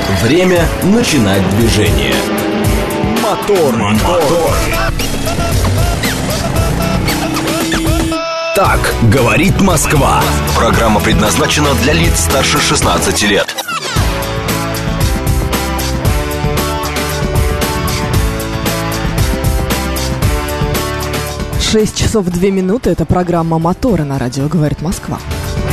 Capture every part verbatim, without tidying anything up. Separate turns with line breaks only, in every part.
Время начинать движение. Мотор, мотор. Так говорит Москва. Программа предназначена для лиц старше шестнадцати лет.
шесть часов две минуты. Это программа «Моторы» на радио «Говорит Москва».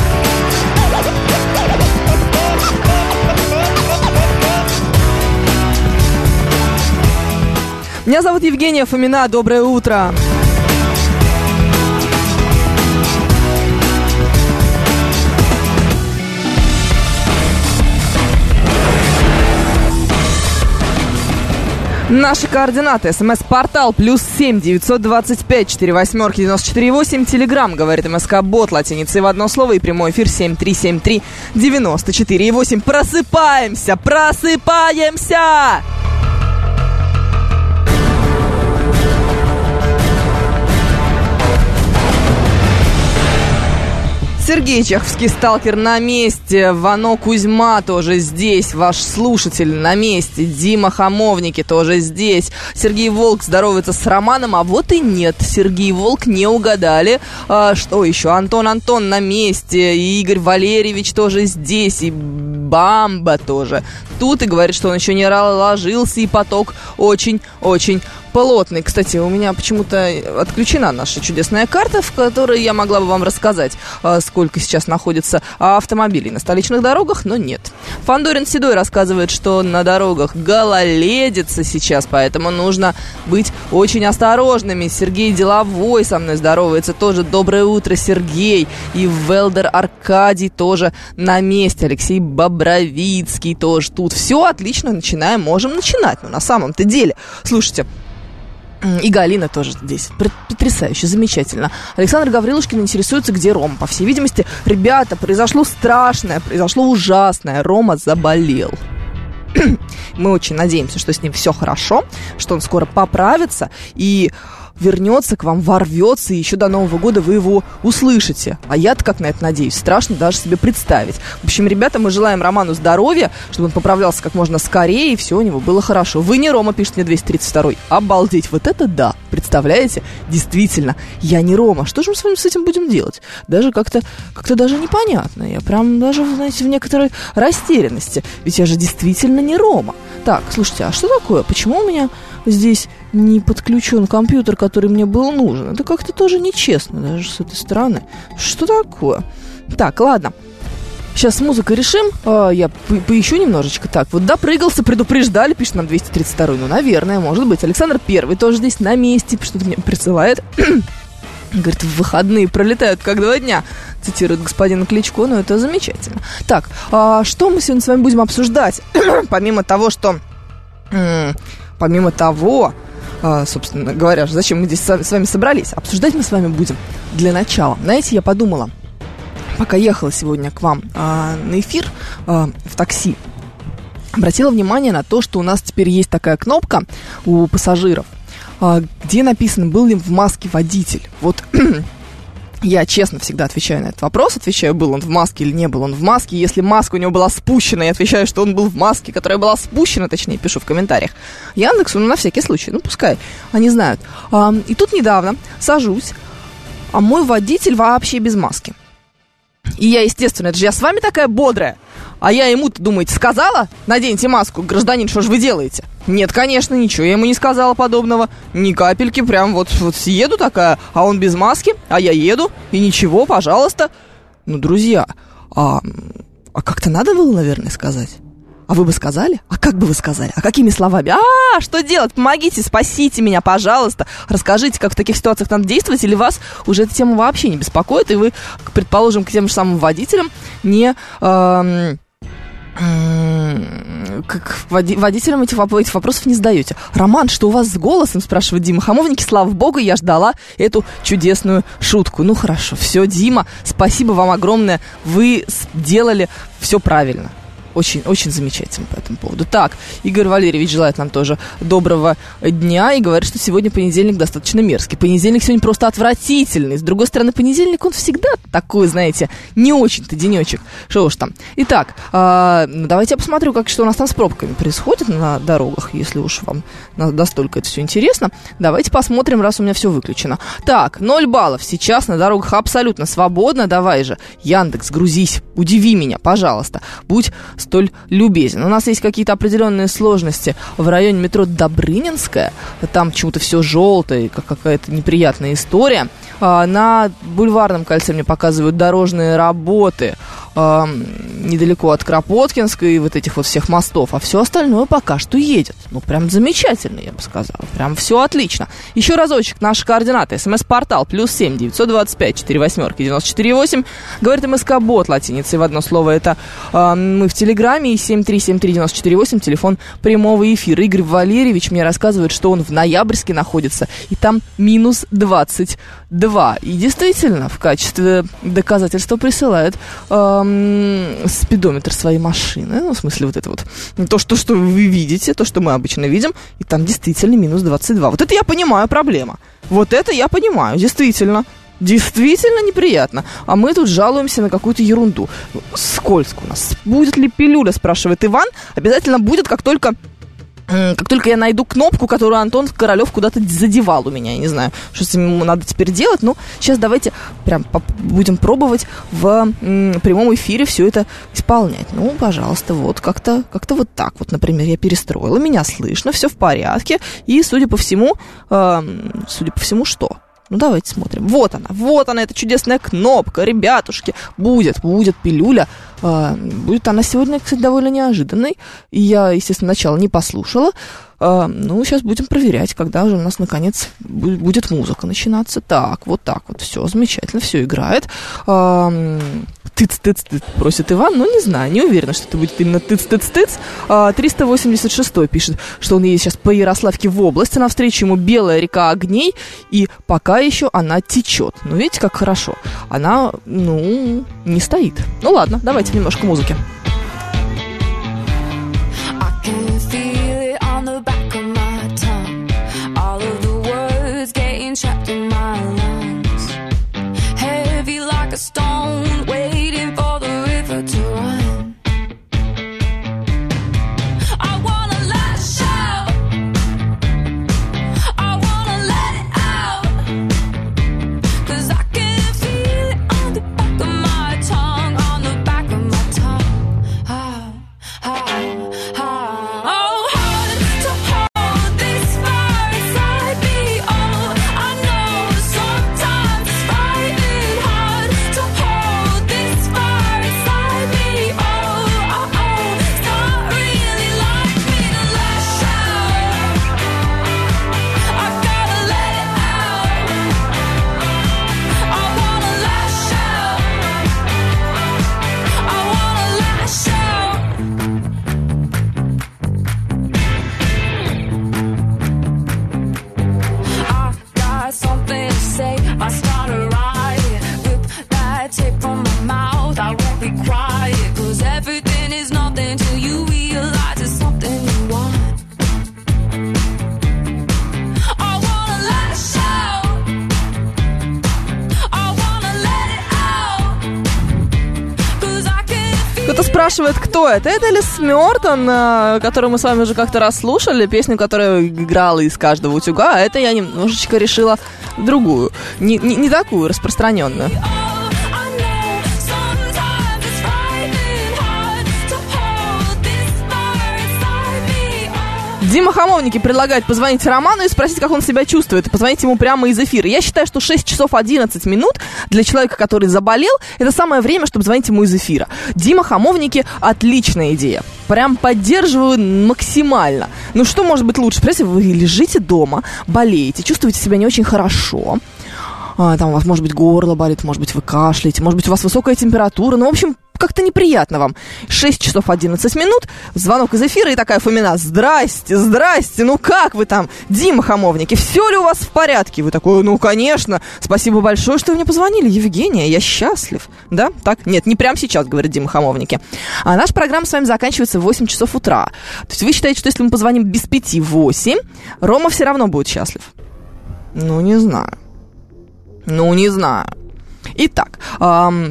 Меня зовут Евгения Фомина. Доброе утро. Наши координаты. СМС-портал плюс семь девятьсот двадцать пять четыре восьмерки девяносто четыре восемь. Телеграмм говорит МСК-бот латиницей в одно слово. И прямой эфир семь три семь три девяносто четыре восемь. Просыпаемся! Просыпаемся! Сергей Чеховский, сталкер, на месте. Вано Кузьма тоже здесь. Ваш слушатель на месте. Дима Хамовники тоже здесь. Сергей Волк здоровается с Романом, а вот и нет. Сергей Волк не угадали. А, что еще? Антон Антон на месте. И Игорь Валерьевич тоже здесь. И Бамба тоже тут. И говорит, что он еще не ложился. И поток очень-очень плотный. Кстати, у меня почему-то отключена наша чудесная карта, в которой я могла бы вам рассказать, сколько сейчас находится автомобилей на столичных дорогах, но нет. Фандорин Седой рассказывает, что на дорогах гололедица сейчас, поэтому нужно быть очень осторожными. Сергей Деловой со мной здоровается тоже. Доброе утро, Сергей. И Велдер Аркадий тоже на месте. Алексей Бобровицкий тоже тут. Все отлично, начинаем, можем начинать. Но на самом-то деле, слушайте, и Галина тоже здесь. Потрясающе, замечательно. Александр Гаврилушкин интересуется, где Рома. По всей видимости, ребята, произошло страшное, произошло ужасное. Рома заболел. Мы очень надеемся, что с ним все хорошо, что он скоро поправится и вернется к вам, ворвется, и еще до Нового года вы его услышите. А я-то как на это надеюсь, страшно даже себе представить. В общем, ребята, мы желаем Роману здоровья, чтобы он поправлялся как можно скорее, и все у него было хорошо. Вы не Рома, пишет мне двести тридцать второй. Обалдеть, вот это да! Представляете? Действительно, я не Рома. Что же мы с вами с этим будем делать? Даже как-то, как-то даже непонятно. Я прям даже, знаете, в некоторой растерянности. Ведь я же действительно не Рома. Так, слушайте, а что такое? Почему у меня здесь не подключен компьютер, который мне был нужен? Это как-то тоже нечестно, даже с этой стороны. Что такое? Так, ладно. Сейчас с музыкой решим. А, я по- поищу немножечко. Так, вот допрыгался, предупреждали, пишет нам двести тридцать второй. Ну, наверное, может быть. Александр Первый тоже здесь на месте, что-то мне присылает. Говорит, в выходные пролетают как два дня. Цитирует господина Кличко, но это замечательно. Так, а что мы сегодня с вами будем обсуждать? Помимо того, что... М- помимо того... А, собственно говоря, зачем мы здесь с вами собрались? Обсуждать мы с вами будем для начала. Знаете, я подумала, пока ехала сегодня к вам а, на эфир а, в такси, обратила внимание на то, что у нас теперь есть такая кнопка у пассажиров, а, где написано, был ли в маске водитель. Вот... Я честно всегда отвечаю на этот вопрос, отвечаю, был он в маске или не был он в маске. Если маска у него была спущена, я отвечаю, что он был в маске, которая была спущена, точнее, пишу в комментариях Яндексу, ну, на всякий случай, ну, пускай, они знают. А, и тут недавно сажусь, а мой водитель вообще без маски. И я, естественно, это же я с вами такая бодрая, а я ему-то, думаете, сказала, наденьте маску, гражданин, что же вы делаете? Нет, конечно, ничего я ему не сказала подобного, ни капельки, прям вот, вот еду такая, а он без маски, а я еду, и ничего, пожалуйста. Ну, друзья, а, а как-то надо было, наверное, сказать? А вы бы сказали? А как бы вы сказали? А какими словами? А, что делать? Помогите, спасите меня, пожалуйста. Расскажите, как в таких ситуациях надо действовать, или вас уже эта тема вообще не беспокоит, и вы, предположим, к тем же самым водителям не... Эм, как водителям этих, этих вопросов не задаете. Роман, что у вас с голосом, спрашивает Дима Хамовники. Слава богу, я ждала эту чудесную шутку. Ну хорошо, все, Дима, спасибо вам огромное. Вы сделали все правильно. Очень, очень замечательно по этому поводу. Так, Игорь Валерьевич желает нам тоже доброго дня и говорит, что сегодня понедельник достаточно мерзкий. Понедельник сегодня просто отвратительный. С другой стороны, понедельник, он всегда такой, знаете, не очень-то денечек. Что уж там. Итак, э, давайте я посмотрю, как, что у нас там с пробками происходит на дорогах, если уж вам настолько это все интересно. Давайте посмотрим, раз у меня все выключено. Так, ноль баллов сейчас на дорогах абсолютно свободно. Давай же, Яндекс, грузись, удиви меня, пожалуйста. Будь столь любезен. У нас есть какие-то определенные сложности в районе метро Добрынинская. Там почему-то все желтое, как какая-то неприятная история. А, на Бульварном кольце мне показывают дорожные работы а, недалеко от Кропоткинской и вот этих вот всех мостов. А все остальное пока что едет. Ну, прям замечательно, я бы сказала. Прям все отлично. Еще разочек. Наши координаты. СМС-портал плюс семь девятьсот двадцать пять четыре восьмерки девяносто четыре восемь. Говорит МСК-бот латиницей в одно слово. Это а, мы в Телеграме. И семь три семь три девять четыре восемь, телефон прямого эфира. Игорь Валерьевич мне рассказывает, что он в Ноябрьске находится, и там минус двадцать два. И действительно, в качестве доказательства присылает эм, спидометр своей машины. Ну, в смысле, вот это вот. То, что, что вы видите, то, что мы обычно видим, и там действительно минус двадцать два. Вот это я понимаю, проблема. Вот это я понимаю, действительно. Действительно неприятно. А мы тут жалуемся на какую-то ерунду. Скользко у нас. Будет ли пилюля, спрашивает Иван. Обязательно будет, как только... Как только я найду кнопку, которую Антон Королев куда-то задевал у меня. Я не знаю, что с ним надо теперь делать. Но сейчас давайте прям будем пробовать в м, прямом эфире все это исполнять. Ну, пожалуйста, вот как-то, как-то вот так вот, например, я перестроила. Меня слышно, все в порядке. И, судя по всему, э, судя по всему, что? Ну, давайте смотрим. Вот она, вот она, эта чудесная кнопка, ребятушки. Будет, будет пилюля. А, будет она сегодня, кстати, довольно неожиданной. И я, естественно, сначала не послушала. А, ну, сейчас будем проверять, когда же у нас, наконец, будет музыка начинаться. Так, вот так вот, все замечательно, все играет. А, тыц-тыц-тыц, просит Иван, но не знаю, не уверена, что это будет именно тыц-тыц-тыц. А, триста восемьдесят шестой пишет, что он едет сейчас по Ярославке в область, а навстречу ему белая река огней, и пока еще она течет. Ну, видите, как хорошо. Она, ну, не стоит. Ну, ладно, давайте немножко музыки.
Stone waiting for the river to run. I wanna lash out. I wanna let it out. 'Cause I can feel it on the back of my tongue, on the back of my tongue. Oh, oh, oh, oh, hard to hold this fire inside me. Oh, I know sometimes it's fighting hard to hold this fire inside me. Oh, oh, oh, it's not really like me to lash out. I gotta let it out. I wanna lash out. I wanna lash out. I got something to say. I start a riot. Rip that tape from my mouth. I won't be quiet. 'Cause everything is nothing till you realize it's something you want. I wanna lash out. I wanna let it out. 'Cause I can feel.
Кто-то спрашивает, кто это? Это Элис Мёртон, э, которую мы с вами уже как-то раз слушали, песню, которая играла из каждого утюга, а это я немножечко решила другую, не, не, не такую распространенную. Дима Хамовники предлагает позвонить Роману и спросить, как он себя чувствует, и позвонить ему прямо из эфира. Я считаю, что шесть часов одиннадцать минут для человека, который заболел, это самое время, чтобы звонить ему из эфира. Дима Хамовники — отличная идея. Прям поддерживаю максимально. Ну что может быть лучше? Представляете, вы лежите дома, болеете, чувствуете себя не очень хорошо. Там у вас, может быть, горло болит, может быть, вы кашляете, может быть, у вас высокая температура. Ну, в общем, Как-то неприятно вам. шесть часов одиннадцать минут, звонок из эфира, и такая Фомина: здрасте, здрасте, ну как вы там, Дима Хамовники, все ли у вас в порядке? Вы такой: ну, конечно, спасибо большое, что вы мне позвонили, Евгения, я счастлив. Да, так? Нет, не прямо сейчас, говорит Дима Хамовники. А наша программа с вами заканчивается в восемь часов утра. То есть вы считаете, что если мы позвоним без пяти восемь, Рома все равно будет счастлив? Ну, не знаю. Ну, не знаю. Итак, эм,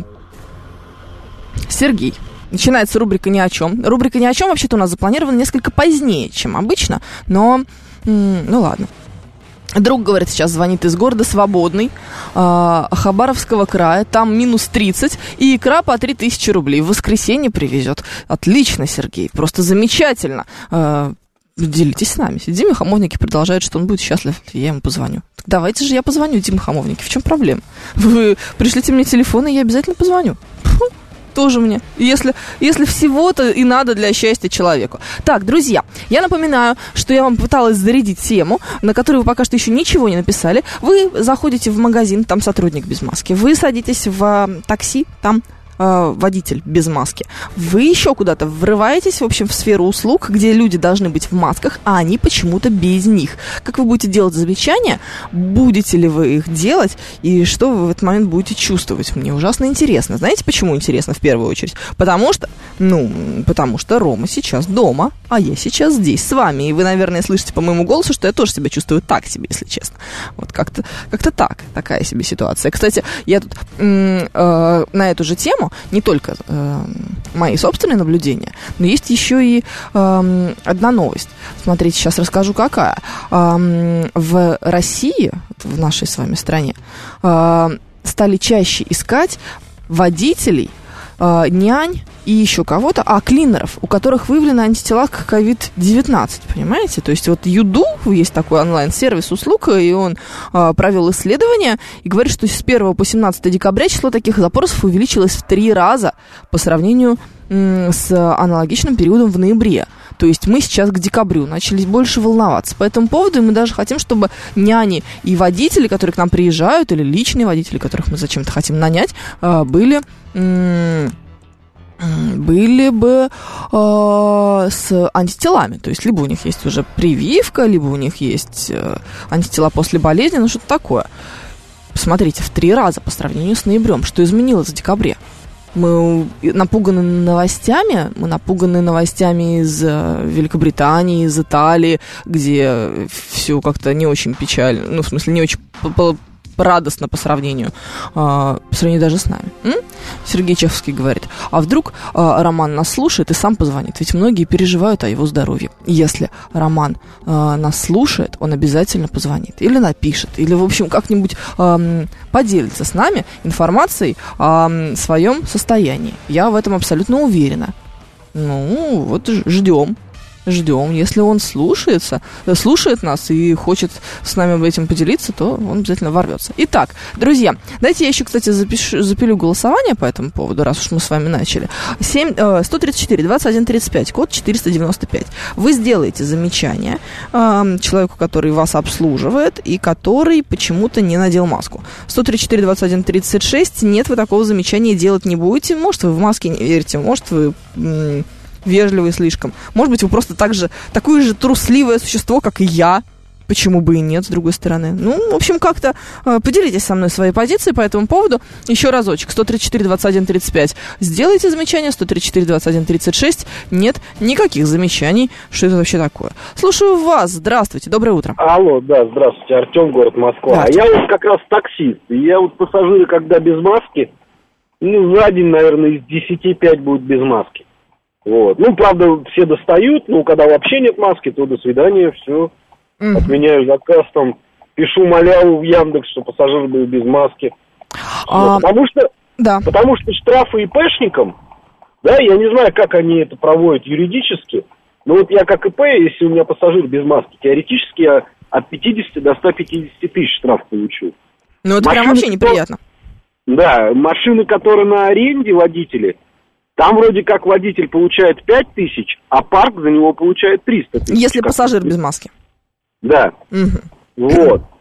Сергей. Начинается рубрика «Ни о чем». Рубрика «Ни о чем» вообще-то у нас запланирована несколько позднее, чем обычно, но, м- ну ладно. Друг, говорит, сейчас звонит из города Свободный, э, Хабаровского края, там минус тридцать, и икра по три тысячи рублей. В воскресенье привезет. Отлично, Сергей, просто замечательно. Э, делитесь с нами. Дима Хамовники продолжает, что он будет счастлив, я ему позвоню. Так давайте же я позвоню, Дима Хамовники, в чем проблема? Вы пришлите мне телефон, и я обязательно позвоню. Фу. Тоже мне, если, если всего-то и надо для счастья человеку. Так, друзья, я напоминаю, что я вам пыталась зарядить тему, на которую вы пока что еще ничего не написали. Вы заходите в магазин, там сотрудник без маски. Вы садитесь в а, такси, там э, водитель без маски. Вы еще куда-то врываетесь, в общем, в сферу услуг, где люди должны быть в масках, а они почему-то без них. Как вы будете делать замечания? Будете ли вы их делать? И что вы в этот момент будете чувствовать? Мне ужасно интересно. Знаете, почему интересно в первую очередь? Потому что, ну, потому что Рома сейчас дома, а я сейчас здесь с вами. И вы, наверное, слышите по моему голосу, что я тоже себя чувствую так себе, если честно. Вот как-то, как-то так, такая себе ситуация. Кстати, я тут м- э, на эту же тему, не только э, мои собственные наблюдения, но есть еще и э, одна новость. Смотрите, сейчас расскажу, какая. Э, в России, в нашей с вами стране, э, стали чаще искать водителей, э, нянь и еще кого-то, а клинеров, у которых выявлены антитела к ковид девятнадцать, понимаете? То есть вот Юду, есть такой онлайн-сервис услуг, и он э, провел исследование и говорит, что с первого по семнадцатое декабря число таких запросов увеличилось в три раза по сравнению м, с аналогичным периодом в ноябре. То есть мы сейчас к декабрю начали больше волноваться по этому поводу, и мы даже хотим, чтобы няни и водители, которые к нам приезжают, или личные водители, которых мы зачем-то хотим нанять, э, были... М- были бы э, с антителами. То есть либо у них есть уже прививка, либо у них есть э, антитела после болезни, ну что-то такое. Посмотрите, в три раза по сравнению с ноябрем. Что изменилось в декабре? Мы напуганы новостями, мы напуганы новостями из Великобритании, из Италии, где все как-то не очень печально, ну, в смысле, не очень радостно по сравнению, по сравнению даже с нами. М? Сергей Чеховский говорит, а вдруг Роман нас слушает и сам позвонит, ведь многие переживают о его здоровье. Если Роман нас слушает, он обязательно позвонит или напишет, или, в общем, как-нибудь поделится с нами информацией о своем состоянии. Я в этом абсолютно уверена. Ну, вот ждем. Ждем. Если он слушается, слушает нас и хочет с нами об этом поделиться, то он обязательно ворвется. Итак, друзья, дайте я еще, кстати, запишу, запилю голосование по этому поводу, раз уж мы с вами начали. семь, сто тридцать четыре двадцать один тридцать пять, код четыреста девяносто пять. Вы сделаете замечание э, человеку, который вас обслуживает и который почему-то не надел маску. сто тридцать четыре двадцать один тридцать шесть. Нет, вы такого замечания делать не будете. Может, вы в маске не верите, может, вы... М- вежливый слишком. Может быть, вы просто так же, такое же трусливое существо, как и я. Почему бы и нет, с другой стороны. Ну, в общем, как-то э, поделитесь со мной своей позицией по этому поводу. Еще разочек. сто тридцать четыре двадцать один тридцать пять. Сделайте замечание. сто тридцать четыре двадцать один тридцать шесть. Нет никаких замечаний. Что это вообще такое? Слушаю вас. Здравствуйте. Доброе утро.
Алло, да, здравствуйте. Артем, город Москва. Да, а я вот как раз таксист. И я вот пассажиры, когда без маски, ну, за день, наверное, из десяти пять будут без маски. Вот. Ну, правда, все достают, но когда вообще нет маски, то до свидания, все. Mm-hmm. Отменяю заказ, там, пишу маляву в Яндекс, что пассажир был без маски. А... Потому что, да. потому что штрафы ИПшникам, да, я не знаю, как они это проводят юридически, но вот я как ИП, если у меня пассажир без маски, теоретически я от пятидесяти до ста пятидесяти тысяч штраф получу.
Ну, это машины, прям вообще неприятно.
Да, машины, которые на аренде водители... Там вроде как водитель получает пять тысяч, а парк за него получает триста тысяч.
Если пассажир без маски.
Да. Угу. Вот.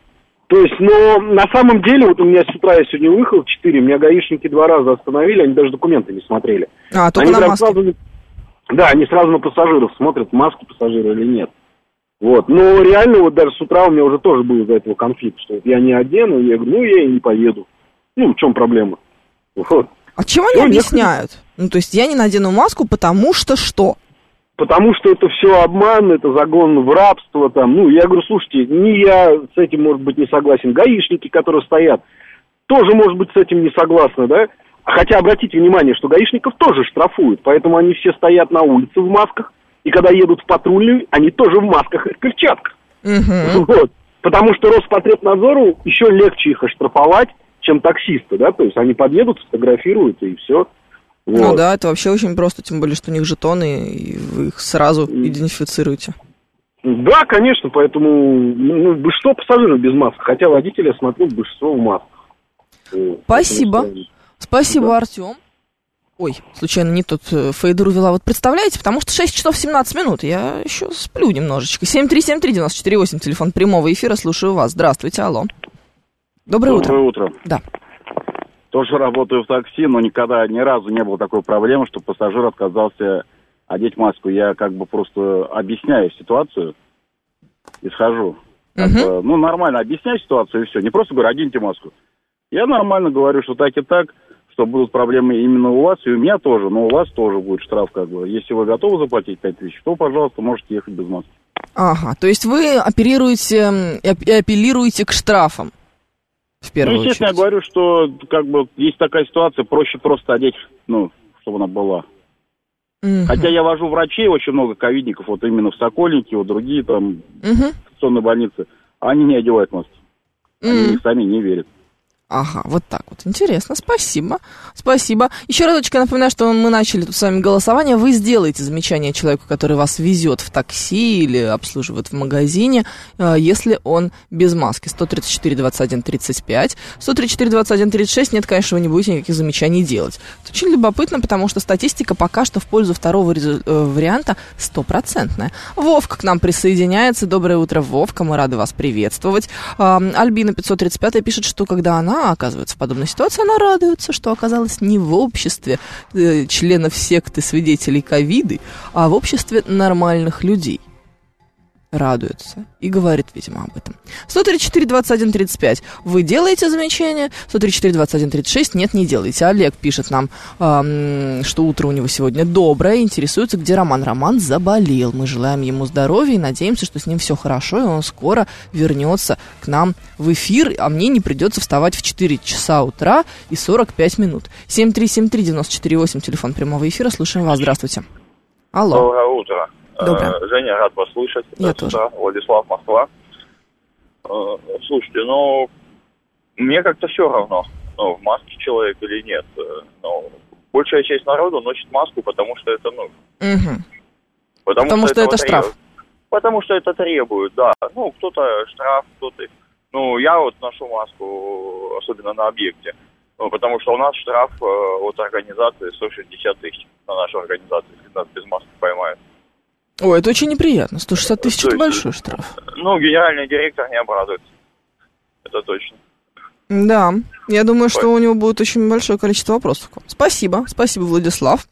То есть, но на самом деле, вот у меня с утра, я сегодня выехал в четыре, меня гаишники два раза остановили, они даже документы не смотрели.
А, только
они
на маске.
Сразу, да, они сразу на пассажиров смотрят, маски пассажира или нет. Вот, но реально вот даже с утра у меня уже тоже был из-за этого конфликт, что вот я не одену, я говорю, ну я и не поеду. Ну, в чем проблема? Вот.
А чего они объясняют? Ну, то есть я не надену маску, потому что что?
Потому что это все обман, это загон в рабство там. Ну, я говорю, слушайте, не я с этим, может быть, не согласен. Гаишники, которые стоят, тоже, может быть, с этим не согласны, да? Хотя, обратите внимание, что гаишников тоже штрафуют, поэтому они все стоят на улице в масках, и когда едут в патрульную, они тоже в масках и в перчатках.
Угу.
Вот. Потому что Роспотребнадзору еще легче их оштрафовать, чем таксисты, да? То есть они подъедут, сфотографируют, и все. Вот.
Ну да, это вообще очень просто, тем более, что у них жетоны, и вы их сразу идентифицируете.
Да, конечно, поэтому ну, большинство пассажиров без масок, хотя водители, я смотрю, большинство в масках.
Спасибо. Спасибо,
да.
Артем. Ой, случайно не тот фейдер увела. Вот представляете, потому что шесть часов семнадцать минут, я еще сплю немножечко. семь три семь три девять четыре восемь, телефон прямого эфира, слушаю вас. Здравствуйте, алло. Доброе,
Доброе утро.
утро. Да.
Тоже работаю в такси, но никогда, ни разу не было такой проблемы, что пассажир отказался одеть маску. Я как бы просто объясняю ситуацию и схожу. Как
Угу.
бы, ну, нормально объясняю ситуацию и все. Не просто говорю, оденьте маску. Я нормально говорю, что так и так, что будут проблемы именно у вас, и у меня тоже, но у вас тоже будет штраф, как бы. Если вы готовы заплатить пять тысяч, то, пожалуйста, можете ехать без маски.
Ага, то есть вы оперируете и апеллируете к штрафам. В первую
ну, естественно,
очередь.
я говорю, что как бы есть такая ситуация, проще просто одеть, ну, чтобы она была.
Угу.
Хотя я вожу врачей, очень много ковидников, вот именно в Сокольнике, вот другие там,
Угу.
инфекционные больницы, они не одевают маски. Они
М.
их сами не верят.
Ага, вот так вот. Интересно, спасибо. Спасибо. Еще разочек я напоминаю, что мы начали тут с вами голосование. Вы сделаете замечание человеку, который вас везет в такси или обслуживает в магазине, если он без маски. сто тридцать четыре двадцать один тридцать пять. сто тридцать четыре двадцать один тридцать шесть. Нет, конечно, вы не будете никаких замечаний делать. Это очень любопытно, потому что статистика пока что в пользу второго резу- э, варианта стопроцентная. Вовка к нам присоединяется. Доброе утро, Вовка. Мы рады вас приветствовать. Э, Альбина пятьсот тридцать пять пишет, что когда она оказывается в подобной ситуации, она радуется, что оказалась не в обществе э, членов секты свидетелей ковиды, а в обществе нормальных людей. Радуется и говорит, видимо, об этом. сто тридцать четыре двадцать один тридцать пять. Вы делаете замечание? сто тридцать четыре двадцать один тридцать шесть. Нет, не делаете. Олег пишет нам, эм, что утро у него сегодня доброе. Интересуется, где Роман. Роман заболел. Мы желаем ему здоровья и надеемся, что с ним все хорошо, и он скоро вернется к нам в эфир, а мне не придется вставать в четыре часа утра и сорок пять минут. семь три семь три девять четыре восемь, телефон прямого эфира. Слушаем вас. Здравствуйте. Алло.
Доброе утро.
Доброе.
Э, Женя, рад вас слышать.
Я
Это
тоже.
Владислав, Москва. Э, Слушайте, ну, мне как-то все равно, ну, в маске человек или нет. Э, Ну, большая часть народу носит маску, потому что это, ну...
Угу.
Потому,
Потому что
этого
это штраф.
требует. Потому что это требует, да. Ну, кто-то штраф, кто-то... Ну, я вот ношу маску, особенно на объекте. Ну, потому что у нас штраф э, от организации сто шестьдесят тысяч на нашу организацию, если нас без маски поймают.
Ой, это очень неприятно. сто шестьдесят тысяч
То
это
есть,
большой штраф.
Ну, генеральный директор не обрадуется. Это точно.
Да, я думаю, что у него будет очень большое количество вопросов. Спасибо, спасибо, Владислав.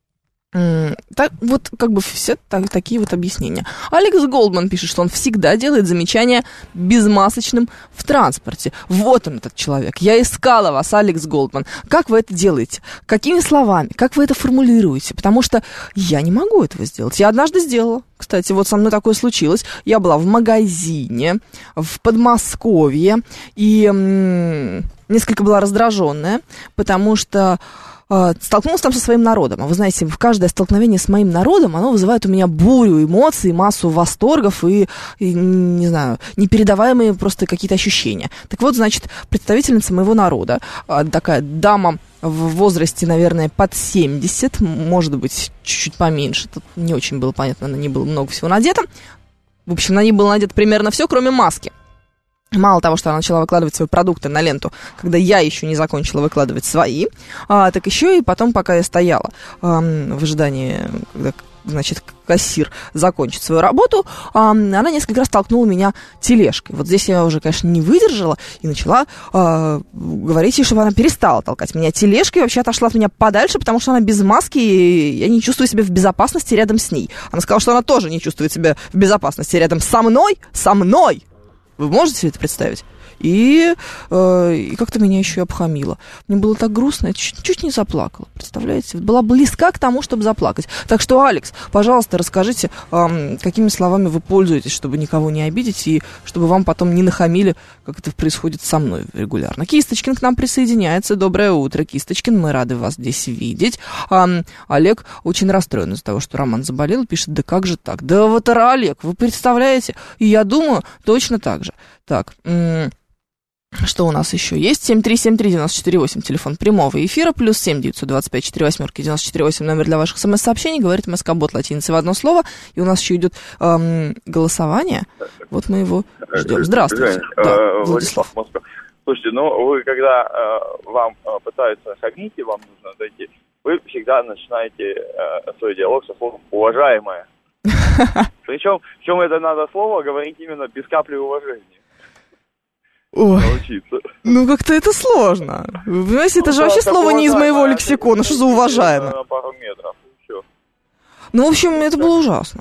М, Так, вот как бы все так- такие вот объяснения. Алекс Голдман пишет, что он всегда делает замечания безмасочным в транспорте. Вот он, этот человек. Я искала вас, Алекс Голдман. Как вы это делаете? Какими словами? Как вы это формулируете? Потому что я не могу этого сделать. Я однажды сделала. Кстати, вот со мной такое случилось. Я была в магазине в Подмосковье и м, несколько была раздраженная, потому что э, столкнулась там со своим народом. А вы знаете, в каждое столкновение с моим народом, оно вызывает у меня бурю эмоций, массу восторгов и, и, не знаю, непередаваемые просто какие-то ощущения. Так вот, значит, представительница моего народа, э, такая дама в возрасте, наверное, под семьдесят, может быть, чуть-чуть поменьше, тут не очень было понятно, на ней было много всего надето. В общем, на ней было надето примерно все, кроме маски. Мало того, что она начала выкладывать свои продукты на ленту, когда я еще не закончила выкладывать свои, а, так еще и потом, пока я стояла а, в ожидании, когда, значит, кассир закончит свою работу, а, она несколько раз толкнула меня тележкой. Вот здесь я уже, конечно, не выдержала и начала а, говорить ей, чтобы она перестала толкать меня тележкой, и вообще отошла от меня подальше, потому что она без маски, и я не чувствую себя в безопасности рядом с ней. Она сказала, что она тоже не чувствует себя в безопасности рядом со мной, со мной. Вы можете себе это представить? И, э, и как-то меня еще и обхамило. Мне было так грустно, я чуть, чуть не заплакала, представляете? Была близка к тому, чтобы заплакать. Так что, Алекс, пожалуйста, расскажите, э, какими словами вы пользуетесь, чтобы никого не обидеть, и чтобы вам потом не нахамили, как это происходит со мной регулярно. Кисточкин к нам присоединяется. Доброе утро, Кисточкин, мы рады вас здесь видеть. Э, Олег очень расстроен из-за того, что Роман заболел, пишет, да как же так? Да вот, Олег, вы представляете? И я думаю, точно так же. Так, м- что у нас еще есть? семь три семь три девять четыре восемь, телефон прямого эфира, плюс семь девятьсот двадцать пять четыре восьмерки девяносто четыре восемь, номер для ваших смс-сообщений, говорит МСК-бот латиницей в одно слово, и у нас еще идет эм, голосование, вот мы его ждем. Здравствуйте.
Жень,
да,
э,
Владислав.
Москва. Слушайте, ну вы когда э, вам э, пытаются хамить и вам нужно зайти, вы всегда начинаете э, свой диалог со словом «уважаемая». Причем, причем это надо слово говорить именно без капли уважения.
Ой,
Научиться.
ну как-то это сложно. Вы понимаете, это же вообще слово не из моего лексикона. Что за уважаемое?
На пару метров. Все.
Ну, в общем, это было ужасно.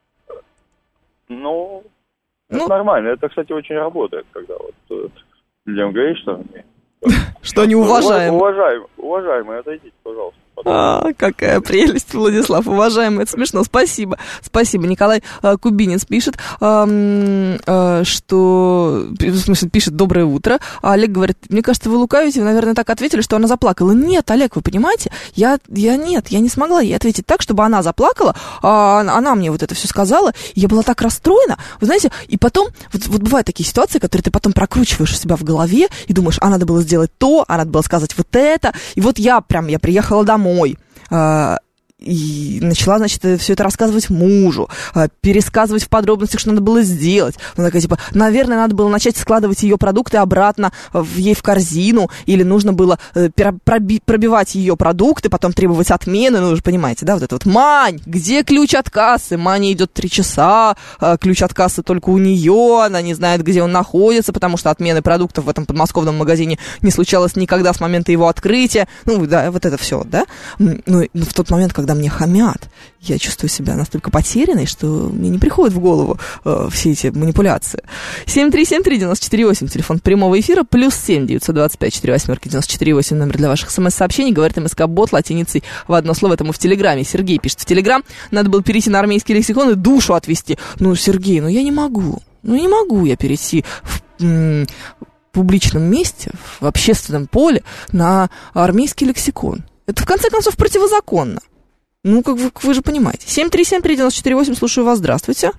Ну, это
Ну.
нормально. Это, кстати, очень работает, когда вот э, людям говоришь, что они...
Что они уважаемые.
Уважаемые, уважаемые, отойдите, пожалуйста.
А, какая прелесть, Владислав, уважаемый, это смешно, спасибо, спасибо. Николай а, Кубинец пишет, а, а, что, в смысле, пишет «доброе утро», а Олег говорит, мне кажется, вы лукавите, вы, наверное, так ответили, что она заплакала. Нет, Олег, вы понимаете, я, я нет, я не смогла ей ответить так, чтобы она заплакала, а она мне вот это все сказала, и я была так расстроена, вы знаете, и потом, вот, вот бывают такие ситуации, которые ты потом прокручиваешь у себя в голове, и думаешь, а надо было сделать то, а надо было сказать вот это, и вот я прям, я приехала домой, а, и начала, значит, все это рассказывать мужу, а, пересказывать в подробностях, что надо было сделать. Она такая, типа, наверное, надо было начать складывать ее продукты обратно в, ей в корзину, или нужно было э, проби, пробивать ее продукты, потом требовать отмены, ну, вы же понимаете, да, вот это вот. Мань, где ключ от кассы? Маня идет три часа, а ключ от кассы только у нее, она не знает, где он находится, потому что отмены продуктов в этом подмосковном магазине не случалось никогда с момента его открытия. Ну, да, вот это все, да. Ну, в тот момент, когда мне хамят, я чувствую себя настолько потерянной, что мне не приходит в голову э, все эти манипуляции. семь три семь три девять четыре восемь, телефон прямого эфира, плюс семь девятьсот двадцать пять четыре восьмерки девяносто четыре восемь, номер для ваших смс-сообщений, говорит МСК-бот латиницей в одно слово, это мы в Телеграме. Сергей пишет в Телеграм, надо было перейти на армейский лексикон и душу отвести. Ну, Сергей, ну я не могу, ну не могу я перейти в... М- в публичном месте, в общественном поле на армейский лексикон. Это, в конце концов, противозаконно. Ну, как вы, вы же понимаете. семь три семь три девять четыре восемь, слушаю вас, здравствуйте.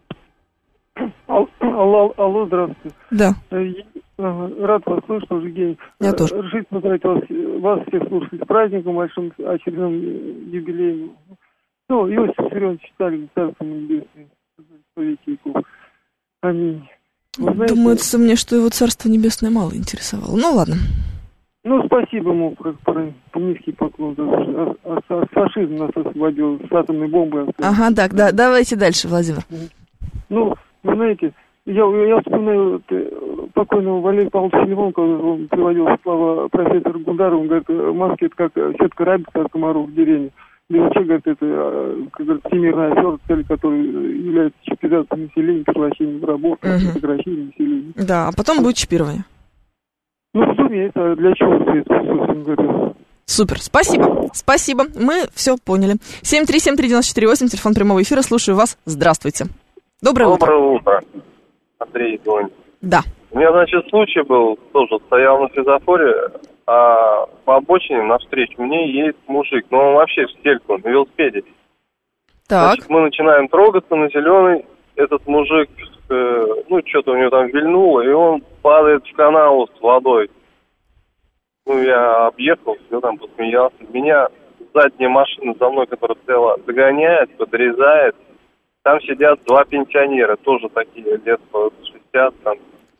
Алло, алло, здравствуйте.
Да.
Рад вас слышать, Евгений.
Я тоже.
Разрешите поздравить вас, вас всех слушателей с праздником, большим очередным юбилеем. Ну, Иосиф Виссарионович читали, Царство Небесное, по веки веков. Аминь. Знаете,
думается мне, что его Царство Небесное мало интересовало. Ну, ладно.
Ну, спасибо ему, как низкий поклон. А, а, а фашизм нас освободил, с атомной бомбой.
Ага, так, да, давайте дальше, Владимир.
Ну, вы знаете, я, я вспоминаю вот, покойного Валерия Павловича Левон, когда он приводил слова профессора Гундара, он говорит, маски это как сетка рабица от комаров в деревне. Да и вообще, говорит, это, как говорит, всемирная афера, цель которой является чипизация населения, превращение в рабов, uh-huh. сокращение населения.
Да, а потом будет чипирование.
Ну, разумеется, для чего это, собственно говоря.
Супер, спасибо, спасибо, мы все поняли. семь три семь три девять четыре восемь, телефон прямого эфира, слушаю вас, здравствуйте. Доброе,
Доброе
утро.
утро. Андрей звонит.
Да.
У меня, значит, случай был, тоже стоял на светофоре, а по обочине навстречу мне едет мужик, но он вообще в стельку, на велосипеде.
Так.
Значит, мы начинаем трогаться на зеленый, этот мужик, э, ну, что-то у него там вильнуло, и он падает в канал с водой. Ну, я объехал, все там посмеялся. Меня задняя машина за мной, которая стояла, догоняет, подрезает. Там сидят два пенсионера, тоже такие, лет по шестьдесят, там,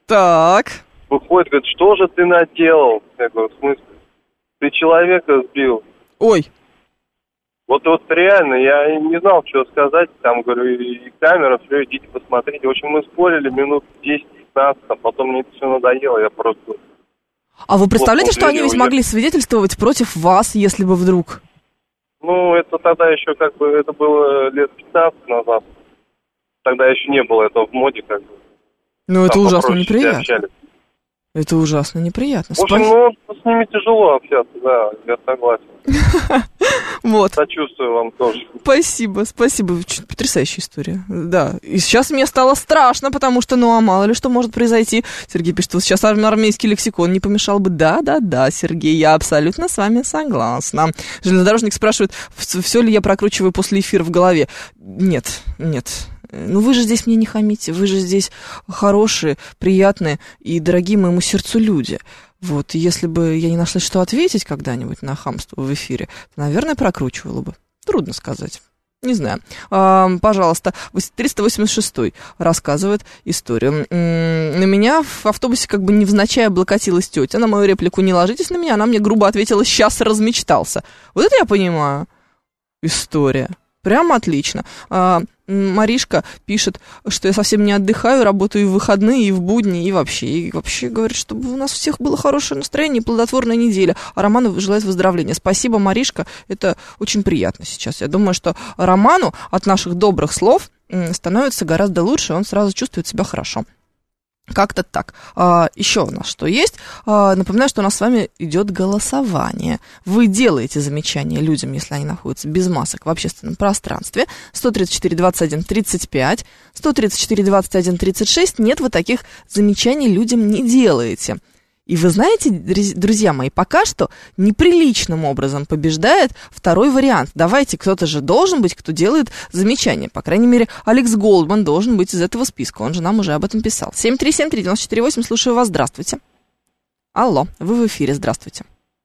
Так.
Выходит, говорит, что же ты наделал? Я говорю, в смысле? Ты человека сбил.
Ой.
Вот, вот реально, я не знал, что сказать. Там, говорю, и камера, все, идите посмотрите. В общем, мы спорили минут десять-пятнадцать, а потом мне это все надоело, я просто...
А вы представляете, что они ведь
уехал.
могли свидетельствовать против вас, если бы вдруг...
Ну, это тогда еще как бы, это было лет пятнадцать назад. Тогда еще не было этого в моде, как бы.
Ну, это
Там
ужасно
попроще
неприятно.
общались.
Это ужасно неприятно.
В общем,
Спа-
ну, с ними тяжело общаться, да, я согласен.
Вот.
Сочувствую вам тоже.
Спасибо, спасибо. Ч- Потрясающая история. Да. И сейчас мне стало страшно, потому что, ну, а мало ли что может произойти. Сергей пишет, вот сейчас ар- армейский лексикон не помешал бы. Да, да, да, Сергей, я абсолютно с вами согласна. Железнодорожник спрашивает, все ли я прокручиваю после эфира в голове. Нет, нет. Ну, вы же здесь мне не хамите, вы же здесь хорошие, приятные и дорогие моему сердцу люди. Вот, если бы я не нашла, что ответить когда-нибудь на хамство в эфире, то, наверное, прокручивала бы. Трудно сказать. Не знаю. А, пожалуйста, триста восемьдесят шестой рассказывает историю. М-м, на меня в автобусе как бы невзначай облокотилась тетя. На мою реплику «не ложитесь на меня», она мне грубо ответила «сейчас размечтался». Вот это я понимаю. История. Прям отлично. А, Маришка пишет, что я совсем не отдыхаю, работаю и в выходные, и в будни, и вообще. И вообще говорит, чтобы у нас всех было хорошее настроение и плодотворная неделя. А Роману желает выздоровления. Спасибо, Маришка, это очень приятно сейчас. Я думаю, что Роману от наших добрых слов становится гораздо лучше, он сразу чувствует себя хорошо. Как-то так. А, еще у нас что есть? А, напоминаю, что у нас с вами идет голосование. Вы делаете замечания людям, если они находятся без масок в общественном пространстве. сто тридцать четыре двадцать один тридцать пять, сто тридцать четыре двадцать один тридцать шесть. Нет, вы таких замечаний людям не делаете. И вы знаете, друзья мои, пока что неприличным образом побеждает второй вариант. Давайте, кто-то же должен быть, кто делает замечания. По крайней мере, Алекс Голдман должен быть из этого списка. Он же нам уже об этом писал. семь три семь три девять четыре восемь, слушаю вас, здравствуйте. Алло, вы в эфире, здравствуйте.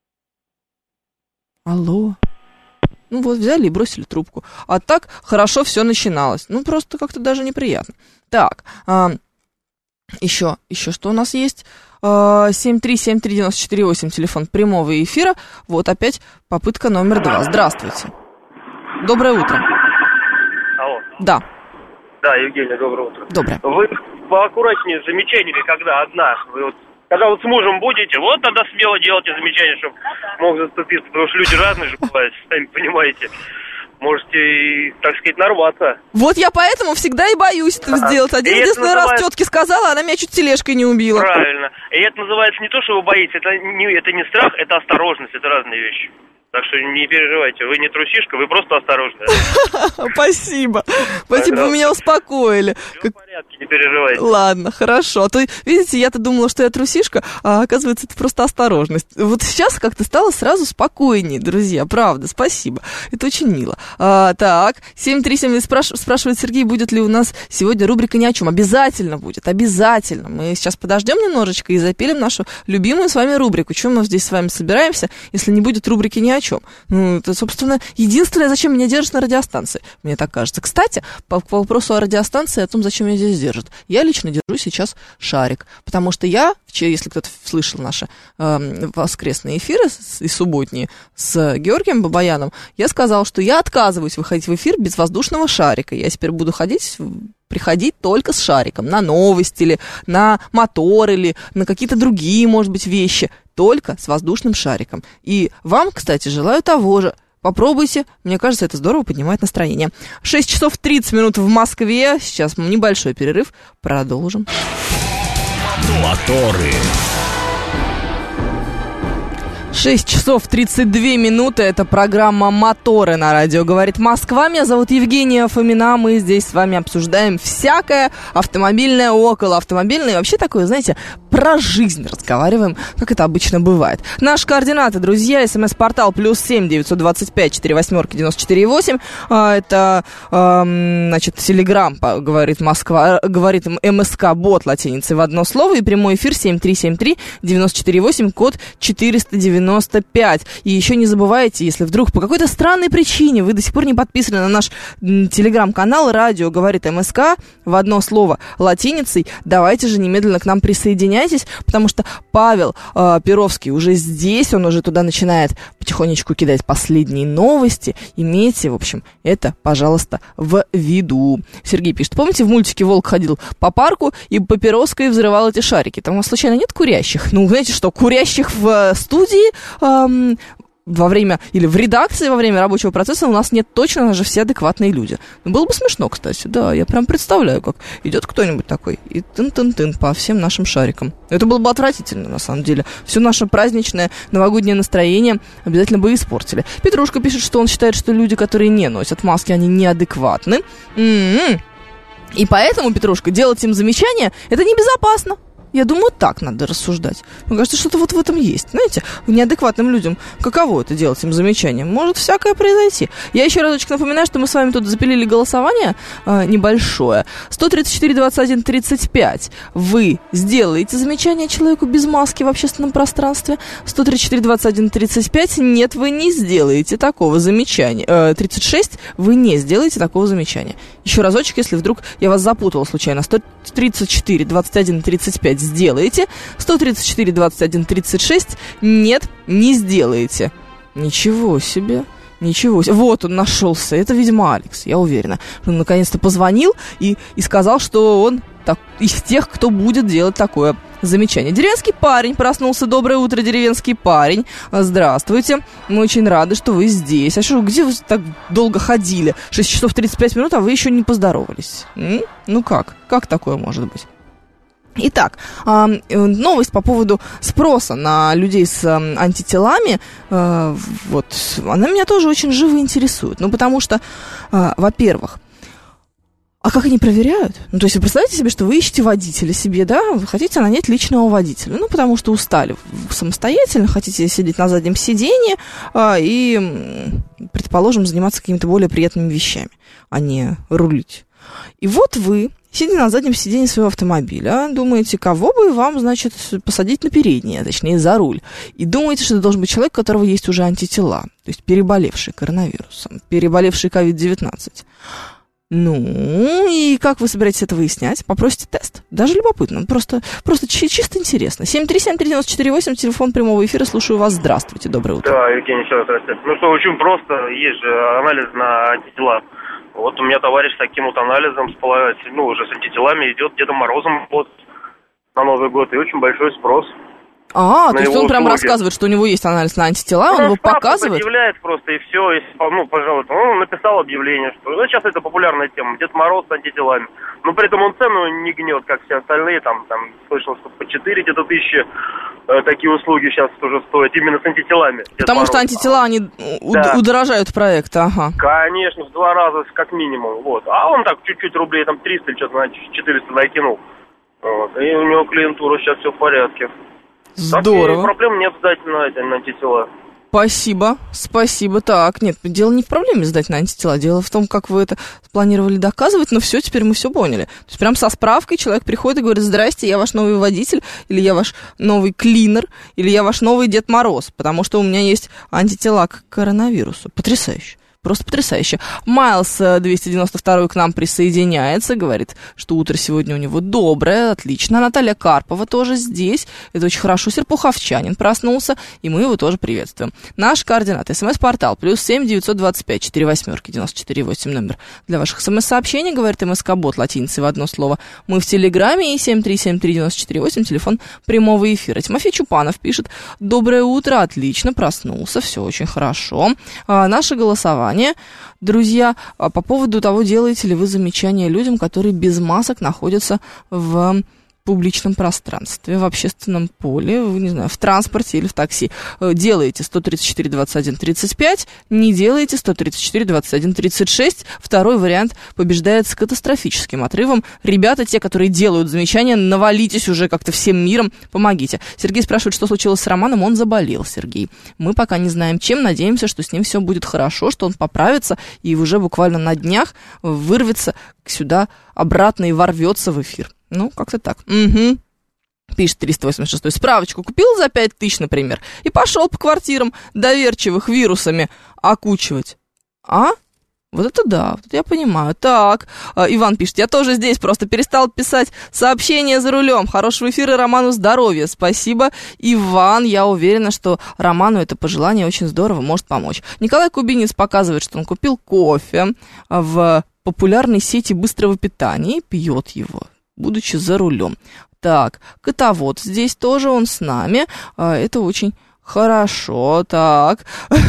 Алло. Ну вот, взяли и бросили трубку. А так хорошо все начиналось. Ну, просто как-то даже неприятно. Так, а, еще, еще что у нас есть? семь три семь три девять четыре восемь, телефон прямого эфира. Вот опять попытка номер два. Здравствуйте. Доброе утро.
Алло.
Да.
Да, Евгения, доброе утро.
Доброе.
Вы поаккуратнее с замечаниями, когда одна. Вы вот, когда вот с мужем будете, вот тогда смело делайте замечания, чтобы мог заступиться. Потому что люди разные же бывают, сами понимаете. Можете, так сказать, нарваться.
Вот я поэтому всегда и боюсь это
ага.
сделать. Один единственный называется... раз тетке сказала, она меня чуть тележкой не убила.
Правильно. И это называется не то, что вы боитесь, это не, это не страх, это осторожность, это разные вещи. Так что не переживайте, вы не трусишка, вы просто осторожны.
Спасибо. Спасибо, вы меня успокоили.
Все в порядке, не переживайте.
Ладно, хорошо. А то, видите, я-то думала, что я трусишка, а оказывается, это просто осторожность. Вот сейчас как-то стало сразу спокойнее, друзья, правда, спасибо. Это очень мило. А, так, семь три семь спраш... спрашивает Сергей, будет ли у нас сегодня рубрика «Ни о чем». Обязательно будет, обязательно. Мы сейчас подождем немножечко и запилим нашу любимую с вами рубрику. Чем мы здесь с вами собираемся, если не будет рубрики «Ни о чем». Ну, это, собственно, единственное, зачем меня держат на радиостанции, мне так кажется. Кстати, по, по вопросу о радиостанции, о том, зачем меня здесь держат, я лично держу сейчас шарик, потому что я, если кто-то слышал наши э, воскресные эфиры и субботние с Георгием Бабаяном, я сказала, что я отказываюсь выходить в эфир без воздушного шарика. Я теперь буду ходить... приходить только с шариком, на новости или на мотор или на какие-то другие, может быть, вещи, только с воздушным шариком. И вам, кстати, желаю того же. Попробуйте, мне кажется, это здорово поднимает настроение. шесть часов тридцать минут в Москве, сейчас небольшой перерыв, продолжим.
Моторы.
шесть часов тридцать две минуты, это программа «Моторы» на радио «Говорит Москва». Меня зовут Евгения Фомина, мы здесь с вами обсуждаем всякое автомобильное, около автомобильное, и вообще такое, знаете, про жизнь разговариваем, как это обычно бывает. Наши координаты, друзья, смс-портал плюс семь девятьсот двадцать пять четыре восьмерки девяносто четыре восемь. А, это, а, значит, Телеграм, говорит Москва, говорит МСК-бот латиницей в одно слово. И прямой эфир семь три семь три девяносто четыре восемь, код четыреста девяносто пять. И еще не забывайте, если вдруг по какой-то странной причине вы до сих пор не подписаны на наш Телеграм-канал «Радио говорит МСК» в одно слово латиницей, давайте же немедленно к нам присоединяйтесь, потому что Павел э, Перовский уже здесь, он уже туда начинает потихонечку кидать последние новости. Имейте, в общем, это, пожалуйста, в виду. Сергей пишет, помните, в мультике волк ходил по парку и по Перовской взрывал эти шарики? Там у вас случайно нет курящих? Ну, знаете что, курящих в студии... Эм, во время, или в редакции во время рабочего процесса у нас нет точно, у нас же все адекватные люди. Ну, было бы смешно, кстати, да, я прям представляю, как идет кто-нибудь такой и тын-тын-тын по всем нашим шарикам. Это было бы отвратительно, на самом деле. Все наше праздничное новогоднее настроение обязательно бы испортили. Петрушка пишет, что он считает, что люди, которые не носят маски, они неадекватны. М-м-м. И поэтому, Петрушка, делать им замечания, это небезопасно. Я думаю, так надо рассуждать. Мне кажется, что-то вот в этом есть. Знаете, неадекватным людям каково это делать им замечания? Может всякое произойти. Я еще разочек напоминаю, что мы с вами тут запилили голосование э, небольшое. сто тридцать четыре двадцать один тридцать пять. Вы сделаете замечание человеку без маски в общественном пространстве. сто тридцать четыре двадцать один тридцать пять. Нет, вы не сделаете такого замечания. Э, тридцать шесть. Вы не сделаете такого замечания. Еще разочек, если вдруг я вас запутала случайно. сто тридцать четыре двадцать один тридцать пять. Сделаете. сто тридцать четыре двадцать один тридцать шесть. Нет, не сделаете. Ничего себе. Ничего себе. Вот он нашелся. Это, видимо, Алекс, я уверена. Он наконец-то позвонил и, и сказал, что он так, из тех, кто будет делать такое замечание. Деревенский парень проснулся. Доброе утро, деревенский парень. Здравствуйте. Мы очень рады, что вы здесь. А что, где вы так долго ходили? шесть часов тридцать пять минут, а вы еще не поздоровались. М? Ну как? Как такое может быть? Итак, новость по поводу спроса на людей с антителами, вот, она меня тоже очень живо интересует. Ну, потому что, во-первых, а как они проверяют? Ну, то есть, вы представляете себе, что вы ищете водителя себе, да, вы хотите нанять личного водителя, ну, потому что устали самостоятельно, хотите сидеть на заднем сиденье а, и, предположим, заниматься какими-то более приятными вещами, а не рулить. И вот вы, сидя на заднем сиденье своего автомобиля, думаете, кого бы вам, значит, посадить на переднее, точнее, за руль. И думаете, что это должен быть человек, у которого есть уже антитела, то есть переболевший коронавирусом, переболевший ковид девятнадцать. Ну, и как вы собираетесь это выяснять? Попросите тест. Даже любопытно, просто, просто чи- чисто интересно. семь три семь три девяносто четыре восемь, телефон прямого эфира, слушаю вас. Здравствуйте, доброе утро.
Да, Евгений, еще раз здравствуйте. Ну что, очень просто, есть же анализ на антитела. Вот у меня товарищ с таким вот анализом, ну, уже с антителами идет Дедом Морозом вот на Новый год, и очень большой спрос.
А, то есть он прям рассказывает, что у него есть анализ на антитела, он, он его показывает?
Он объявляет просто, и все, и, ну, пожалуйста. Он написал объявление, что ну, сейчас это популярная тема, Дед Мороз с антителами. Но при этом он цену не гнет, как все остальные, там, там слышал, что по четыре где-то тысячи э, такие услуги сейчас уже стоят, именно с антителами. Дед
Потому
Мороз.
Что антитела, они да. удорожают проект, ага.
Конечно, в два раза, как минимум, вот. А он так чуть-чуть рублей, там, триста или что-то, значит, четыреста накинул. Вот. И у него клиентура сейчас все в порядке.
Здорово.
Так, проблем нет сдать на, на антитела.
Спасибо, спасибо. Так, нет, дело не в проблеме сдать на антитела. Дело в том, как вы это планировали доказывать, но все, теперь мы все поняли. То есть прям со справкой человек приходит и говорит: здрасте, я ваш новый водитель, или я ваш новый клинер, или я ваш новый Дед Мороз, потому что у меня есть антитела к коронавирусу. Потрясающе. Просто потрясающе. Майлз двести девяносто два к нам присоединяется, говорит, что утро сегодня у него доброе, отлично. Наталья Карпова тоже здесь. Это очень хорошо. Серпуховчанин проснулся, и мы его тоже приветствуем. Наш координат. СМС-портал плюс семь девятьсот двадцать пять четыре восьмерки девяносто четыре восемь номер для ваших смс-сообщений, говорит МСК-бот латиницей в одно слово. Мы в Телеграме и семь три семь три девяносто четыре восемь, телефон прямого эфира. Тимофей Чупанов пишет: доброе утро, отлично, проснулся, все очень хорошо. А, наше голосование. Друзья, по поводу того, делаете ли вы замечания людям, которые без масок находятся в публичном пространстве, в общественном поле, в, не знаю, в транспорте или в такси. Делаете сто тридцать четыре двадцать один тридцать пять, не делаете сто тридцать четыре двадцать один тридцать шесть. Второй вариант побеждает с катастрофическим отрывом. Ребята, те, которые делают замечания, навалитесь уже как-то всем миром, помогите. Сергей спрашивает, что случилось с Романом. Он заболел, Сергей. Мы пока не знаем чем, надеемся, что с ним все будет хорошо, что он поправится и уже буквально на днях вырвется сюда обратно и ворвется в эфир. Ну, как-то так. Угу. Пишет триста восемьдесят шесть. Справочку купил за пять тысяч, например, и пошел по квартирам доверчивых вирусами окучивать. А? Вот это да, вот это я понимаю. Так, Иван пишет, я тоже здесь, просто перестал писать сообщения за рулем. Хорошего эфира, Роману здоровья. Спасибо, Иван. Я уверена, что Роману это пожелание очень здорово может помочь. Николай Кубинец показывает, что он купил кофе в популярной сети быстрого питания и пьет его, будучи за рулем. Так, котовод здесь тоже, он с нами. Это очень хорошо. Так,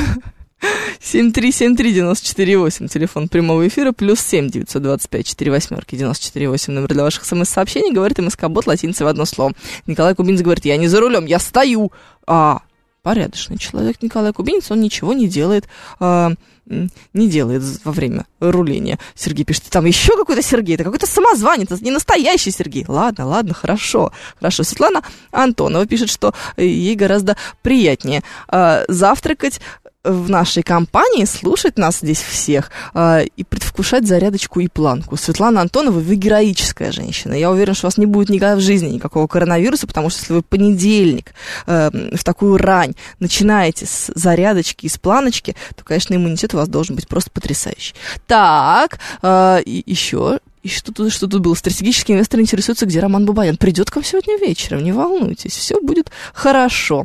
семь три семь три девяносто четыре восемь, телефон прямого эфира, плюс семь девятьсот двадцать пять четыре восьмерки девяносто четыре восемь, номер для ваших смс-сообщений, говорит МСК-бот латиницей в одно слово. Николай Кубинец говорит, я не за рулем, я стою. А, порядочный человек Николай Кубинец, он ничего не делает, а, не делает во время руления. Сергей пишет, там еще какой-то Сергей, это какой-то самозванец, это не настоящий Сергей. Ладно, ладно, хорошо, хорошо. Светлана Антонова пишет, что ей гораздо приятнее а, завтракать в нашей компании, слушать нас здесь всех э, и предвкушать зарядочку и планку. Светлана Антонова, вы героическая женщина. Я уверена, что у вас не будет никогда в жизни никакого коронавируса, потому что если вы в понедельник э, в такую рань начинаете с зарядочки и с планочки, то, конечно, иммунитет у вас должен быть просто потрясающий. Так, э, и еще... И что тут, что тут было? Стратегический инвестор интересуется, где Роман Бабаян. Придет к вам сегодня вечером, не волнуйтесь, все будет хорошо.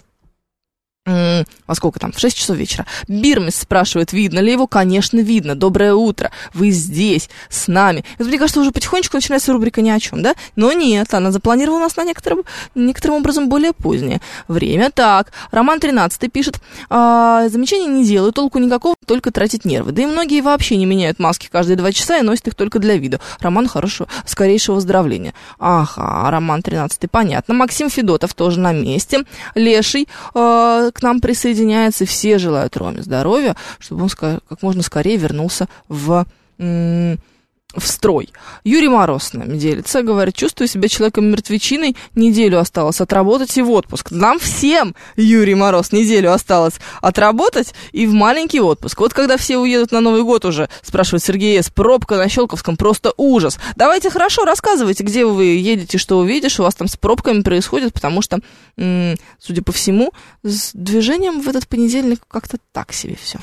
М-м, во сколько там? В шесть часов вечера. Бирмис спрашивает, видно ли его? Конечно, видно. Доброе утро. Вы здесь, с нами. Это, мне кажется, уже потихонечку начинается рубрика «Ни о чем», да? Но нет, она запланировала у нас на некоторым, некоторым образом более позднее время. Так, Роман тринадцатый пишет, а, замечаний не делаю, толку никакого, только тратить нервы. Да и многие вообще не меняют маски каждые два часа и носят их только для вида. Роман, хорошего, скорейшего выздоровления. Ага, Роман тринадцатый, понятно. Максим Федотов тоже на месте. Леший а, к нам присоединяется, все желают Роме здоровья, чтобы он как можно скорее вернулся в, в строй. Юрий Мороз с нами делится, говорит, чувствую себя человеком-мертвечиной, неделю осталось отработать и в отпуск. Нам всем, Юрий Мороз, неделю осталось отработать и в маленький отпуск. Вот когда все уедут на Новый год уже, спрашивает Сергей С., пробка на Щелковском, просто ужас. Давайте хорошо рассказывайте, где вы едете, что увидишь, у вас там с пробками происходит, потому что, м- судя по всему, с движением в этот понедельник как-то так себе все.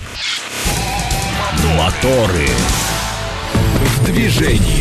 Моторы. В движении.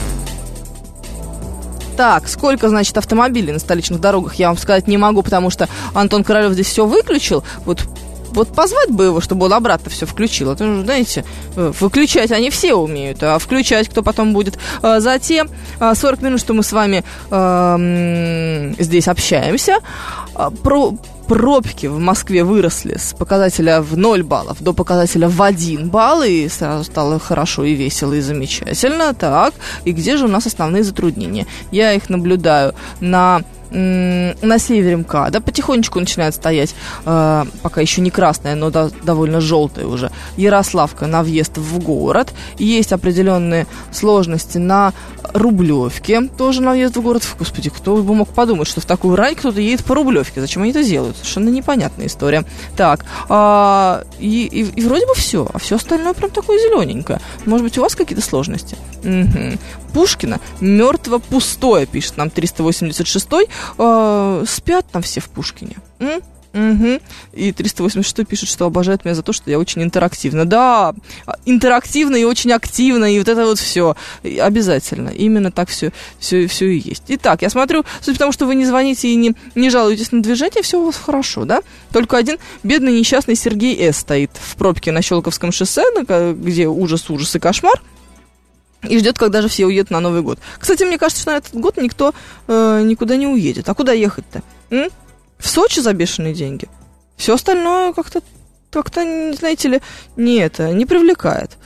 Так, сколько, значит, автомобилей на столичных дорогах, я вам сказать не могу, потому что Антон Королёв здесь все выключил. Вот, вот позвать бы его, чтобы он обратно все включил. Это, ну, знаете, выключать они все умеют, а включать кто потом будет. За те сорок минут, что мы с вами э, здесь общаемся, про... Пробки в Москве выросли с показателя в ноль баллов до показателя в один балл, и сразу стало хорошо и весело, и замечательно. Так, и где же у нас основные затруднения? Я их наблюдаю на... на севере МКАДа, потихонечку начинает стоять, э, пока еще не красная, но до, довольно желтая уже, Ярославка на въезд в город. Есть определенные сложности на Рублевке, тоже на въезд в город. Господи, кто бы мог подумать, что в такую рань кто-то едет по Рублевке. Зачем они это делают? Совершенно непонятная история. Так, э, и, и, и вроде бы все, а все остальное прям такое зелененькое. Может быть, у вас какие-то сложности? Угу. Пушкино мертво пустое, пишет нам триста восемьдесят шестой. Э, спят там все в Пушкине. М? Угу. И триста восемьдесят шестой пишет, что обожает меня за то, что я очень интерактивна. Да, интерактивно и очень активно, и вот это вот все. Обязательно. Именно так все, все, все и есть. Итак, я смотрю, судя по тому, что вы не звоните и не, не жалуетесь на движение, все у вас хорошо, да? Только один бедный несчастный Сергей С. стоит в пробке на Щелковском шоссе, где ужас, ужас и кошмар. И ждет, когда же все уедут на Новый год. Кстати, мне кажется, что на этот год никто э, никуда не уедет. А куда ехать-то? М? В Сочи за бешеные деньги. Все остальное как-то как-то, знаете ли, не это, не привлекает.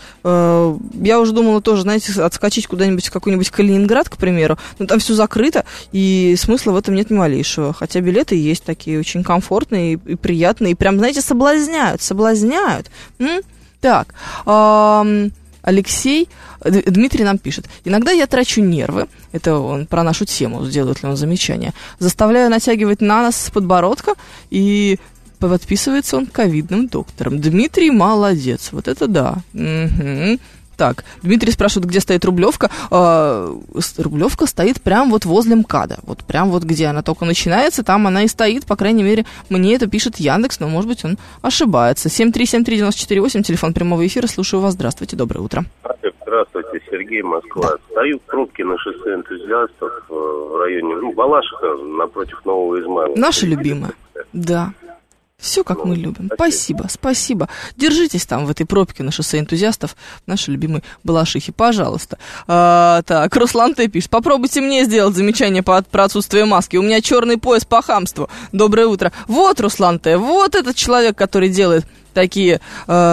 Я уже думала тоже, знаете, отскочить куда-нибудь в какой-нибудь Калининград, к примеру, но там все закрыто, и смысла в этом нет ни малейшего. Хотя билеты есть такие очень комфортные и, и приятные, и прям, знаете, соблазняют, соблазняют. М? Так, эм, Алексей, Дмитрий нам пишет. Иногда я трачу нервы, это он про нашу тему, сделает ли он замечание, заставляю натягивать на нос с подбородка, и подписывается он ковидным доктором. Дмитрий молодец, вот это да. Угу. Так, Дмитрий спрашивает, где стоит Рублевка. А, Рублевка стоит прямо вот возле МКАДа. Вот прям вот где она только начинается, там она и стоит. По крайней мере, мне это пишет Яндекс, но, может быть, он ошибается. семь три семь три девять четыре восемь, телефон прямого эфира. Слушаю вас. Здравствуйте, доброе утро.
Здравствуйте, Сергей, Москва. Стою в пробке на шоссе энтузиастов в районе, ну, Балашиха, напротив Нового Измайла.
Наша любимая. Да. Все, как ну, мы любим. Спасибо. спасибо, спасибо. Держитесь там в этой пробке на шоссе энтузиастов, наши любимые Балашихи, пожалуйста. А, так, Руслан Т. пишет, попробуйте мне сделать замечание по, про отсутствие маски. У меня черный пояс по хамству. Доброе утро. Вот, Руслан Т., вот этот человек, который делает такие...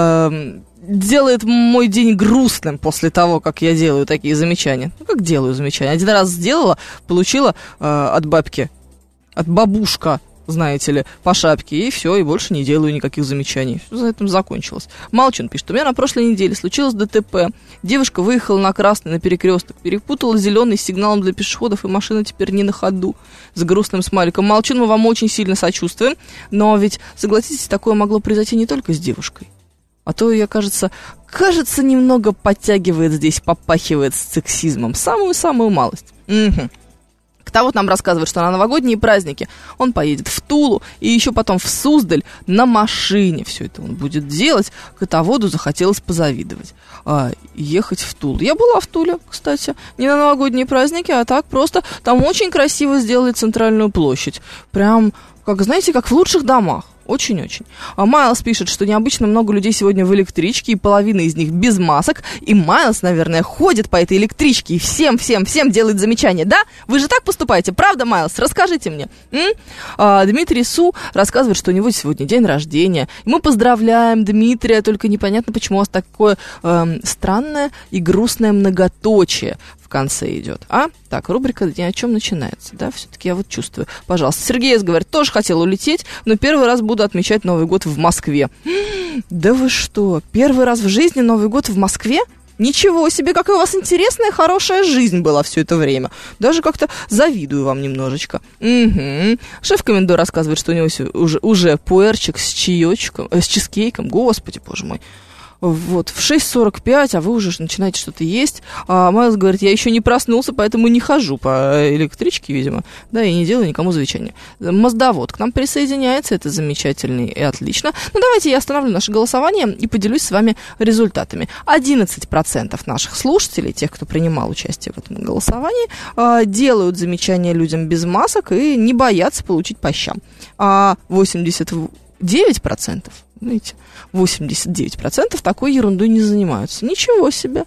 Э, делает мой день грустным после того, как я делаю такие замечания. Ну, как делаю замечания? Один раз сделала, получила э, от бабки, от бабушка, знаете ли, по шапке, и все, и больше не делаю никаких замечаний. Все за этим закончилось. Малчин пишет, у меня на прошлой неделе случилось ДТП. Девушка выехала на красный, на перекресток, перепутала зеленый с сигналом для пешеходов, и машина теперь не на ходу. С грустным смайликом. Малчин, мы вам очень сильно сочувствуем, но ведь, согласитесь, такое могло произойти не только с девушкой. А то, я, кажется, кажется, немного подтягивает здесь, попахивает с сексизмом. Самую-самую малость. Угу. Кто вот нам рассказывает, что на новогодние праздники он поедет в Тулу и еще потом в Суздаль на машине. Все это он будет делать. Котоводу захотелось позавидовать. А, ехать в Тулу. Я была в Туле, кстати. Не на новогодние праздники, а так просто. Там очень красиво сделали центральную площадь. Прям, как, знаете, как в лучших домах. Очень-очень. А Майлз пишет, что необычно много людей сегодня в электричке, и половина из них без масок. И Майлз, наверное, ходит по этой электричке и всем-всем-всем делает замечания. Да? Вы же так поступаете? Правда, Майлз? Расскажите мне. М? А, Дмитрий Су рассказывает, что у него сегодня день рождения. И мы поздравляем Дмитрия, только непонятно, почему у вас такое эм, странное и грустное многоточие в конце идет. А? Так, рубрика «Ни о чем» начинается. Да, все-таки я вот чувствую. Пожалуйста. Сергей говорит, тоже хотел улететь, но первый раз буду отмечать Новый год в Москве. Да вы что? Первый раз в жизни Новый год в Москве? Ничего себе, какая у вас интересная, хорошая жизнь была все это время. Даже как-то завидую вам немножечко. Угу. Шеф-комендор рассказывает, что у него уже, уже пуэрчик с чаечком, э, с чизкейком. Господи, боже мой. Вот, в шесть сорок пять, а вы уже начинаете что-то есть. А Майлз говорит, я еще не проснулся, поэтому не хожу по электричке, видимо. Да, и не делаю никому замечания. Моздовод к нам присоединяется, это замечательно и отлично. Ну, давайте я остановлю наше голосование и поделюсь с вами результатами. одиннадцать процентов наших слушателей, тех, кто принимал участие в этом голосовании, делают замечания людям без масок и не боятся получить по щам. А восемьдесят девять процентов, видите, восемьдесят девять процентов такой ерундой не занимаются. Ничего себе.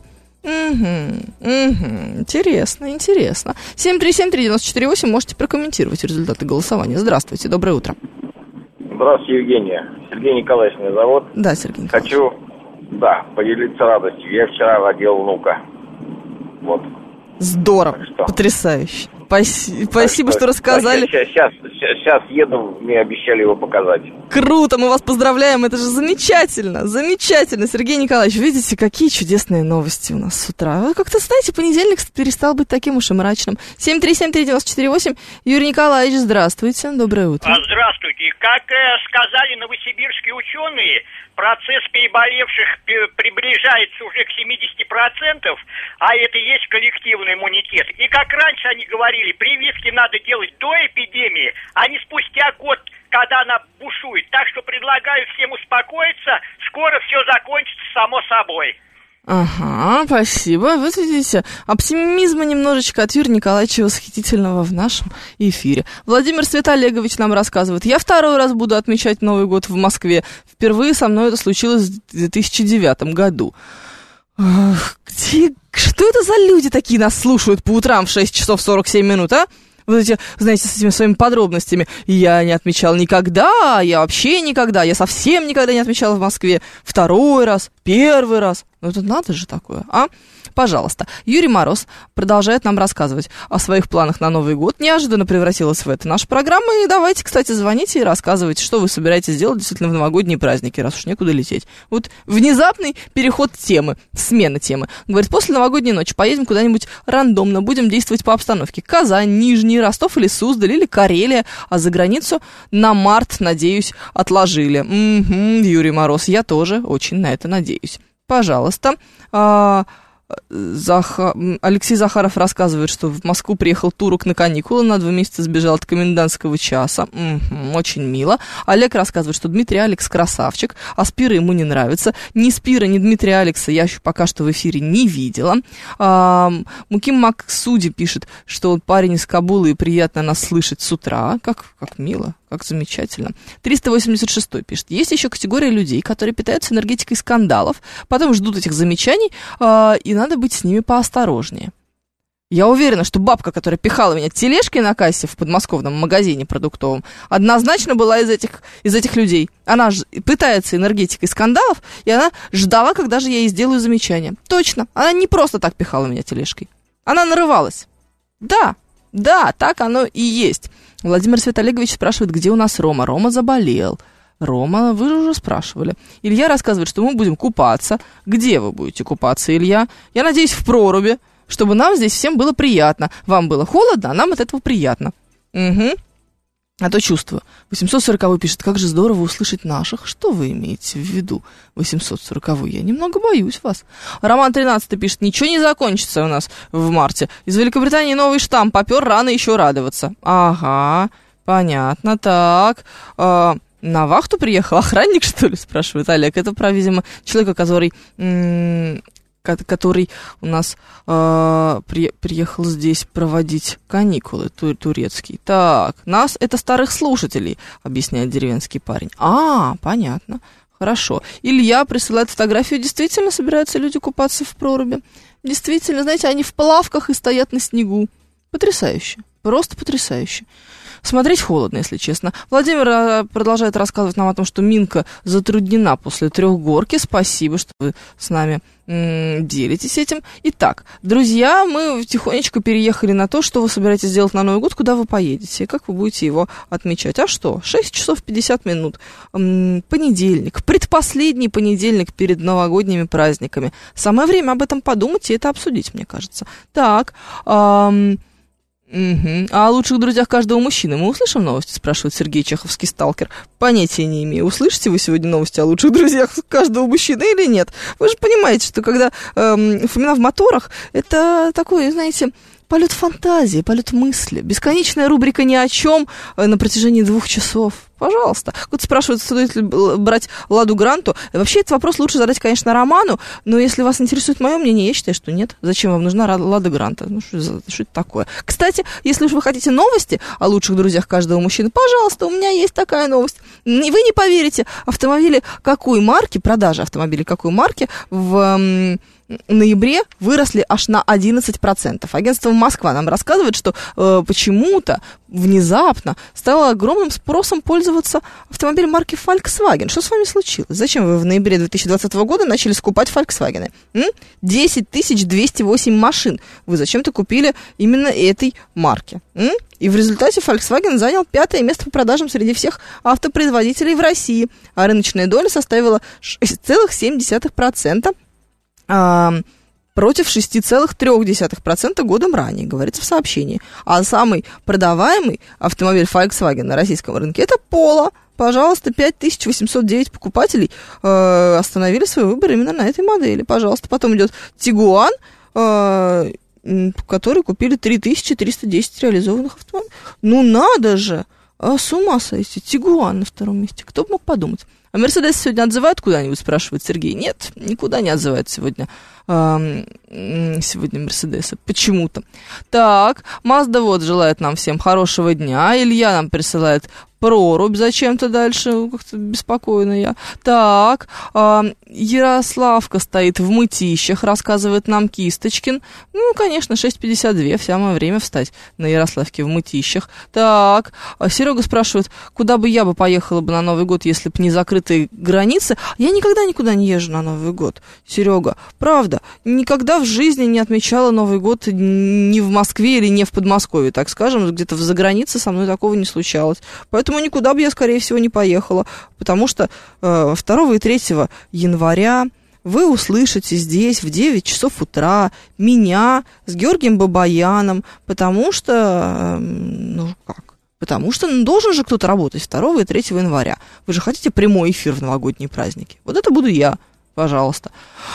Угу, угу. Интересно, интересно. семь три семь три девять четыре восемь, можете прокомментировать результаты голосования. Здравствуйте, доброе утро.
Здравствуйте, Евгения. Сергей Николаевич меня зовут.
Да, Сергей Николаевич.
Хочу, да, поделиться радостью. Я вчера родил внука. Вот.
Здорово, потрясающе. Спасибо, спасибо, что, что рассказали.
Сейчас, сейчас, сейчас еду, мне обещали его показать.
Круто, мы вас поздравляем, это же замечательно, замечательно. Сергей Николаевич, видите, какие чудесные новости у нас с утра. Как-то, знаете, понедельник перестал быть таким уж и мрачным. семь три семь три девять четыре восемь. Юрий Николаевич, здравствуйте, доброе утро.
Здравствуйте. Как сказали новосибирские ученые, процесс переболевших приближается уже к семидесяти процентам, а это и есть коллективный иммунитет. И как раньше они говорили, прививки надо делать до эпидемии, а не спустя год, когда она бушует. Так что предлагаю всем успокоиться, скоро все закончится само собой.
Ага, спасибо. Вот видите, оптимизма немножечко от Юрия Николаевича восхитительного в нашем эфире. Владимир Светолегович нам рассказывает. Я второй раз буду отмечать Новый год в Москве. Впервые со мной это случилось в две тысячи девятом году. Где... Что это за люди такие нас слушают по утрам в шесть часов сорок семь минут, а? Вот эти, знаете, с этими своими подробностями. Я не отмечал никогда, я вообще никогда, я совсем никогда не отмечал в Москве. Второй раз, первый раз. Ну, это надо же такое, а? Пожалуйста. Юрий Мороз продолжает нам рассказывать о своих планах на Новый год. Неожиданно превратилась в это наша программа. И давайте, кстати, звоните и рассказывайте, что вы собираетесь делать действительно в новогодние праздники, раз уж некуда лететь. Вот внезапный переход темы, смена темы. Говорит, после новогодней ночи поедем куда-нибудь рандомно, будем действовать по обстановке. Казань, Нижний, Ростов или Суздаль, или Карелия. А за границу на март, надеюсь, отложили. Угу, Юрий Мороз, я тоже очень на это надеюсь. Пожалуйста. Заха... Алексей Захаров рассказывает, что в Москву приехал турок на каникулы, на два месяца сбежал от комендантского часа. М-м, очень мило. Олег рассказывает, что Дмитрий Алекс красавчик, а Спира ему не нравится. Ни Спира, ни Дмитрия Алекса я еще пока что в эфире не видела. А, Муким Максуди пишет, что он парень из Кабула и приятно нас слышать с утра. Как, как мило. Как замечательно. триста восемьдесят шестой пишет. Есть еще категория людей, которые питаются энергетикой скандалов, потом ждут этих замечаний, э, и надо быть с ними поосторожнее. Я уверена, что бабка, которая пихала меня тележкой на кассе в подмосковном магазине продуктовом, однозначно была из этих, из этих людей. Она ж, пытается энергетикой скандалов, и она ждала, когда же я ей сделаю замечание. Точно. Она не просто так пихала меня тележкой. Она нарывалась. Да, да, так оно и есть. Владимир Светолегович спрашивает, где у нас Рома. Рома заболел. Рома, вы же уже спрашивали. Илья рассказывает, что мы будем купаться. Где вы будете купаться, Илья? Я надеюсь, в проруби, чтобы нам здесь всем было приятно. Вам было холодно, а нам от этого приятно. Угу. А то чувствую. восемьсот сороковой пишет, как же здорово услышать наших. Что вы имеете в виду, восемьсот сороковой? Я немного боюсь вас. Роман тринадцатый пишет, ничего не закончится у нас в марте. Из Великобритании новый штамм, попер, рано еще радоваться. Ага, понятно, так. А, на вахту приехал охранник, что ли, спрашивает Олег. Это про, видимо, человека, который... М- который у нас э, при, приехал здесь проводить каникулы, тур, турецкий. Так, нас, это старых слушателей, объясняет деревенский парень. А, понятно, хорошо. Илья присылает фотографию, действительно собираются люди купаться в проруби. Действительно, знаете, они в плавках и стоят на снегу. Потрясающе, просто потрясающе. Смотреть холодно, если честно. Владимир продолжает рассказывать нам о том, что Минка затруднена после трехгорки. Спасибо, что вы с нами м- делитесь этим. Итак, друзья, мы тихонечко переехали на то, что вы собираетесь делать на Новый год, куда вы поедете, и как вы будете его отмечать. А что? шесть часов пятьдесят минут. М- понедельник, предпоследний понедельник перед новогодними праздниками. Самое время об этом подумать и это обсудить, мне кажется. Так, эм... Угу. А о лучших друзьях каждого мужчины мы услышим новости, спрашивает Сергей Чеховский, сталкер. Понятия не имею, услышите вы сегодня новости о лучших друзьях каждого мужчины или нет. Вы же понимаете, что когда эм, Фомина в моторах, это такой, знаете, полет фантазии, полет мысли. Бесконечная рубрика ни о чем на протяжении двух часов. Пожалуйста. Вот спрашивают, стоит ли брать Ладу Гранту. Вообще, этот вопрос лучше задать, конечно, Роману, но если вас интересует мое мнение, я считаю, что нет. Зачем вам нужна Лада Гранта? Ну, что, что это такое? Кстати, если уж вы хотите новости о лучших друзьях каждого мужчины, пожалуйста, у меня есть такая новость. Вы не поверите, автомобили какой марки, продажи автомобилей какой марки в ноябре выросли аж на одиннадцать процентов. Агентство «Москва» нам рассказывает, что э, почему-то внезапно стало огромным спросом пользоваться автомобилем марки Volkswagen. Что с вами случилось? Зачем вы в ноябре две тысячи двадцатого года начали скупать Volkswagen? М? десять тысяч двести восемь машин вы зачем-то купили именно этой марки. М? И в результате Volkswagen занял пятое место по продажам среди всех автопроизводителей в России, а рыночная доля составила шесть целых семь десятых процента. Против шесть целых три десятых процента годом ранее, говорится в сообщении. А самый продаваемый автомобиль Volkswagen на российском рынке – это Polo. Пожалуйста, пять тысяч восемьсот девять покупателей э, остановили свой выбор именно на этой модели. Пожалуйста, потом идет Tiguan, э, который купили три тысячи триста десять реализованных автомобилей. Ну надо же! А, с ума сойти. Tiguan на втором месте. Кто бы мог подумать? А Мерседес сегодня отзывают куда-нибудь, спрашивает Сергей. Нет, никуда не отзывают сегодня э, сегодня Мерседесы. Почему-то. Так, Мазда вот желает нам всем хорошего дня. Илья нам присылает прорубь зачем-то дальше, как-то беспокойно я. Так, э, Ярославка стоит в мытищах, рассказывает нам Кисточкин. Ну, конечно, шесть пятьдесят два, самое время встать на Ярославке в мытищах. Так, Серега спрашивает, куда бы я бы поехала бы на Новый год, если бы не закрытые границы. Я никогда никуда не езжу на Новый год, Серега, правда, никогда в жизни не отмечала Новый год ни в Москве или не в Подмосковье, так скажем, где-то в загранице со мной такого не случалось. Поэтому никуда бы я, скорее всего, не поехала, потому что э, второго и третьего января вы услышите здесь в девять часов утра меня с Георгием Бабаяном, потому что, э, ну как, потому что ну, должен же кто-то работать второго и третьего января. Вы же хотите прямой эфир в новогодние праздники? Вот это буду я. Пожалуйста.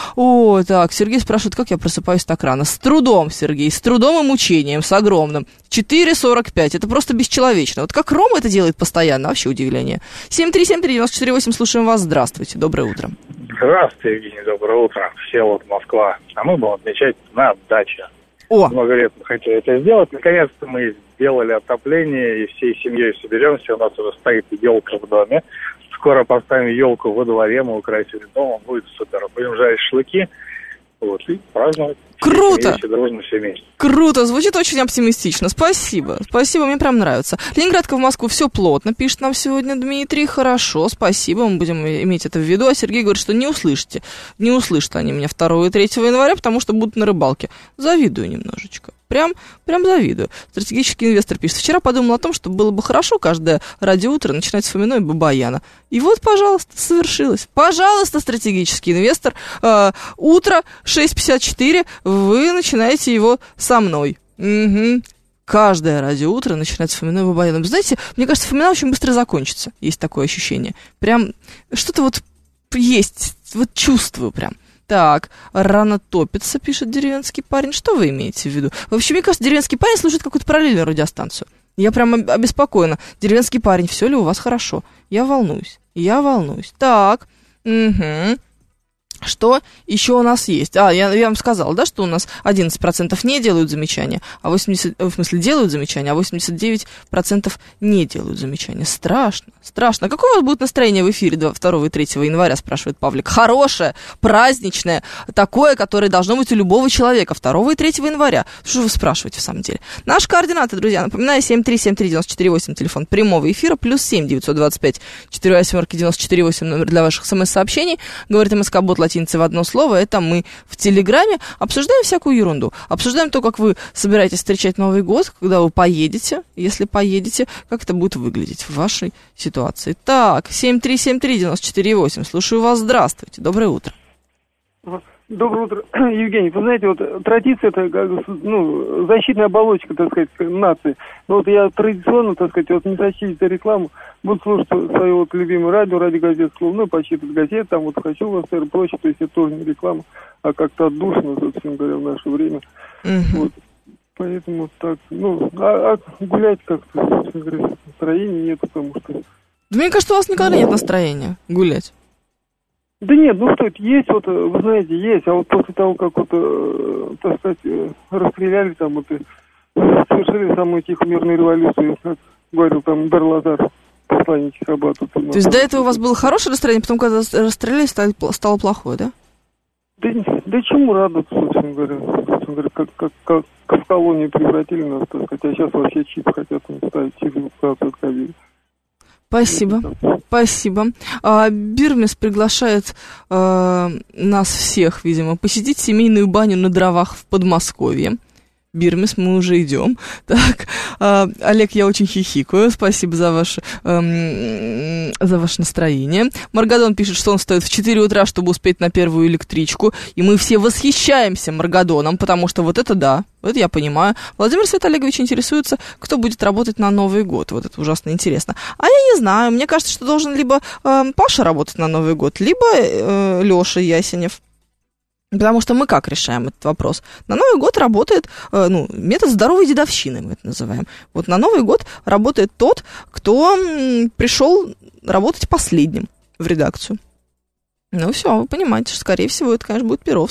О, так, Сергей спрашивает, как я просыпаюсь так рано. С трудом, Сергей, с трудом и мучением, с огромным. четыре сорок пять, это просто бесчеловечно. Вот как Рома это делает постоянно, вообще удивление. семь три семь три девять четыре восемь, слушаем вас, здравствуйте, доброе утро.
Здравствуйте, Евгений, доброе утро. Все вот Москва. А мы будем отмечать на даче.
О!
Много лет мы хотели это сделать. Наконец-то мы сделали отопление, и всей семьей соберемся. У нас уже стоит елка в доме. Скоро поставим елку во дворе, мы украсили дом, будет супер. Будем жарить шашлыки, вот, и праздновать.
Круто!
Все дружно, все вместе.
Круто, звучит очень оптимистично. Спасибо, спасибо, мне прям нравится. Ленинградка в Москву, все плотно, пишет нам сегодня Дмитрий. Хорошо, спасибо, мы будем иметь это в виду. А Сергей говорит, что не услышите. Не услышат они меня второго и третьего января, потому что будут на рыбалке. Завидую немножечко. Прям, прям завидую. Стратегический инвестор пишет. Вчера подумал о том, что было бы хорошо каждое радиоутро начинать с Фоминой и Бабаяна. И вот, пожалуйста, совершилось. Пожалуйста, стратегический инвестор. Э, утро шесть пятьдесят четыре. Вы начинаете его со мной. Угу. Каждое радиоутро начинается с Фоминой и Бабаяном. Знаете, мне кажется, Фомина очень быстро закончится. Есть такое ощущение. Прям что-то вот есть. Вот чувствую прям. Так, рано топится, пишет деревенский парень. Что вы имеете в виду? Вообще, мне кажется, деревенский парень слушает какую-то параллельную радиостанцию. Я прям обеспокоена. Деревенский парень, все ли у вас хорошо? Я волнуюсь, я волнуюсь. Так, угу. Что еще у нас есть? А, я, я вам сказала, да, что у нас одиннадцать процентов не делают замечания, а восемьдесят процентов, в смысле, делают замечания, а восемьдесят девять процентов не делают замечания. Страшно, страшно. Какое у вас будет настроение в эфире второго и третьего января, спрашивает Павлик. Хорошее, праздничное, такое, которое должно быть у любого человека второго и третьего января. Что вы спрашиваете в самом деле? Наши координаты, друзья, напоминаю, семь три семь три девять четыре восемь, телефон прямого эфира, плюс семь девятьсот двадцать пять четыре восемь девяносто четыре восемь, номер для ваших смс-сообщений. Говорит МСК-бот латиница в одно слово, это мы в Телеграме. Обсуждаем всякую ерунду. Обсуждаем то, как вы собираетесь встречать Новый год, когда вы поедете, если поедете, как это будет выглядеть в вашей ситуации. Так, семь три семь три девять четыре восемь, слушаю вас, здравствуйте, доброе утро.
Доброе утро, Евгений. Вы знаете, вот традиция, это ну, защитная оболочка, так сказать, нации. Но вот я традиционно, так сказать, вот не тащить за рекламу, буду слушать свое вот любимое радио, ради газет, ну, почитать газет, там вот хочу вас и прочее, то есть это тоже не реклама, а как-то отдушно, собственно говоря, в наше время. Uh-huh. Вот. Поэтому так, ну, а, а гулять как-то, собственно говоря, настроения нет, потому что...
Да мне кажется, у вас никогда нет настроения гулять.
Да нет, ну что это, есть вот, вы знаете, есть, а вот после того, как вот, э, так сказать, э, расстреляли там вот, и совершили самую тихую мирную революцию, как говорил там Берлазар, посланник Хаббата.
То есть до этого у вас было хорошее настроение, потом, когда расстреляли, стало, стало плохое, да?
Да, да чему радоваться, собственно говоря, собственно говоря, как, как, как, как в колонию превратили нас, так сказать, а сейчас вообще чип хотят ставить, чип от ковида.
Спасибо, спасибо. А, Бирмес приглашает а, нас всех, видимо, посетить семейную баню на дровах в Подмосковье. Бирмес, мы уже идем. Так, а, Олег, я очень хихикаю. Спасибо за ваше, эм, за ваше настроение. Маргадон пишет, что он встает в четыре утра, чтобы успеть на первую электричку. И мы все восхищаемся Маргадоном, потому что вот это да, вот я понимаю. Владимир Свет Олегович интересуется, кто будет работать на Новый год. Вот это ужасно интересно. А я не знаю, мне кажется, что должен либо э, Паша работать на Новый год, либо э, Леша Ясенев. Потому что мы как решаем этот вопрос? На Новый год работает, э, ну, метод здоровой дедовщины, мы это называем. Вот на Новый год работает тот, кто м, пришел работать последним в редакцию. Ну все, вы понимаете, что, скорее всего, это, конечно, будет Перовский.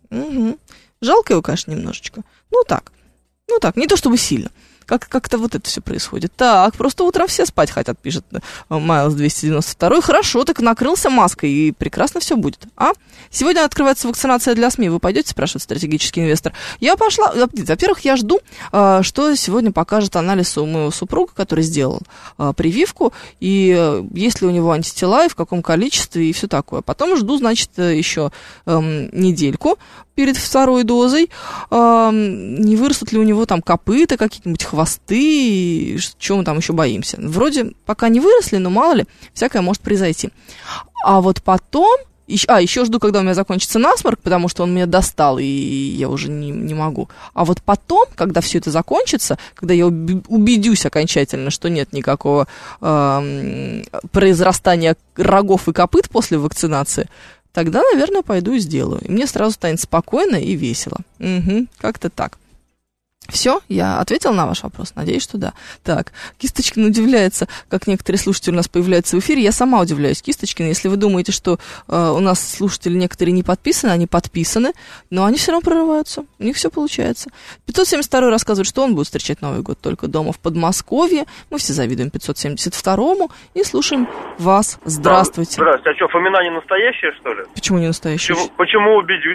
Угу. Жалко его, конечно, немножечко. Ну так, ну так, не то чтобы сильно. Как- как-то вот это все происходит. Так, просто утром все спать хотят, пишет Майлз двести девяносто два. Хорошо, так накрылся маской, и прекрасно все будет. А? Сегодня открывается вакцинация для СМИ. Вы пойдете, спрашивает стратегический инвестор. Я пошла. Во-первых, я жду, что сегодня покажет анализ у моего супруга, который сделал прививку, и есть ли у него антитела, и в каком количестве, и все такое. Потом жду, значит, еще эм, недельку перед второй дозой, эм, не вырастут ли у него там копыта, какие-нибудь хвосты, чего мы там еще боимся. Вроде пока не выросли, но мало ли, всякое может произойти. А вот потом, еще, а, еще жду, когда у меня закончится насморк, потому что он меня достал, и я уже не, не могу. А вот потом, когда все это закончится, когда я убедюсь окончательно, что нет никакого э, произрастания рогов и копыт после вакцинации, тогда, наверное, пойду и сделаю. И мне сразу станет спокойно и весело. Угу, как-то так. Все, я ответила на ваш вопрос? Надеюсь, что да. Так, Кисточкин удивляется, как некоторые слушатели у нас появляются в эфире. Я сама удивляюсь, Кисточкин. Если вы думаете, что э, у нас слушатели некоторые не подписаны, они подписаны, но они все равно прорываются. У них все получается. пятьсот семьдесят второй рассказывает, что он будет встречать Новый год только дома в Подмосковье. Мы все завидуем пятьсот семьдесят второму и слушаем вас. Здравствуйте.
Да, здравствуйте. А что, Фомина не настоящая, что ли?
Почему не настоящая?
Почему, почему убедюсь?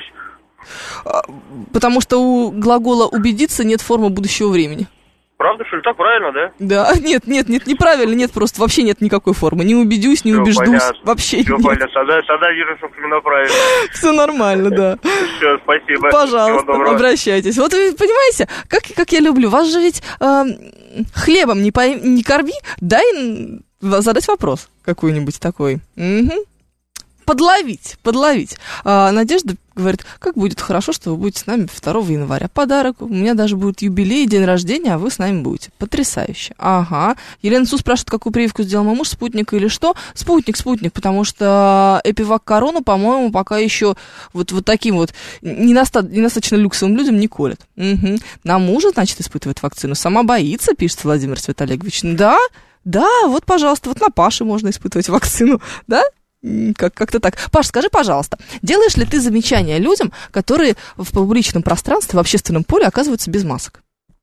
Потому что у глагола «убедиться» нет формы будущего времени.
Правда, что ли? Так правильно, да?
Да, нет, нет, нет, неправильно, нет, просто вообще нет никакой формы. Не убедюсь, не
Всё
убеждусь,
понятно.
вообще
Всё
нет.
понятно, тогда, тогда вижу, что Фомина правильно.
Все нормально, да.
Все, спасибо.
Пожалуйста, обращайтесь. Вот вы понимаете, как, как я люблю, вас же ведь э, хлебом не, по, не корми, дай задать вопрос какой-нибудь такой. Угу. Подловить, подловить. А, Надежда говорит, как будет хорошо, что вы будете с нами второго января. Подарок. У меня даже будет юбилей, день рождения, а вы с нами будете. Потрясающе. Ага. Елена Су спрашивает, какую прививку сделал мой муж, спутник или что? Спутник, спутник, потому что Эпивак Корону, по-моему, пока еще вот, вот таким вот недостаточно люксовым людям не колят. Угу. На мужа, значит, испытывает вакцину. Сама боится, пишет Владимир Светолегович. Да, да, вот, пожалуйста, вот на Паше можно испытывать вакцину. Да? Как- как-то так. Паш, скажи, пожалуйста, делаешь ли ты замечания людям, которые в публичном пространстве, в общественном поле оказываются без масок?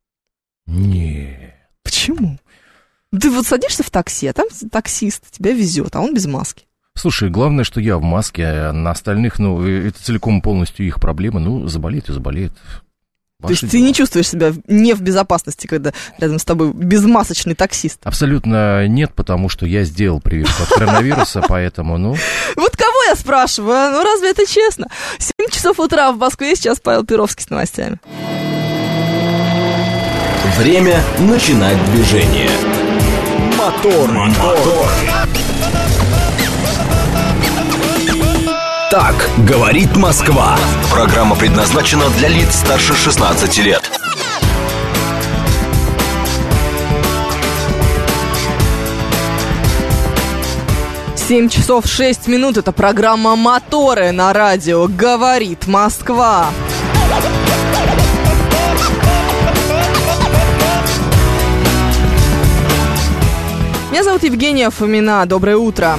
Нет.
Почему? Ты вот садишься в такси, а там таксист тебя везет, а он без маски.
Слушай, главное, что я в маске, а на остальных, ну, это целиком полностью их проблема. Ну, заболеет и заболеет.
То есть ты не чувствуешь себя не в безопасности, когда рядом с тобой безмасочный таксист?
Абсолютно нет, потому что я сделал прививку от коронавируса, поэтому, ну...
Вот кого я спрашиваю, а? Ну разве это честно? семь часов утра в Москве, сейчас Павел Перовский с новостями.
Время начинать движение. Мотор, мотор. Так говорит Москва. Программа предназначена для лиц старше шестнадцати лет.
семь часов шесть минут. Это программа «Моторы» на радио «Говорит Москва». Меня зовут Евгения Фомина. Доброе утро.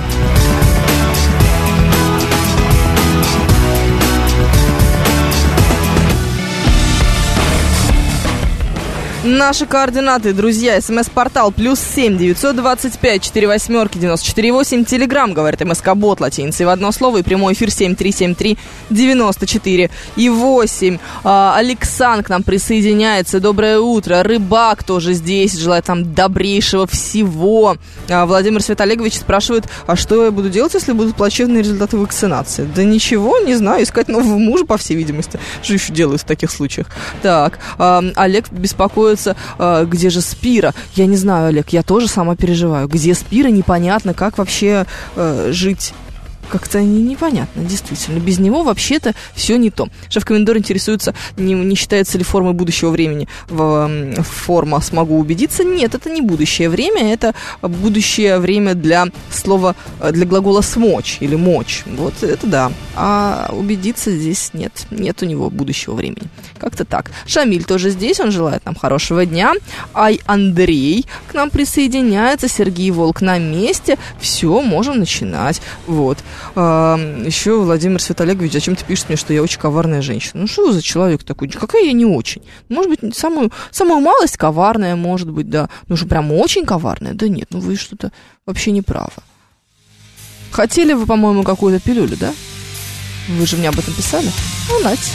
Наши координаты, друзья, смс-портал плюс семь девятьсот двадцать пять четыре восьмерки девяносто четыре восемь, телеграмм, говорит МСК-бот, латиницей в одно слово, и прямой эфир семь три семь три девяносто четыре и восемь. А, Александр к нам присоединяется, доброе утро, Рыбак тоже здесь, желает нам добрейшего всего. А, Владимир Светолегович спрашивает, а что я буду делать, если будут плачевные результаты вакцинации? Да ничего, не знаю, искать нового мужа, по всей видимости. Что еще делают в таких случаях? Так, а, Олег беспокоится, где же Спира? Я не знаю, Олег, я тоже сама переживаю. Где Спира, непонятно, как вообще э, жить. Как-то не, непонятно, действительно. Без него вообще-то все не то. Шеф-комендор интересуется, не, не считается ли формой будущего времени в, в форма «смогу убедиться». Нет, это не будущее время, это будущее время для слова, для глагола «смочь» или «мочь». Вот это да. А убедиться здесь нет. Нет у него будущего времени. Как-то так. Шамиль тоже здесь, он желает нам хорошего дня. Ай, Андрей к нам присоединяется. Сергей Волк на месте. Все, можем начинать. Вот. А, еще Владимир Светолегович зачем-то пишет мне, что я очень коварная женщина. Ну, что вы за человек такой? Какая я не очень? Может быть, самую, самую малость коварная, может быть, да. Ну, что прям очень коварная? Да нет, ну вы что-то вообще не правы. Хотели вы, по-моему, какую-то пилюлю, да? Вы же мне об этом писали? Ну, нате.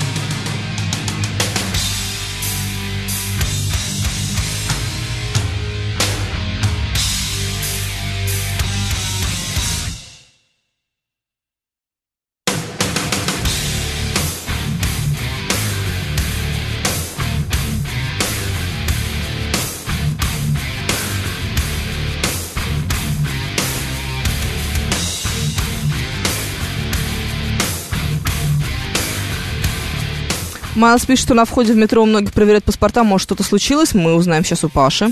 Майлз пишет, что на входе в метро у многих проверяют паспорта. Может, что-то случилось? Мы узнаем сейчас у Паши.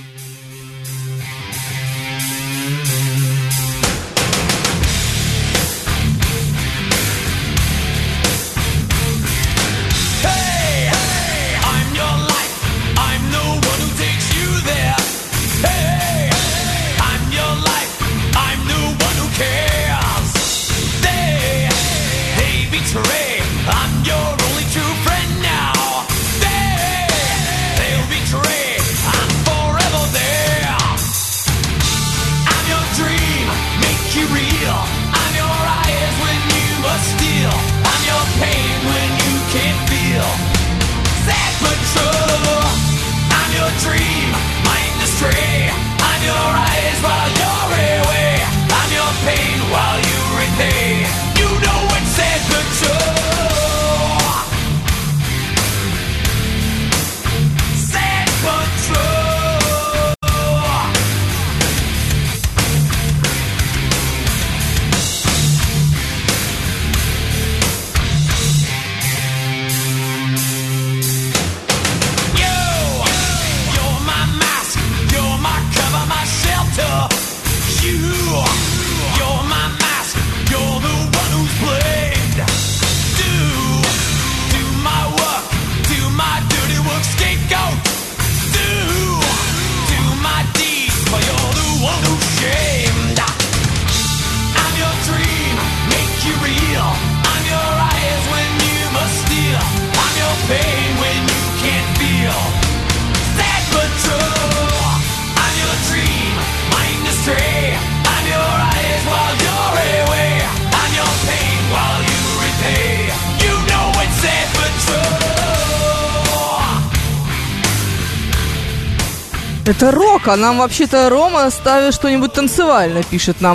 Это рок, а нам вообще-то Рома ставит что-нибудь танцевальное, пишет нам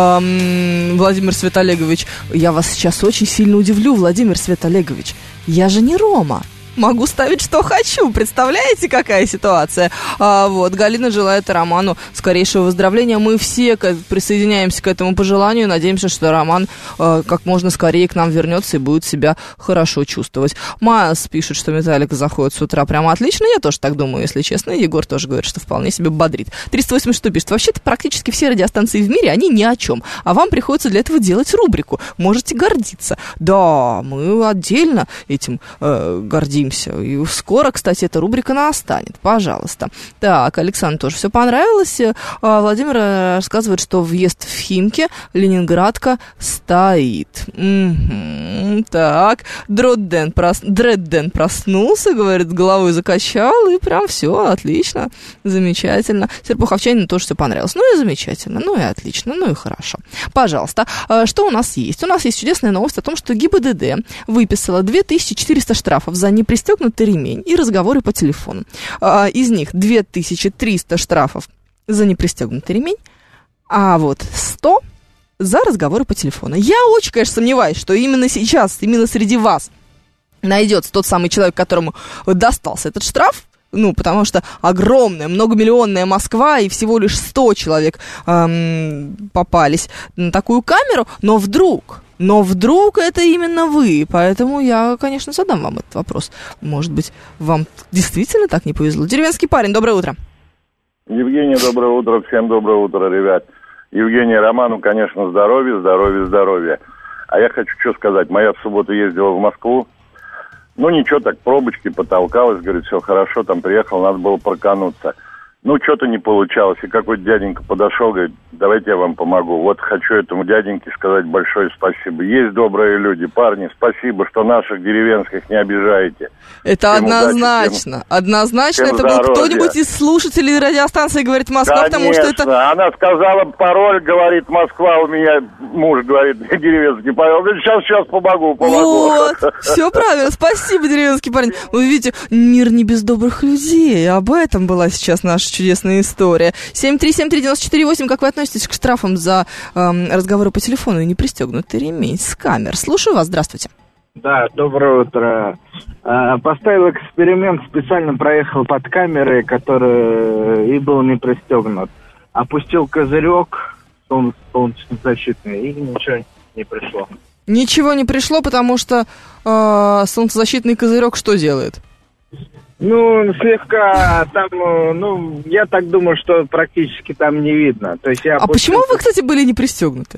эм, Владимир Светолегович. Я вас сейчас очень сильно удивлю, Владимир Светолегович. Я же не Рома. Могу ставить, что хочу. Представляете, какая ситуация? А, вот, Галина желает Роману скорейшего выздоровления. Мы все к, присоединяемся к этому пожеланию. Надеемся, что Роман а, как можно скорее к нам вернется и будет себя хорошо чувствовать. Майлз пишет, что Металлика заходит с утра прямо отлично. Я тоже так думаю, если честно. Егор тоже говорит, что вполне себе бодрит. триста восемьдесят что пишет? Вообще-то практически все радиостанции в мире, они ни о чем. А вам приходится для этого делать рубрику. Можете гордиться. Да, мы отдельно этим э, гордимся. И скоро, кстати, эта рубрика настанет. Пожалуйста. Так, Александру тоже все понравилось. Владимир рассказывает, что въезд в Химки, Ленинградка, стоит. Угу. Так, Дредден, прос... Дредден проснулся, говорит, головой закачал, и прям все отлично, замечательно. Серпуховчанину тоже все понравилось. Ну и замечательно, ну и отлично, ну и хорошо. Пожалуйста. Что у нас есть? У нас есть чудесная новость о том, что ГИБДД выписала две тысячи четыреста штрафов за непристойность пристегнутый ремень и разговоры по телефону. Из них две тысячи триста штрафов за непристегнутый ремень, а вот сто за разговоры по телефону. Я очень, конечно, сомневаюсь, что именно сейчас, именно среди вас найдется тот самый человек, которому достался этот штраф. Ну, потому что огромная, многомиллионная Москва, и всего лишь сто человек эм, попались на такую камеру, но вдруг... Но вдруг это именно вы, поэтому я, конечно, задам вам этот вопрос. Может быть, вам действительно так не повезло? Деревенский парень, доброе утро.
Евгений, доброе утро, всем доброе утро, ребят. Евгений, Роману, конечно, здоровья, здоровья, здоровья. А я хочу что сказать, моя в субботу ездила в Москву, ну ничего, так пробочки потолкалась, говорит, все хорошо, там приехал, надо было прокануться. Ну, что-то не получалось. И какой-то дяденька подошел, говорит, давайте я вам помогу. Вот хочу этому дяденьке сказать большое спасибо. Есть добрые люди, парни, спасибо, что наших деревенских не обижаете.
Это
Всем
однозначно.
удачи, всем,
однозначно.
всем
это был
здоровья.
кто-нибудь из слушателей радиостанции «Говорит Москва»,
Конечно.
потому что это...
Она сказала пароль, говорит, Москва, у меня муж, говорит, деревенский пароль. Говорит, сейчас, сейчас помогу, помогу.
Вот, все правильно. Спасибо, деревенский парень. Вы видите, мир не без добрых людей. Об этом была сейчас наша чудесная история. семь три семь три девять четыре восемь. Как вы относитесь к штрафам за эм, разговоры по телефону и не пристегнутый ремень с камер? Слушаю вас. Здравствуйте.
Да, доброе утро. А, поставил эксперимент, специально проехал под камеры, который и был не пристегнут. Опустил козырек солнцезащитный, и ничего не пришло.
Ничего не пришло, потому что э, солнцезащитный козырек что делает?
Ну, слегка там, ну, я так думаю, что практически там не видно. То есть я
а
опустил...
почему вы, кстати, были не пристегнуты?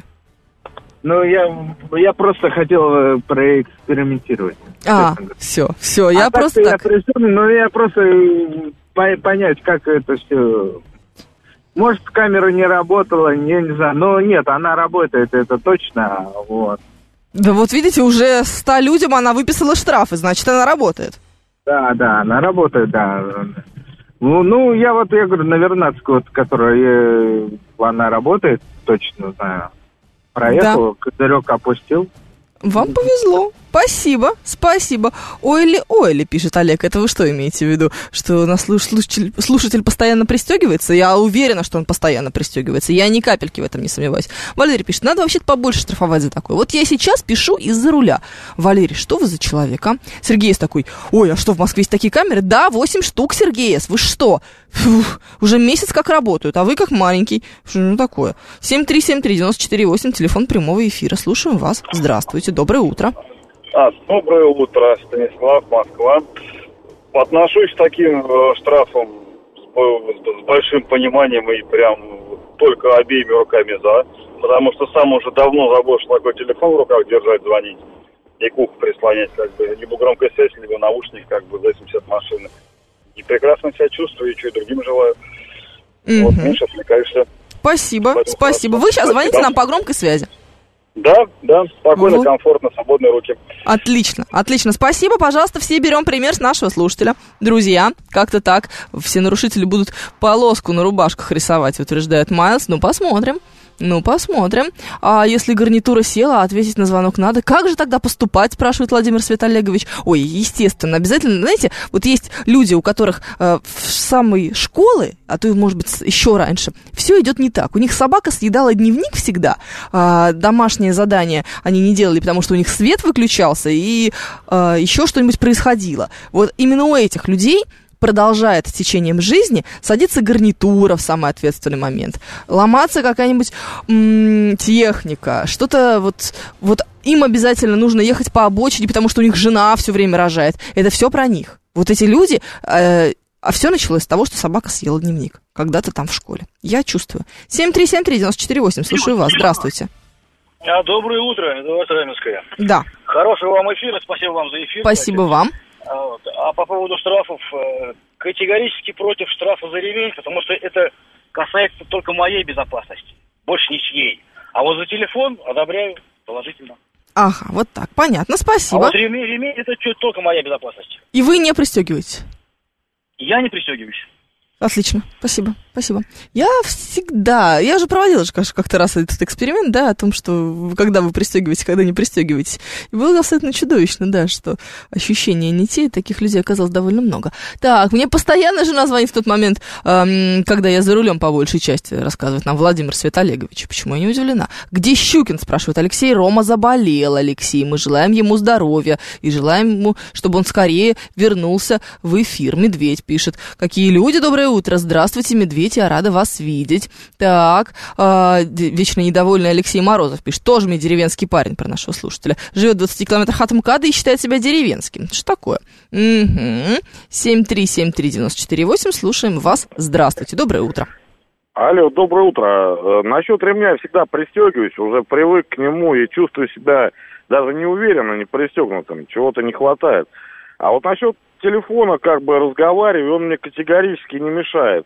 Ну, я, я просто хотел проэкспериментировать.
А, все, все, я
а
просто так...
Я пристегнул, ну, я просто по- понять, как это все... Может, камера не работала, я не знаю. Но нет, она работает, это точно, вот.
Да вот видите, уже ста людям она выписала штрафы, значит, она работает.
Да, да, она работает, да. Ну, ну я вот, я говорю, на Вернадскую, вот, которая, она работает, точно знаю. Проехал, да. Козырек опустил.
Вам повезло. Спасибо, спасибо. Ойли, ойли, пишет Олег. Это вы что имеете в виду? Что у нас слушатель, слушатель постоянно пристегивается? Я уверена, что он постоянно пристегивается. Я ни капельки в этом не сомневаюсь. Валерий пишет, надо вообще-то побольше штрафовать за такое. Вот я сейчас пишу из-за руля. Валерий, что вы за человек, а? Сергей такой, ой, а что, в Москве есть такие камеры? Да, восемь штук, Сергей, вы что? Фух, уже месяц как работают, а вы как маленький. Что ну такое? семь три семь три девять четыре восемь, телефон прямого эфира. Слушаем вас. Здравствуйте, доброе утро.
А, доброе утро, Станислав, Москва. Отношусь к таким э, штрафам с, с большим пониманием и прям только обеими руками за. Потому что сам уже давно забыл, что такой телефон в руках держать, звонить и к уху прислонять, как бы, либо громкая связь, либо наушник, как бы, в зависимости от машины. И прекрасно себя чувствую, и что и другим желаю. Mm-hmm. Вот, меньше отвлекаешься.
Спасибо, спасибо. спасибо. Вы сейчас звоните нам по громкой связи.
Да, да, спокойно, вот. Комфортно, свободные руки.
Отлично, отлично. Спасибо, пожалуйста, все берем пример с нашего слушателя. Друзья, как-то так, все нарушители будут полоску на рубашках рисовать, утверждает Майлз. Ну, посмотрим. Ну, посмотрим. А если гарнитура села, ответить на звонок надо. Как же тогда поступать, спрашивает Владимир Светолегович. Ой, естественно, обязательно, знаете, вот есть люди, у которых э, в самой школы, а то, может быть, еще раньше, все идет не так. У них собака съедала дневник всегда, э, домашнее задание они не делали, потому что у них свет выключался и э, еще что-нибудь происходило. Вот именно у этих людей продолжает с течением жизни садиться гарнитура в самый ответственный момент, ломаться какая-нибудь м- техника, что-то вот, вот им обязательно нужно ехать по обочине, потому что у них жена все время рожает. Это все про них. Вот эти люди, э- а все началось с того, что собака съела дневник когда-то там в школе. Я чувствую. семь три семь три девять четыре восемь, слушаю вас. Здравствуйте.
А, доброе утро, это Раменская.
Да.
Хорошего вам эфира, спасибо вам за эфир.
Спасибо вам.
А, вот. А по поводу штрафов, э, категорически против штрафа за ремень, потому что это касается только моей безопасности, больше ничьей. А вот за телефон одобряю положительно.
Ага, вот так, понятно, спасибо.
А вот ремень, ремень это что, только моя безопасность.
И вы не пристегиваете?
Я не пристегиваюсь.
Отлично, спасибо, спасибо. Я всегда, я же проводила же как-то раз этот эксперимент, да, о том, что когда вы пристегиваетесь, когда не пристегиваетесь. И было абсолютно чудовищно, да, что ощущения не те, таких людей оказалось довольно много. Так, мне постоянно жена звонит в тот момент, эм, когда я за рулем по большей части, рассказывает нам Владимир Светолегович. Почему я не удивлена? Где Щукин, спрашивает Алексей. Рома заболел, Алексей. Мы желаем ему здоровья и желаем ему, чтобы он скорее вернулся в эфир. Медведь пишет. Какие люди, доброе утро. Здравствуйте, Медведь, я рада вас видеть. Так, э, вечно недовольный Алексей Морозов пишет. Тоже мне деревенский парень, про нашего слушателя. Живет в двадцати километрах от МКАДа и считает себя деревенским. Что такое? Угу. семь три семь три девять четыре восемь, слушаем вас. Здравствуйте, доброе утро.
Алло, доброе утро. Насчет ремня я всегда пристегиваюсь, уже привык к нему и чувствую себя даже неуверенно, не пристегнутым, чего-то не хватает. А вот насчет телефона, как бы разговариваю, он мне категорически не мешает.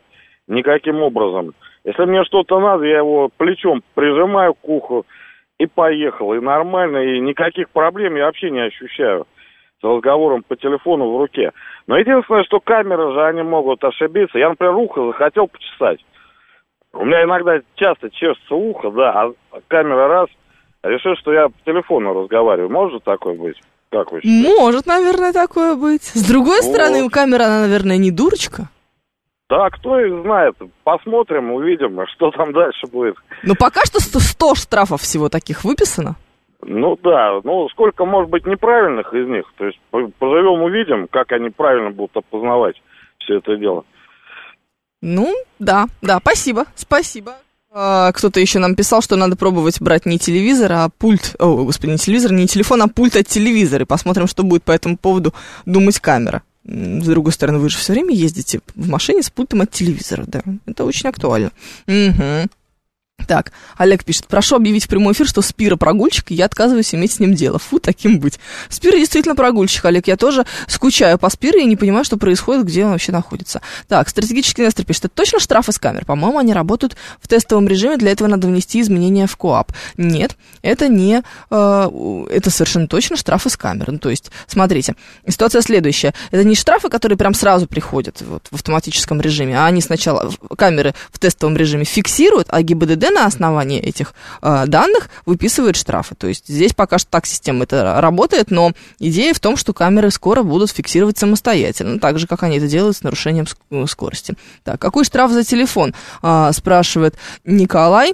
никаким образом. Если мне что-то надо, я его плечом прижимаю к уху и поехал. И нормально, и никаких проблем я вообще не ощущаю с разговором по телефону в руке. Но единственное, что камеры же, они могут ошибиться. Я, например, ухо захотел почесать. У меня иногда часто чешется ухо, да, а камера раз, решил, что я по телефону разговариваю. Может такое быть? Как вы считаете?
Может, наверное, такое быть. С другой
Вот.
стороны, у камеры она, наверное, не дурочка.
Да, кто их знает. Посмотрим, увидим, что там дальше будет.
Но пока что сто, сто штрафов всего таких выписано.
Ну да, ну сколько может быть неправильных из них. То есть поживем, увидим, как они правильно будут опознавать все это дело.
Ну, да, да, спасибо, спасибо. А, кто-то еще нам писал, что надо пробовать брать не телевизор, а пульт. О, господи, не телевизор, не телефон, а пульт от телевизора. И посмотрим, что будет по этому поводу думать камера. С другой стороны, вы же все время ездите в машине с пультом от телевизора, да. Это очень актуально. Угу. Так, Олег пишет: прошу объявить в прямой эфир, что Спира прогульщик, и я отказываюсь иметь с ним дело. Фу, таким быть. Спира действительно прогульщик, Олег. Я тоже скучаю по Спире и не понимаю, что происходит, где он вообще находится. Так, стратегический инвестор пишет: это точно штрафы с камер? По-моему, они работают в тестовом режиме, для этого надо внести изменения в КоАП. Нет, это не... Э, это совершенно точно штрафы с камер. Ну, то есть, смотрите, ситуация следующая. Это не штрафы, которые прям сразу приходят вот, в автоматическом режиме, а они сначала камеры в тестовом режиме фиксируют, а ГИБДД на основании этих э, данных выписывает штрафы. То есть здесь пока что так система это работает, но идея в том, что камеры скоро будут фиксировать самостоятельно, так же, как они это делают с нарушением ск- скорости. Так, какой штраф за телефон? Э, спрашивает Николай.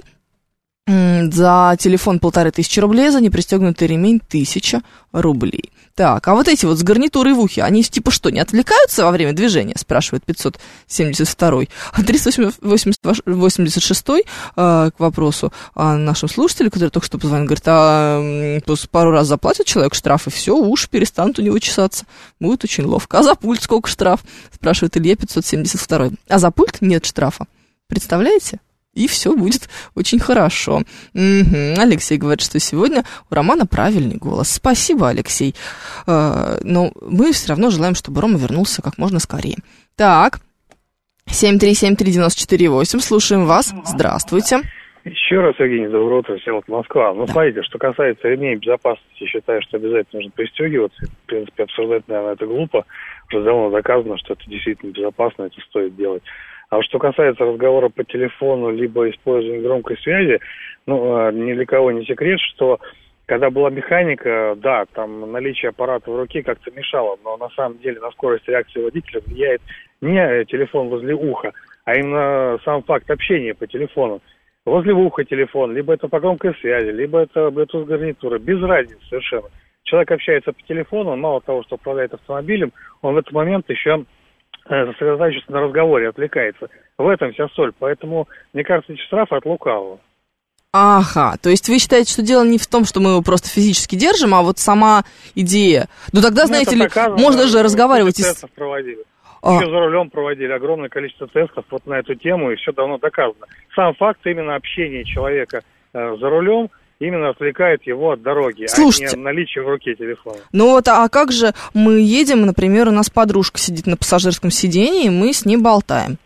За телефон полторы тысячи рублей, за непристегнутый ремень тысяча рублей. Так, а вот эти вот с гарнитурой в ухе, они типа что, не отвлекаются во время движения? Спрашивает пятьсот семьдесят второй. А триста восемьдесят шестой э, к вопросу о нашем слушателе, который только что позвонил, говорит, а м, пару раз заплатит человек штраф, и все, уши перестанут у него чесаться. Будет очень ловко. А за пульт сколько штраф? Спрашивает Илья пятьсот семьдесят второй. А за пульт нет штрафа. Представляете? И все будет очень хорошо. Угу. Алексей говорит, что сегодня у Романа правильный голос. Спасибо, Алексей. Э, но мы все равно желаем, чтобы Рома вернулся как можно скорее. Так, семь три семь три девять четыре восемь. Слушаем вас. Здравствуйте.
Еще раз, Евгений, доброе утро, Селок, Москва. Ну, да. Смотрите, что касается ремней безопасности, считаю, что обязательно нужно пристегиваться. В принципе, обсуждать, наверное, это глупо. Уже давно доказано, что это действительно безопасно, это стоит делать. А что касается разговора по телефону, либо использования громкой связи, ну, ни для кого не секрет, что когда была механика, да, там наличие аппарата в руке как-то мешало, но на самом деле на скорость реакции водителя влияет не телефон возле уха, а именно сам факт общения по телефону. Возле уха телефон, либо это по громкой связи, либо это Bluetooth-гарнитура, без разницы совершенно. Человек общается по телефону, он мало того, что управляет автомобилем, он в этот момент еще сосредотачивается на разговоре, отвлекается. В этом вся соль. Поэтому, мне кажется, эти штрафы от лукавого.
Ага, то есть вы считаете, что дело не в том, что мы его просто физически держим, а вот сама идея. Ну тогда, ну, знаете ли, можно же разговаривать...
Тестов проводили. А. Еще за рулем проводили огромное количество тестов вот на эту тему, и все давно доказано. Сам факт именно общения человека э, за рулем именно отвлекает его от дороги,
слушайте,
а не наличие в руке телефона.
Ну вот, а как же мы едем, например, у нас подружка сидит на пассажирском сидении, и мы с ней болтаем.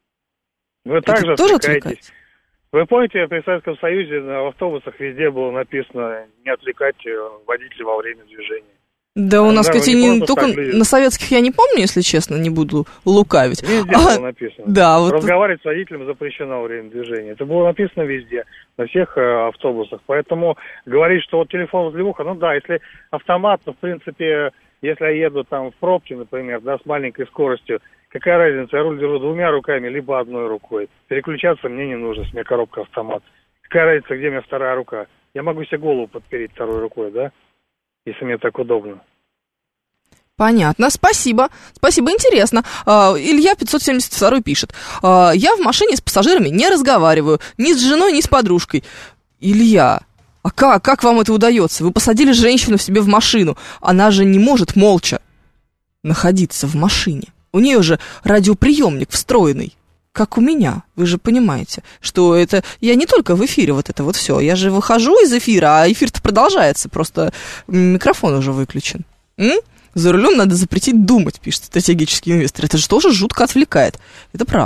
Вы также отвлекаетесь. Вы помните, при Советском Союзе в автобусах везде было написано не отвлекать водителя во время движения.
Да, у нас, да, кстати, не, не только люди... на советских я не помню, если честно, не буду лукавить.
Везде а, было написано.
Да, вот...
Разговаривать с водителем запрещено во время движения. Это было написано везде, на всех э, автобусах. Поэтому говорить, что вот телефон возле уха, ну да, если автомат, то, в принципе, если я еду там в пробке, например, да, с маленькой скоростью, какая разница, я руль держу двумя руками, либо одной рукой. Переключаться мне не нужно, с меня коробка автомат. Какая разница, где у меня вторая рука? Я могу себе голову подпереть второй рукой, да? Если мне так удобно.
Понятно, спасибо. Спасибо, интересно. Илья пятьсот семьдесят второй пишет. Я в машине с пассажирами не разговариваю. Ни с женой, ни с подружкой. Илья, а как? Как вам это удается? Вы посадили женщину в себе в машину. Она же не может молча находиться в машине. У нее же радиоприемник встроенный. Как у меня, вы же понимаете, что это... Я не только в эфире вот это вот все. Я же выхожу из эфира, а эфир-то продолжается. Просто микрофон уже выключен. М? За рулем надо запретить думать, пишет стратегический инвестор. Это же тоже жутко отвлекает. Это правда.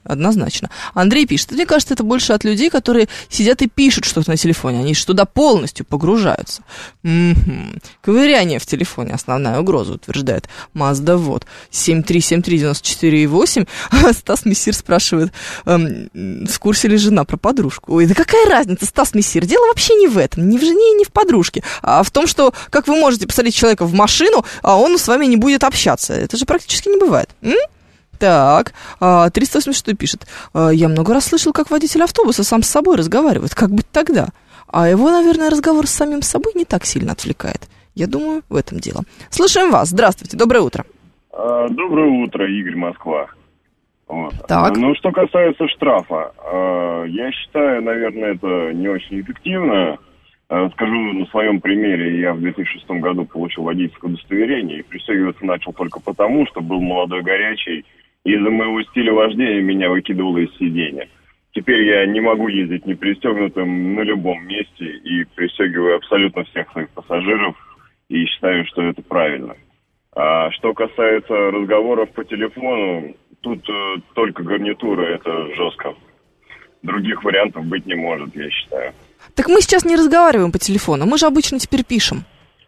Однозначно. Андрей пишет, мне кажется, это больше от людей, которые сидят и пишут что-то на телефоне, они же туда полностью погружаются. М-м-м. Ковыряние в телефоне основная угроза, утверждает Мазда. Вот. семь три семь три девять четыре восемь. Стас Мессир спрашивает, эм, в курсе ли жена про подружку? Ой, да какая разница, Стас Мессир? Дело вообще не в этом, не в жене и не в подружке, а в том, что как вы можете посадить человека в машину, а он с вами не будет общаться. Это же практически не бывает. М? Так, триста восемьдесят шесть пишет. Я много раз слышал, как водитель автобуса сам с собой разговаривает. Как быть тогда? А его, наверное, разговор с самим собой не так сильно отвлекает. Я думаю, в этом дело. Слушаем вас. Здравствуйте, доброе утро.
Доброе утро, Игорь, Москва. Вот.
Так.
Ну, что касается штрафа, я считаю, наверное, это не очень эффективно. Скажу на своем примере, я в две тысячи шестом году получил водительское удостоверение и пристегиваться начал только потому, что был молодой, горячий, и из-за моего стиля вождения меня выкидывало из сиденья. Теперь я не могу ездить не пристегнутым на любом месте и пристегиваю абсолютно всех своих пассажиров и считаю, что это правильно. А что касается разговоров по телефону, тут э, только гарнитура, это жестко. Других вариантов быть не может, я считаю.
Так мы сейчас не разговариваем по телефону, мы же обычно теперь пишем.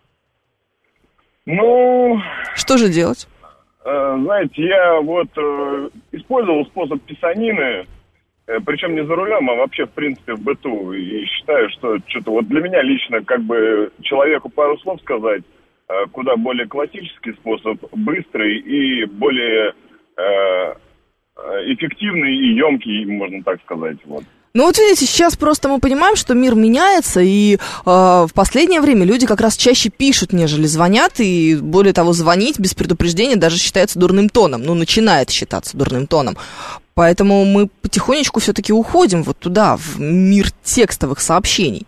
Ну...
Что же делать?
Э, знаете, я вот э, использовал способ писанины, э, причем не за рулем, а вообще, в принципе, в быту. И считаю, что что-то вот для меня лично, как бы, человеку пару слов сказать, э, куда более классический способ, быстрый и более э, эффективный и емкий, можно так сказать, вот.
Ну вот видите, сейчас просто мы понимаем, что мир меняется, и э, в последнее время люди как раз чаще пишут, нежели звонят, и более того, звонить без предупреждения даже считается дурным тоном, ну, начинает считаться дурным тоном. Поэтому мы потихонечку все-таки уходим вот туда, в мир текстовых сообщений.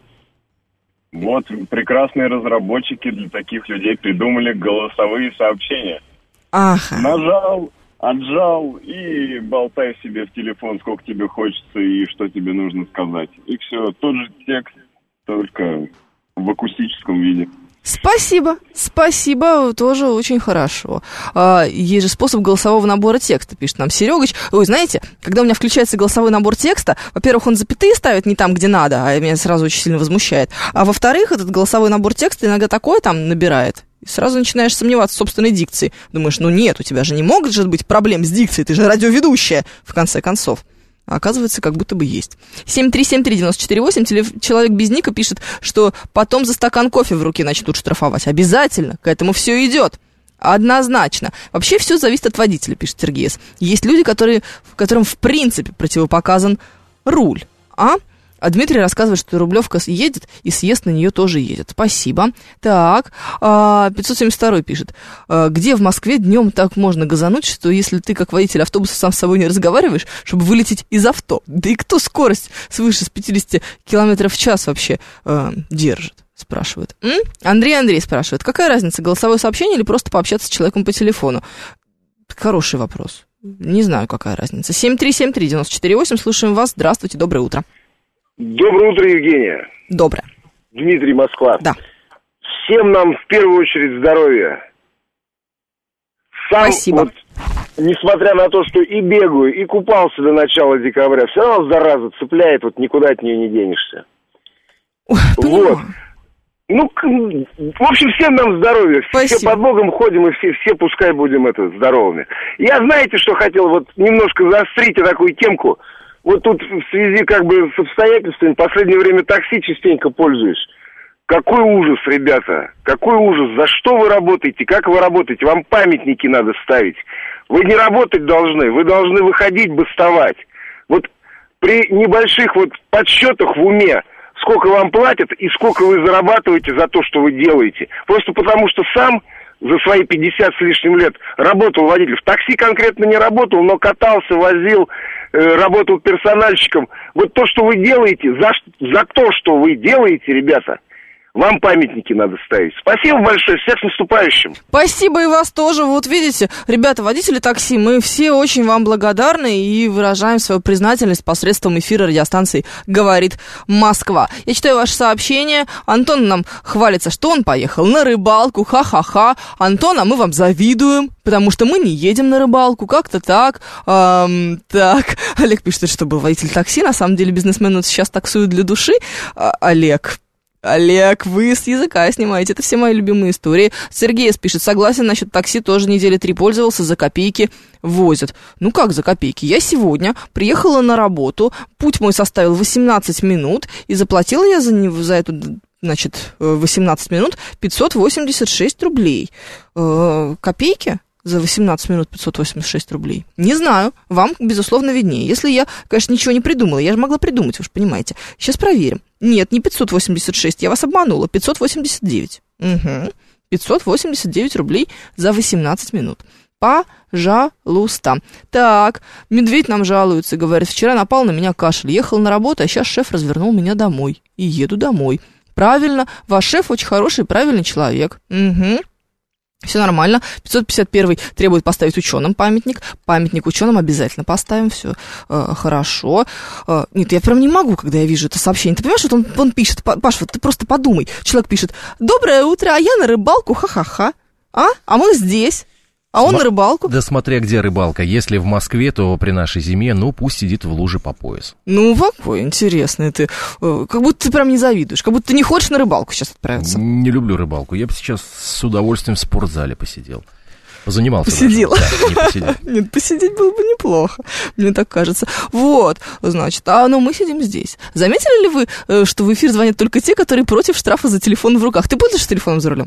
Вот, прекрасные разработчики для таких людей придумали голосовые сообщения.
Ага.
Нажал... Отжал и болтай себе в телефон, сколько тебе хочется и что тебе нужно сказать. И все, тот же текст, только в акустическом виде.
Спасибо, спасибо, тоже очень хорошо. А, есть же способ голосового набора текста, пишет нам Серегач. Ой, знаете, когда у меня включается голосовой набор текста, во-первых, он запятые ставит не там, где надо, а меня сразу очень сильно возмущает. А во-вторых, этот голосовой набор текста иногда такое там набирает. И сразу начинаешь сомневаться в собственной дикции. Думаешь, ну нет, у тебя же не могут же быть проблем с дикцией, ты же радиоведущая, в конце концов. А оказывается, как будто бы есть. семь три семь три девять четыре восемь. Человек без ника пишет, что потом за стакан кофе в руки начнут штрафовать. Обязательно, к этому все идет. Однозначно. Вообще все зависит от водителя, пишет Сергей. Есть люди, которые, которым в принципе противопоказан руль. А? А Дмитрий рассказывает, что Рублевка едет, и съезд на нее тоже едет. Спасибо. Так, пятьсот семьдесят второй пишет. Где в Москве днем так можно газануть, что если ты, как водитель автобуса, сам с собой не разговариваешь, чтобы вылететь из авто? Да и кто скорость свыше с пятьдесят километров в час вообще э, держит? Спрашивает. М? Андрей Андрей спрашивает. Какая разница, голосовое сообщение или просто пообщаться с человеком по телефону? Хороший вопрос. Не знаю, какая разница. семь три семь три девять четыре восемь. Слушаем вас. Здравствуйте, доброе утро.
Доброе утро, Евгения.
Доброе.
Дмитрий, Москва.
Да.
Всем нам в первую очередь здоровья. Сам,
Спасибо.
Вот, несмотря на то, что и бегаю, и купался до начала декабря, все равно зараза цепляет, вот никуда от нее не денешься.
Ой,
вот. Ну, в общем, всем нам здоровья.
Спасибо.
Все под Богом ходим, и все, все пускай будем это, здоровыми. Я, знаете, что хотел вот немножко заострить такую темку. Вот тут в связи как бы с обстоятельствами в последнее время такси частенько пользуюсь. Какой ужас, ребята, какой ужас. За что вы работаете, как вы работаете? Вам памятники надо ставить. Вы не работать должны, вы должны выходить, бастовать. Вот при небольших вот подсчетах в уме, сколько вам платят и сколько вы зарабатываете за то, что вы делаете. Просто потому что сам за свои пятьдесят с лишним лет работал водителем. В такси конкретно не работал, но катался, возил, э, работал персональщиком. Вот то, что вы делаете, за, за то, что вы делаете, ребята,
Вам памятники надо ставить. Спасибо большое, всех с наступающим.
Спасибо и вас тоже. Вот видите, ребята, водители такси, мы все очень вам благодарны и выражаем свою признательность посредством эфира радиостанции «Говорит Москва». Я читаю ваше сообщение. Антон нам хвалится, что он поехал на рыбалку. Ха-ха-ха. Антон, а мы вам завидуем, потому что мы не едем на рыбалку. Как-то так. Эм, так. Олег пишет, что был водитель такси. На самом деле бизнесмены сейчас таксуют для души. А, Олег... Олег, вы с языка снимаете, это все мои любимые истории. Сергей пишет, согласен, насчет такси тоже недели три пользовался, за копейки возят. Ну как за копейки? Я сегодня приехала на работу, путь мой составил восемнадцать минут, и заплатила я за него, за эту, значит, восемнадцать минут пятьсот восемьдесят шесть рублей. Э, копейки? За восемнадцать минут пятьсот восемьдесят шесть рублей. Не знаю, вам, безусловно, виднее. Если я, конечно, ничего не придумала, я же могла придумать, вы же понимаете. Сейчас проверим. Нет, не пятьсот восемьдесят шесть, я вас обманула, пятьсот восемьдесят девять. Угу. пятьсот восемьдесят девять рублей за восемнадцать минут. Пожалуйста. Так, медведь нам жалуется, говорит, вчера напал на меня кашель, ехал на работу, а сейчас шеф развернул меня домой. И еду домой. Правильно, ваш шеф очень хороший, правильный человек. Угу. Все нормально. пятьсот пятьдесят первый требует поставить ученым памятник. Памятник ученым обязательно поставим. Все э, хорошо. Э, нет, я прям не могу, когда я вижу это сообщение. Ты понимаешь, вот он, он пишет, Паш, вот ты просто подумай. Человек пишет, доброе утро, а я на рыбалку, ха-ха-ха. А? А мы здесь. А он
Сма-
на рыбалку?
Да смотря где рыбалка. Если в Москве, то при нашей зиме, ну, пусть сидит в луже по пояс.
Ну, какой интересный ты. Как будто ты прям не завидуешь. Как будто ты не хочешь на рыбалку сейчас отправиться.
Не люблю рыбалку. Я бы сейчас с удовольствием в спортзале посидел. Позанимался.
Посидел.
Даже, да, не посидел.
Нет, посидеть было бы неплохо. Мне так кажется. Вот, значит, а ну мы сидим здесь. Заметили ли вы, что в эфир звонят только те, которые против штрафа за телефон в руках? Ты пользуешься телефоном за рулем?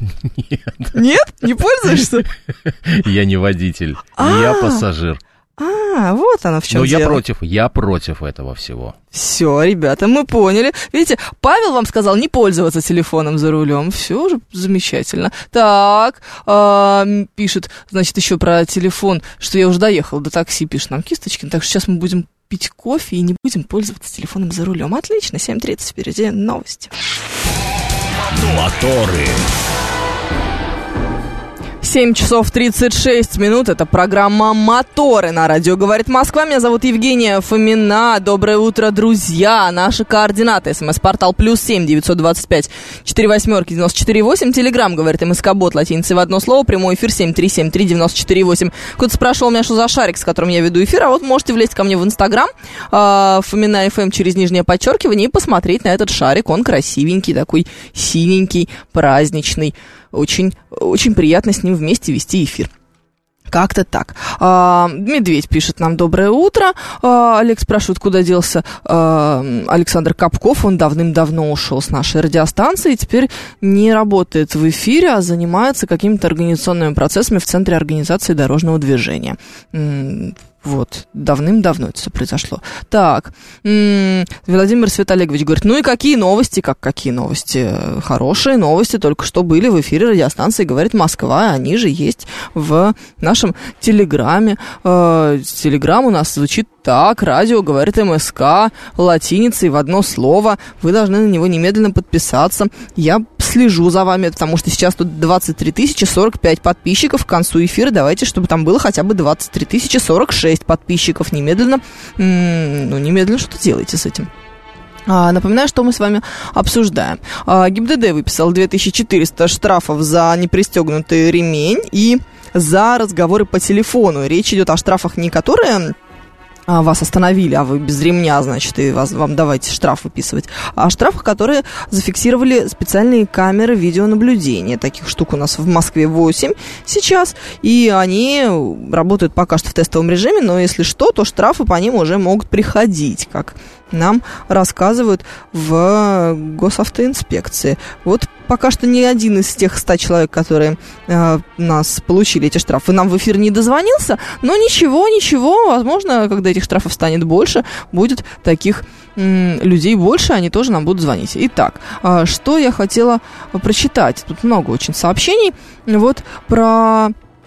Нет.
Нет? Не пользуешься?
Я не водитель,
А.
я пассажир.
А, вот оно в чем
Но
дело.
я против, я против этого всего.
Все, ребята, мы поняли. Видите, Павел вам сказал не пользоваться телефоном за рулем. Все уже замечательно. Так, э, пишет, значит, еще про телефон, что я уже доехал до такси, пишет нам Кисточкин. Так что сейчас мы будем пить кофе и не будем пользоваться телефоном за рулем. Отлично, семь тридцать впереди новости.
Моторы.
семь часов тридцать шесть минут. Это программа «Моторы» на радио «Говорит Москва». Меня зовут Евгения Фомина. Доброе утро, друзья. Наши координаты. СМС-портал плюс семь девятьсот двадцать пять четыре восьмерки девяносто четыре восемь. Телеграм, говорит МСК-бот, латиницей в одно слово. Прямой эфир семь три семь три девяносто четыре восемь. Кто-то спрашивал меня, что за шарик, с которым я веду эфир. А вот можете влезть ко мне в Инстаграм. Э, Фомина ФМ через нижнее подчеркивание и посмотреть на этот шарик. Он красивенький, такой синенький, праздничный. Очень, очень приятно с ним вместе вести эфир. Как-то так. А, Медведь пишет нам доброе утро. А, Олег спрашивает, куда делся а, Александр Капков. Он давным-давно ушел с нашей радиостанции и теперь не работает в эфире, а занимается какими-то организационными процессами в Центре организации дорожного движения. Вот, давным-давно это все произошло. Так, м-м, Владимир Светолегович говорит, ну и какие новости, как какие новости? Хорошие новости только что были в эфире радиостанции «Говорит Москва», они же есть в нашем Телеграме. Э, Телеграм у нас звучит так, радио «Говорит МСК», латиницей в одно слово. Вы должны на него немедленно подписаться. Я слежу за вами, потому что сейчас тут двадцать три тысячи сорок пять подписчиков к концу эфира. Давайте, чтобы там было хотя бы двадцать три тысячи сорок шесть подписчиков. Немедленно, м-м, ну, немедленно что делаете с этим? А, напоминаю, что мы с вами обсуждаем. А, ГИБДД выписал две тысячи четыреста штрафов за непристегнутый ремень и за разговоры по телефону. Речь идет о штрафах, не которые... вас остановили, а вы без ремня, значит, и вас, вам давайте штраф выписывать. А штрафы, которые зафиксировали специальные камеры видеонаблюдения. Таких штук у нас в Москве восемь сейчас, и они работают пока что в тестовом режиме, но если что, то штрафы по ним уже могут приходить, как нам рассказывают в госавтоинспекции. Вот пока что ни один из тех ста человек, которые э, нас получили эти штрафы, нам в эфир не дозвонился, но ничего, ничего, возможно, когда этих штрафов станет больше, будет таких м, людей больше, они тоже нам будут звонить. Итак, э, что я хотела прочитать? Тут много очень сообщений. Вот про...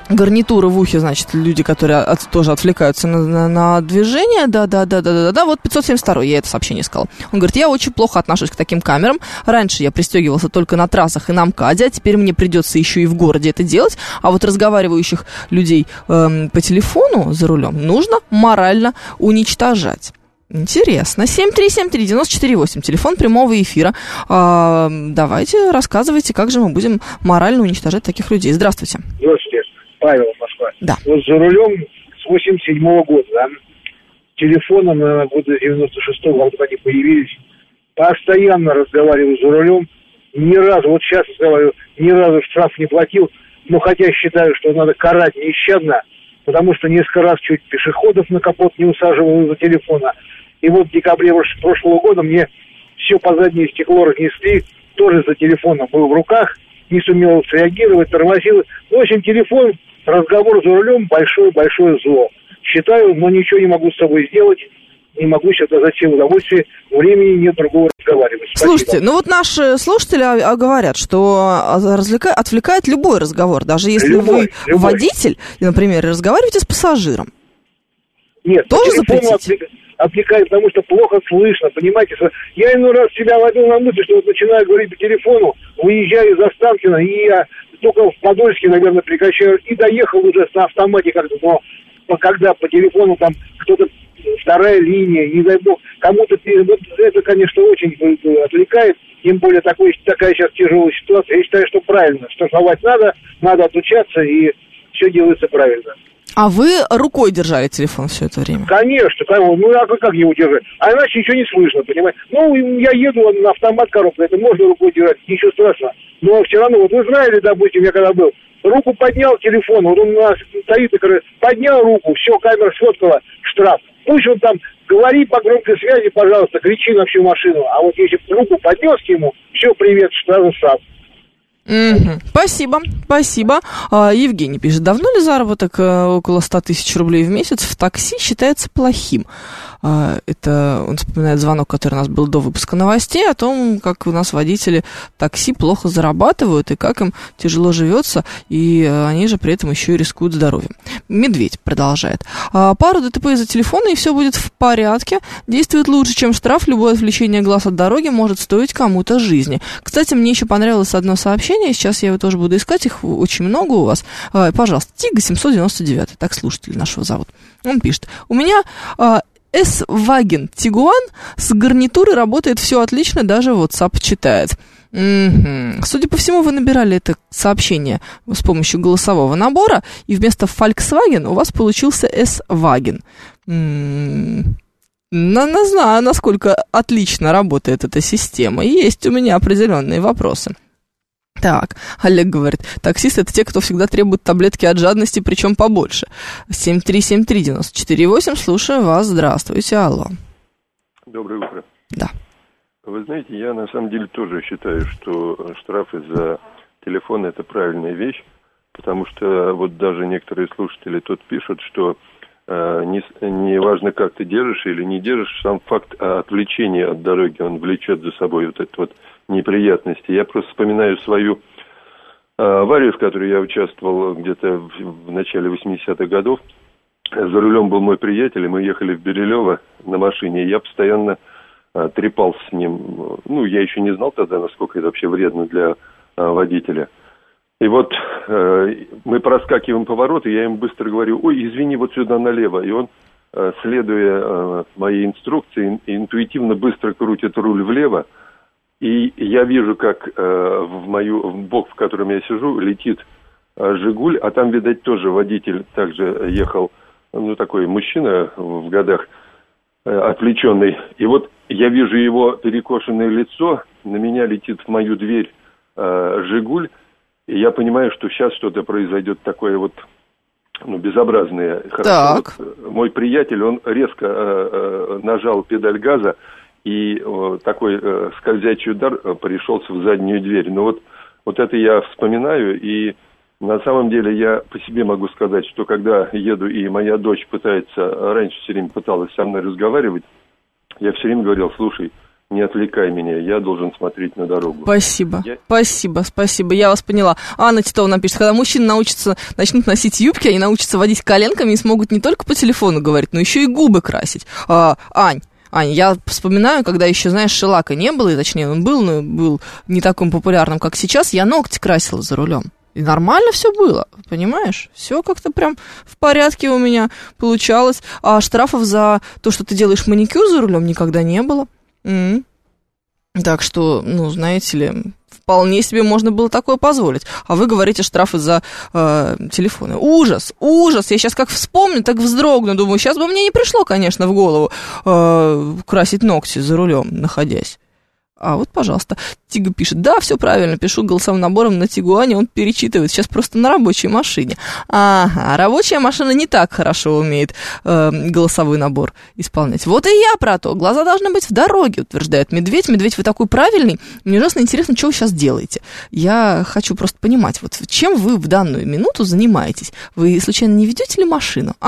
гарнитуры в ухе, значит, люди, которые от, тоже отвлекаются на, на, на движение, да-да-да-да-да, вот пятьсот семьдесят два, я это сообщение сказала. Он говорит, я очень плохо отношусь к таким камерам. Раньше я пристегивался только на трассах и на МКАДе, а теперь мне придется еще и в городе это делать. А вот разговаривающих людей эм, по телефону за рулем нужно морально уничтожать. Интересно. семь три семь три девять четыре восемь, телефон прямого эфира. А, давайте, рассказывайте, как же мы будем морально уничтожать таких людей. Здравствуйте.
Здравствуйте. Павел, Москва.
Да.
Вот за рулем с восемьдесят седьмого года, да, телефоном, наверное, года девяносто шестого, когда они появились, постоянно разговариваю за рулем, ни разу, вот сейчас разговариваю, ни разу штраф не платил, но хотя считаю, что надо карать нещадно, потому что несколько раз чуть пешеходов на капот не усаживал из-за телефона. И вот в декабре прошлого года мне все по заднее стекло разнесли, тоже за телефоном был в руках, не сумел среагировать, тормозил. В общем, телефон, разговор за рулем, большое-большое зло. Считаю, но ничего не могу с собой сделать, не могу сейчас доказать себе удовольствие, времени нет другого разговаривать. Спасибо.
Слушайте, ну вот наши слушатели а, а говорят, что развлека... отвлекает любой разговор, даже если любой, вы любой. водитель, например, разговариваете с пассажиром.
Нет,
тоже
запретить? Отвлекает, потому что плохо слышно, понимаете, что я иной раз себя ловил на мысли, что вот начинаю говорить по телефону, выезжаю из Останкина, и я только в Подольске, наверное, прекращаю, и доехал уже на автомате как-то, но когда по телефону там кто-то, вторая линия, не дай бог, кому-то, вот это, конечно, очень отвлекает, тем более такой, такая сейчас тяжелая ситуация. Я считаю, что правильно, штрафовать надо, надо отучаться, и все делается правильно.
А вы рукой держали телефон все это время?
Конечно, ну а как его держать? А иначе ничего не слышно, понимаете? Ну, я еду на автомат коробка, это можно рукой держать, ничего страшного. Но все равно, вот в Израиле, допустим, я когда был, руку поднял телефон, вот он у нас стоит, и говорит, поднял руку, все, камера сфоткала, штраф. Пусть он там, говори по громкой связи, пожалуйста, кричи на всю машину. А вот если руку поднес к ему, все, привет, сразу штраф.
Mm-hmm. Спасибо, спасибо. А, Евгений пишет, давно ли заработок а, около ста тысяч рублей в месяц в такси считается плохим? А, это он вспоминает звонок, который у нас был до выпуска новостей, о том, как у нас водители такси плохо зарабатывают и как им тяжело живется, и они же при этом еще и рискуют здоровьем. Медведь продолжает. А, пару ДТП из-за телефона, и все будет в порядке. Действует лучше, чем штраф. Любое отвлечение глаз от дороги может стоить кому-то жизни. Кстати, мне еще понравилось одно сообщение. Сейчас я его тоже буду искать, их очень много у вас. А, пожалуйста, Тига семьсот девяносто девять, так слушатель нашего зовут. Он пишет, у меня а, S-Wagen Tiguan с гарнитурой работает все отлично, даже WhatsApp читает. Mm-hmm. Судя по всему, вы набирали это сообщение с помощью голосового набора, и вместо Volkswagen у вас получился S-Wagen. Mm-hmm. Не знаю, насколько отлично работает эта система. Есть у меня определенные вопросы. Так, Олег говорит, таксисты — это те, кто всегда требует таблетки от жадности, причем побольше. семь три семь три девять четыре восемь, слушаю вас, здравствуйте, алло.
Доброе утро.
Да.
Вы знаете, я на самом деле тоже считаю, что штрафы за телефон — это правильная вещь, потому что вот даже некоторые слушатели тут пишут, что э, не, не важно, как ты держишь или не держишь, сам факт отвлечения от дороги, он влечет за собой вот это вот неприятности. Я просто вспоминаю свою э, аварию, в которой я участвовал где-то в, в начале восьмидесятых годов. За рулем был мой приятель, и мы ехали в Бирюлево на машине, и я постоянно э, трепался с ним. Ну, я еще не знал тогда, насколько это вообще вредно для э, водителя. И вот э, мы проскакиваем поворот, и я ему быстро говорю, ой, извини, вот сюда налево. И он, э, следуя э, моей инструкции, интуитивно быстро крутит руль влево. И я вижу, как э, в мою в бок, в котором я сижу, летит э, «Жигуль», а там, видать, тоже водитель также ехал, ну, такой мужчина в годах, э, отвлеченный. И вот я вижу его перекошенное лицо, на меня летит в мою дверь э, «Жигуль», и я понимаю, что сейчас что-то произойдет такое вот, ну, безобразное. Хорошо, вот, мой приятель, он резко э, э, нажал педаль газа, и э, такой э, скользячий удар э, пришелся в заднюю дверь. Но вот, вот это я вспоминаю, и на самом деле я по себе могу сказать, что когда еду, и моя дочь пытается, раньше все время пыталась со мной разговаривать, я все время говорил, слушай, не отвлекай меня, я должен смотреть на дорогу.
Спасибо,
я...
спасибо, спасибо, я вас поняла. Анна Титова нам пишет, когда мужчины научатся, начнут носить юбки, они научатся водить коленками и смогут не только по телефону говорить, но еще и губы красить. А, Ань, Ань, я вспоминаю, когда еще, знаешь, шелака не было, и точнее он был, но был не таким популярным, как сейчас, я ногти красила за рулем. И нормально все было, понимаешь? Все как-то прям в порядке у меня получалось. А штрафов за то, что ты делаешь маникюр за рулем, никогда не было. М-м. Так что, ну, знаете ли, вполне себе можно было такое позволить. А вы говорите штрафы за э, телефоны. Ужас, ужас. Я сейчас как вспомню, так вздрогну. Думаю, сейчас бы мне не пришло, конечно, в голову э, красить ногти за рулем, находясь. А вот, пожалуйста, Тига пишет, да, все правильно, пишу голосовым набором на Тигуане, он перечитывает сейчас просто на рабочей машине. Ага, рабочая машина не так хорошо умеет э, голосовой набор исполнять. Вот и я про то, глаза должны быть в дороге, утверждает Медведь. Медведь, вы такой правильный, мне ужасно интересно, что вы сейчас делаете. Я хочу просто понимать, вот чем вы в данную минуту занимаетесь? Вы, случайно, не ведете ли машину, а?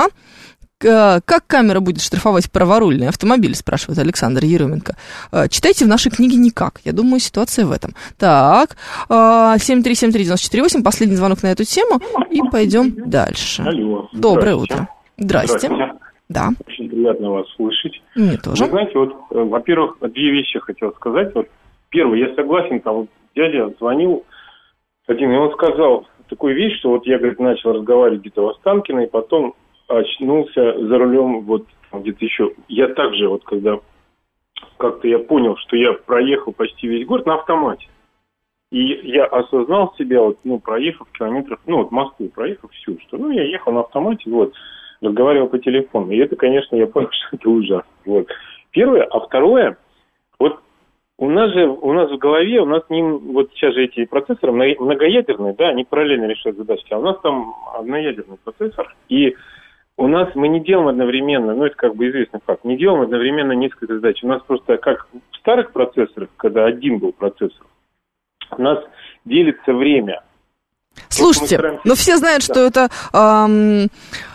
Как камера будет штрафовать праворульный автомобиль, спрашивает Александр Еременко. Читайте в нашей книге никак. Я думаю, ситуация в этом. Так, семь три семь три девять четыре восемь, последний звонок на эту тему, и пойдем дальше.
Алло.
Доброе утро. Здрасте.
Здрасте.
Да.
Очень приятно вас слышать.
Мне тоже.
Вы знаете, вот, во-первых, две вещи хотел сказать. Вот, первое, я согласен, там вот, дядя звонил один, и он сказал такую вещь, что вот я, говорит, начал разговаривать где-то в Останкино, и потом очнулся за рулем вот где-то еще. Я также вот, когда как-то я понял, что я проехал почти весь город на автомате. И я осознал себя, вот, ну, проехав километров, ну, вот Москву проехав всю, что, ну, я ехал на автомате, вот, разговаривал по телефону. И это, конечно, я понял, что это ужасно. Вот. Первое. А второе, вот у нас же, у нас в голове, у нас не, вот сейчас же эти процессоры многоядерные, да, они параллельно решают задачки, а у нас там одноядерный процессор, и у нас мы не делаем одновременно, ну это как бы известный факт, не делаем одновременно несколько задач. У нас просто как в старых процессорах, когда один был процессор, у нас делится время.
Слушайте, стараемся... но все знают, да. что это эм,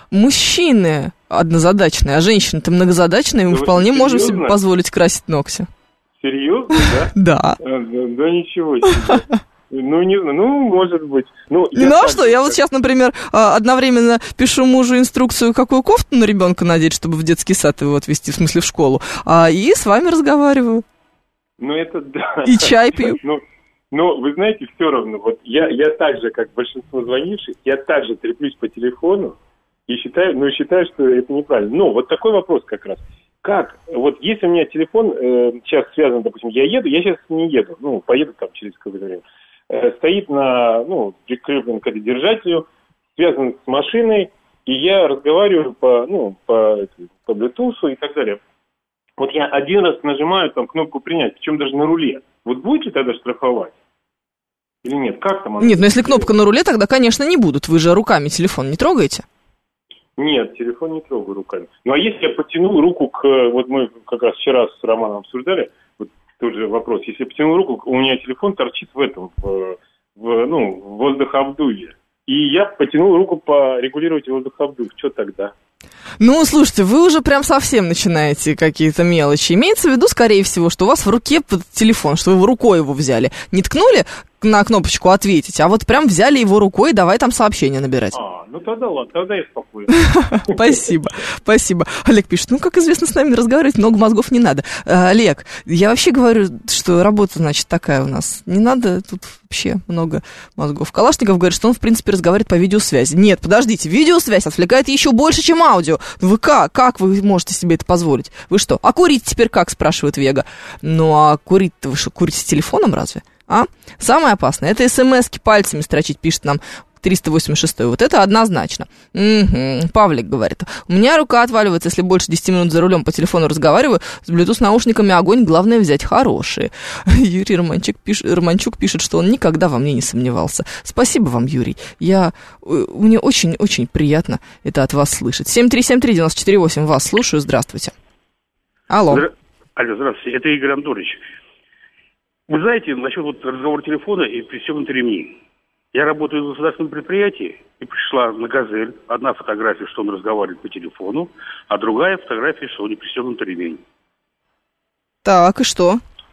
мужчины однозадачные, а женщины-то многозадачные, мы да вполне можем себе позволить красить ногти.
Серьезно, да?
Да.
Да, да ничего себе. Ну, не, ну, может быть. Ну,
ну а что, я вот сейчас, например, одновременно пишу мужу инструкцию, какую кофту на ребенка надеть, чтобы в детский сад его отвезти, в смысле в школу, а и с вами разговариваю.
Ну, это да.
И чай пью.
Ну, но вы знаете, все равно, вот я, я так же, как большинство звонивших, я также треплюсь по телефону и считаю, ну, считаю, что это неправильно. Но вот такой вопрос как раз. Как? Вот если у меня телефон э, сейчас связан, допустим, я еду, я сейчас не еду, ну, поеду там через какое-то время, э, стоит на, ну, прикреплен к держателю, связан с машиной, и я разговариваю по, ну, по, по Bluetooth и так далее. Вот я один раз нажимаю там кнопку принять, причем даже на руле. Вот будет ли тогда штрафовать? Или нет? Как там?
Нет, но если кнопка на руле, тогда, конечно, не будут. Вы же руками телефон не трогаете?
Нет, телефон не трогаю руками. Ну, а если я потяну руку к... Вот мы как раз вчера с Романом обсуждали, вот тот же вопрос. Если я потяну руку, у меня телефон торчит в этом, в, в, ну, в воздухообдуве. И я потянул руку порегулировать воздухообдув. Что тогда?
Ну, слушайте, вы уже прям совсем начинаете какие-то мелочи. Имеется в виду, скорее всего, что у вас в руке телефон, что вы рукой его взяли. Не ткнули на кнопочку «Ответить», а вот прям взяли его рукой и давай там сообщение набирать.
А, ну тогда ладно, тогда я спокоен.
Спасибо, спасибо. Олег пишет, ну, как известно, с нами разговаривать много мозгов не надо. Олег, я вообще говорю, что работа, значит, такая у нас. Не надо тут вообще много мозгов. Калашников говорит, что он, в принципе, разговаривает по видеосвязи. Нет, подождите, видеосвязь отвлекает еще больше, чем аудио. Вы как? Как вы можете себе это позволить? Вы что? А курить теперь как, спрашивает Вега. Ну, а курить-то вы что, курите с телефоном разве? А? Самое опасное, это смс-ки пальцами строчить, пишет нам триста восемьдесят шесть. Вот это однозначно. Угу. Павлик говорит, у меня рука отваливается, если больше десяти минут за рулем по телефону разговариваю, с Bluetooth-наушниками огонь, главное взять хорошие. Юрий Романчук пишет, Романчук пишет, что он никогда во мне не сомневался. Спасибо вам, Юрий. Я, мне очень-очень приятно это от вас слышать. семь три семь три девять четыре восемь, вас слушаю, здравствуйте. Алло.
Здра... Алло, здравствуйте, это Игорь Андорович. Вы знаете, насчет вот разговора телефона и пристегнутой ремни. Я работаю в государственном предприятии, и пришла на «Газель» одна фотография, что он разговаривает по телефону, а другая фотография, что он не пристегнут ремень.
Так, и что?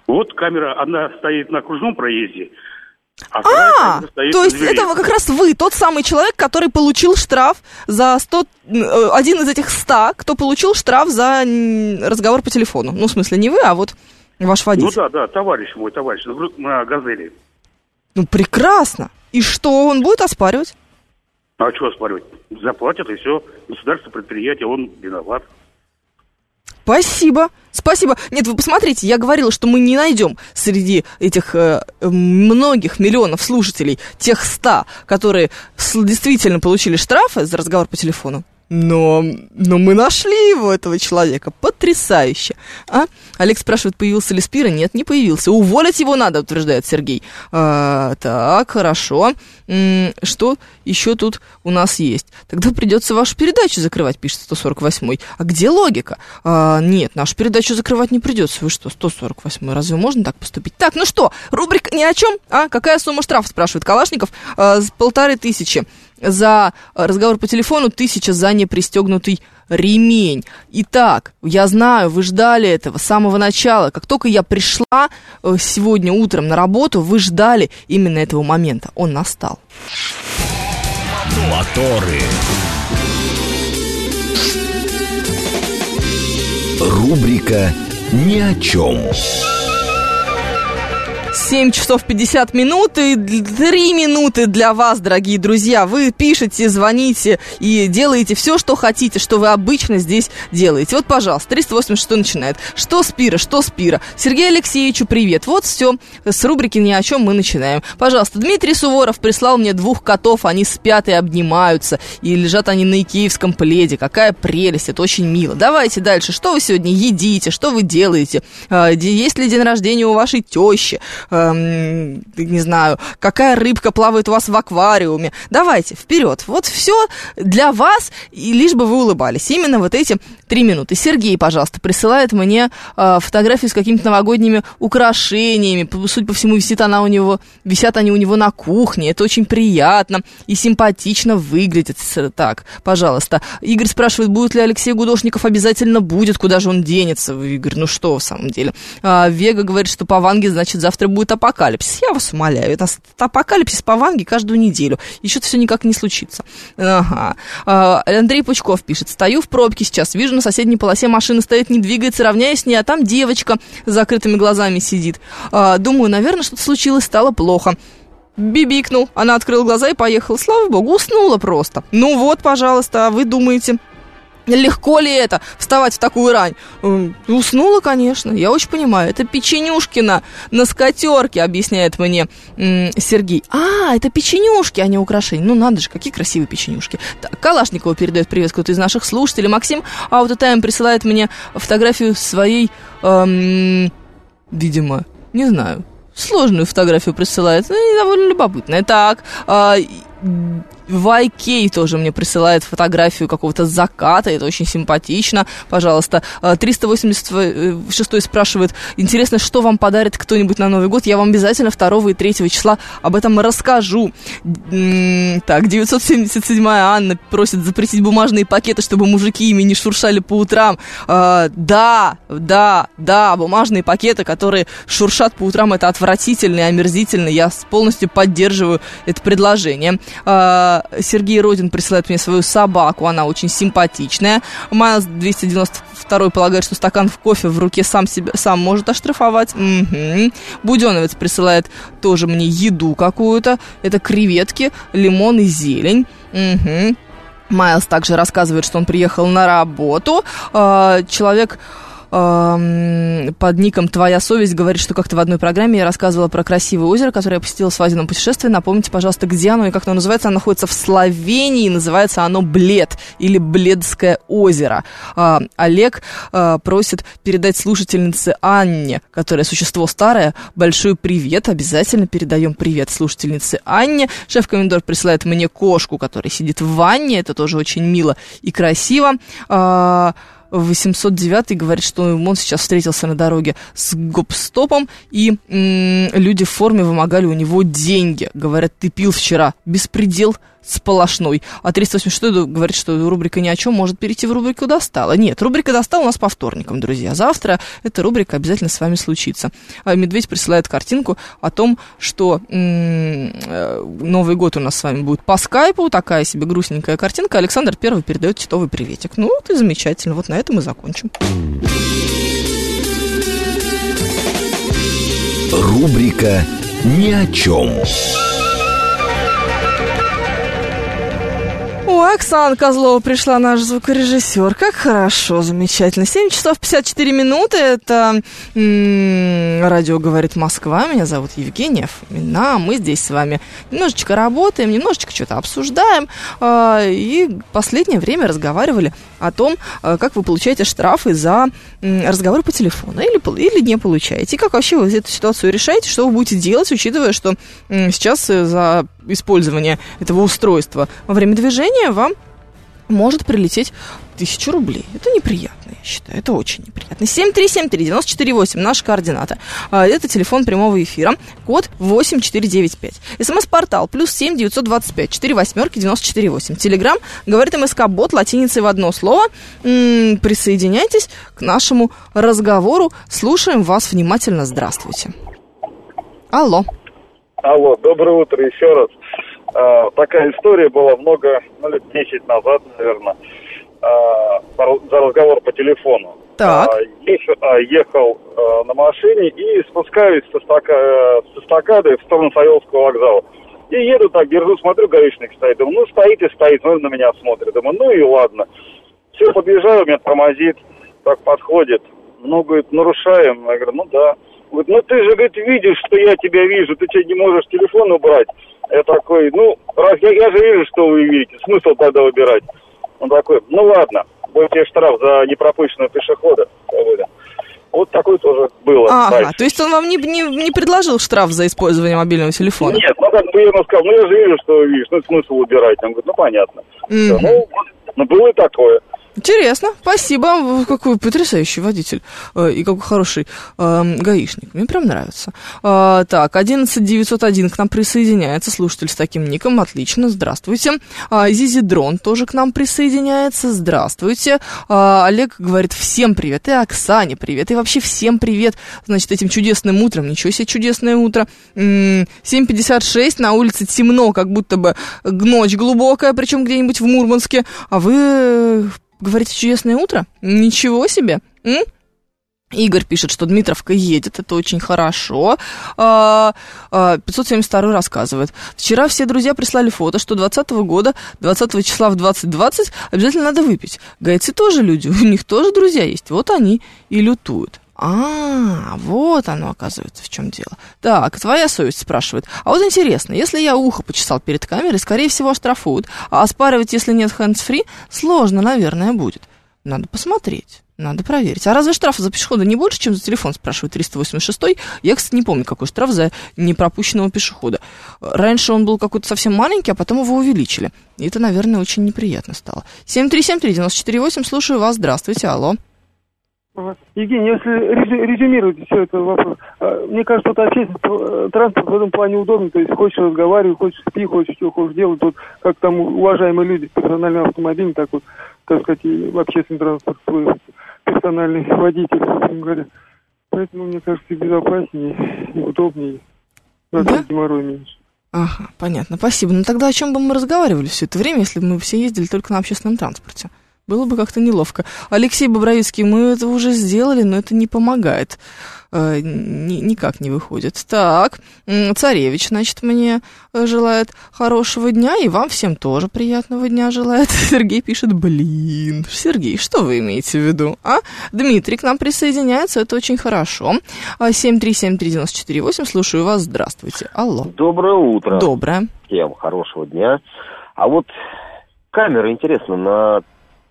Вот камера, одна стоит на окружном проезде, а,
а то есть это как раз вы, тот самый человек, который получил штраф за сто, один из этих ста, кто получил штраф за разговор по телефону. Ну, в смысле, не вы, а вот ваш водитель.
Ну да, да, товарищ мой, товарищ, на «Газели».
Ну, прекрасно. И что, он будет оспаривать?
А что оспаривать? Заплатят, и все. Государство, предприятие, он виноват.
Спасибо, спасибо. Нет, вы посмотрите, я говорила, что мы не найдем среди этих э, многих миллионов слушателей тех ста, которые действительно получили штрафы за разговор по телефону. Но, но мы нашли его, этого человека. Потрясающе. А? Олег спрашивает, появился ли Спира? Нет, не появился. Уволить его надо, утверждает Сергей. А, так, хорошо. М-м, что еще тут у нас есть? Тогда придется вашу передачу закрывать, пишет сто сорок восьмой. А где логика? А, нет, нашу передачу закрывать не придется. Вы что, сто сорок восьмой? Разве можно так поступить? Так, ну что, рубрика ни о чем? А? Какая сумма штрафа, спрашивает Калашников? А, с полторы тысячи. За разговор по телефону, тысяча за непристегнутый ремень. Итак, я знаю, вы ждали этого с самого начала. Как только я пришла сегодня утром на работу, вы ждали именно этого момента. Он настал.
Моторы. Рубрика «Ни о чем».
семь часов пятьдесят минут и три минуты для вас, дорогие друзья. Вы пишете, звоните и делаете все, что хотите, что вы обычно здесь делаете. Вот, пожалуйста, триста восемьдесят шесть начинает. Что Спира, что Спира? Сергею Алексеевичу привет. Вот все, с рубрики «Ни о чем» мы начинаем. Пожалуйста, Дмитрий Суворов прислал мне двух котов, они спят и обнимаются, и лежат они на икеевском пледе. Какая прелесть, это очень мило. Давайте дальше. Что вы сегодня едите, что вы делаете? Есть ли день рождения у вашей тещи? Не знаю, какая рыбка плавает у вас в аквариуме. Давайте, вперед. Вот все для вас, и лишь бы вы улыбались. Именно вот эти три минуты. Сергей, пожалуйста, присылает мне э, фотографию с какими-то новогодними украшениями. Судя по всему, висит она у него, висят они у него на кухне. Это очень приятно и симпатично выглядит. Так, пожалуйста. Игорь спрашивает, будет ли Алексей Гудошников? Обязательно будет. Куда же он денется? Игорь, ну что, в самом деле? А, Вега говорит, что по Ванге, значит, завтра будет апокалипсис. Я вас умоляю. Это апокалипсис по Ванге каждую неделю. Еще-то все никак не случится. Ага. А, Андрей Пучков пишет. Стою в пробке сейчас. Вижу, на соседней полосе машина стоит, не двигается, равняюсь с ней, а там девочка с закрытыми глазами сидит. А, думаю, наверное, что-то случилось, стало плохо. Бибикнул. Она открыла глаза и поехала. Слава богу, уснула просто. Ну вот, пожалуйста, а вы думаете... Легко ли это, вставать в такую рань? Уснула, конечно, я очень понимаю. Это печенюшкина на скатерке, объясняет мне м- Сергей. А, это печенюшки, а не украшения. Ну, надо же, какие красивые печенюшки. Так, Калашникова передает привет кто-то из наших слушателей. Максим Аутотайм присылает мне фотографию своей, эм, видимо, не знаю, сложную фотографию присылает. Ну, довольно любопытная. Так, э, вай кей тоже мне присылает фотографию какого-то заката, это очень симпатично, пожалуйста. триста восемьдесят шестой спрашивает, интересно, что вам подарит кто-нибудь на Новый год? Я вам обязательно второго и третьего числа об этом расскажу. Так, девятьсот семьдесят седьмая Анна просит запретить бумажные пакеты, чтобы мужики ими не шуршали по утрам. Да, да, да, бумажные пакеты, которые шуршат по утрам, это отвратительно и омерзительно, я полностью поддерживаю это предложение. Сергей Родин присылает мне свою собаку, она очень симпатичная. Майлз двести девяносто второй полагает, что стакан в кофе в руке сам себя сам может оштрафовать. Угу. Буденовец присылает тоже мне еду какую-то. Это креветки, лимон и зелень. Угу. Майлз также рассказывает, что он приехал на работу. Человек... под ником «Твоя совесть» говорит, что как-то в одной программе я рассказывала про красивое озеро, которое я посетила в свадебном путешествии. Напомните, пожалуйста, где оно и как оно называется. Оно находится в Словении, называется оно Блед или Бледское озеро. Олег просит передать слушательнице Анне, которая существо старое, большой привет. Обязательно передаем привет слушательнице Анне. Шеф-комендор присылает мне кошку, которая сидит в ванне. Это тоже очень мило и красиво. восемьсот девятый говорит, что он сейчас встретился на дороге с гоп-стопом, и м- люди в форме вымогали у него деньги. Говорят, ты пил вчера. Беспредел сплошной. А триста восемьдесят шесть говорит, что рубрика «Ни о чем» может перейти в рубрику «Достала». Нет, рубрика «Достала» у нас по вторникам, друзья. Завтра эта рубрика обязательно с вами случится. А Медведь присылает картинку о том, что м-м, Новый год у нас с вами будет по скайпу. Такая себе грустненькая картинка. Александр Первый передает титовый приветик. Ну, вот и замечательно. Вот на этом и закончим.
Рубрика «Ни о чем».
О, Оксана Козлова пришла, наш звукорежиссер. Как хорошо, замечательно. семь часов пятьдесят четыре минуты. Это м-м, радио «Говорит Москва». Меня зовут Евгения Фомина. Мы здесь с вами немножечко работаем, немножечко что-то обсуждаем. Э, и последнее время разговаривали о том, э, как вы получаете штрафы за э, разговор по телефону. Или, или не получаете. И как вообще вы эту ситуацию решаете, что вы будете делать, учитывая, что э, сейчас за использование этого устройства во время движения вам может прилететь тысячу рублей. Это неприятно, я считаю. Это очень неприятно. семь три семь три девять четыре восемь, наша координата. Это телефон прямого эфира. Код восемь четыре девять пять. СМС-портал плюс семь девятьсот двадцать пять четыре восьмерки девяносто четыре восемь. Телеграм говорит МСК-бот латиницей в одно слово. М-м, присоединяйтесь к нашему разговору. Слушаем вас внимательно. Здравствуйте. Алло.
Алло, доброе утро еще раз. А, такая история была много, ну, лет десять назад, наверное, а, за разговор по телефону.
Так.
А, ехал а, ехал а, на машине и спускаюсь со, стака, со стакады в сторону Савеловского вокзала. И еду так, держу, смотрю, гаишник стоит. Думаю, ну, стоит и стоит, ну, на меня смотрит. Думаю, ну и ладно. Все, подъезжаю, меня тормозит, так подходит. Ну, говорит, нарушаем. Я говорю, ну да. Говорит, ну ты же, говорит, видишь, что я тебя вижу, ты что, не можешь телефон убрать? Я такой, ну, раз я, я же вижу, что вы видите, смысл тогда убирать? Он такой, ну ладно, будет тебе штраф за непропущенного пешехода. Вот такое тоже было.
Ага,
дальше.
То есть он вам не, не, не предложил штраф за использование мобильного телефона?
Нет, ну как бы я ему сказал, ну я же вижу, что вы видишь, ну смысл убирать. Он говорит, ну понятно.
Mm-hmm.
Ну, ну, было и такое.
Интересно, спасибо. Какой потрясающий водитель э, и какой хороший э, гаишник. Мне прям нравится. Э, так, одиннадцать девятьсот один к нам присоединяется слушатель с таким ником. Отлично, здравствуйте. Э, Зизи Дрон тоже к нам присоединяется. Здравствуйте. Э, Олег говорит, всем привет. И Оксане привет. И вообще всем привет. Значит, этим чудесным утром. Ничего себе чудесное утро. М-м, семь пятьдесят шесть, на улице темно, как будто бы ночь глубокая, причем где-нибудь в Мурманске. А вы... Говорите, чудесное утро? Ничего себе. М? Игорь пишет, что Дмитровка едет, это очень хорошо. пятьсот семьдесят второй рассказывает. Вчера все друзья прислали фото, что двадцатого года, двадцатого числа в двадцать двадцать обязательно надо выпить. Гайцы тоже люди, у них тоже друзья есть. Вот они и лютуют. А, вот оно, оказывается, в чем дело. Так, твоя совесть спрашивает. А вот интересно, если я ухо почесал перед камерой, скорее всего, оштрафуют. А оспаривать, если нет hands-free, сложно, наверное, будет. Надо посмотреть, надо проверить. А разве штраф за пешехода не больше, чем за телефон, спрашивает триста восемьдесят шесть. Я, кстати, не помню, какой штраф за непропущенного пешехода. Раньше он был какой-то совсем маленький, а потом его увеличили. И это, наверное, очень неприятно стало. семь три семь три девять четыре восемь, слушаю вас, здравствуйте, алло.
Евгений, если резюмировать все это вопрос, мне кажется, вот общественный транспорт в этом плане удобный, то есть хочешь разговаривать, хочешь спи, хочешь что хочешь делать, вот как там уважаемые люди, персональный автомобиль, так вот, так сказать, и в общественный транспорт свой персональный водитель, говоря. Поэтому, мне кажется, и безопаснее, и удобнее, надо да? геморрой меньше.
Ага, понятно, спасибо. Ну тогда о чем бы мы разговаривали все это время, если бы мы все ездили только на общественном транспорте? Было бы как-то неловко. Алексей Бобровицкий, мы это уже сделали, но это не помогает. Э, ни, никак не выходит. Так, Царевич, значит, мне желает хорошего дня, и вам всем тоже приятного дня желает. Сергей пишет, блин, Сергей, что вы имеете в виду, а? Дмитрий к нам присоединяется, это очень хорошо. семь три семь три девять четыре восемь, слушаю вас, здравствуйте. Алло.
Доброе утро.
Доброе.
Всем хорошего дня. А вот камеры, интересно, на...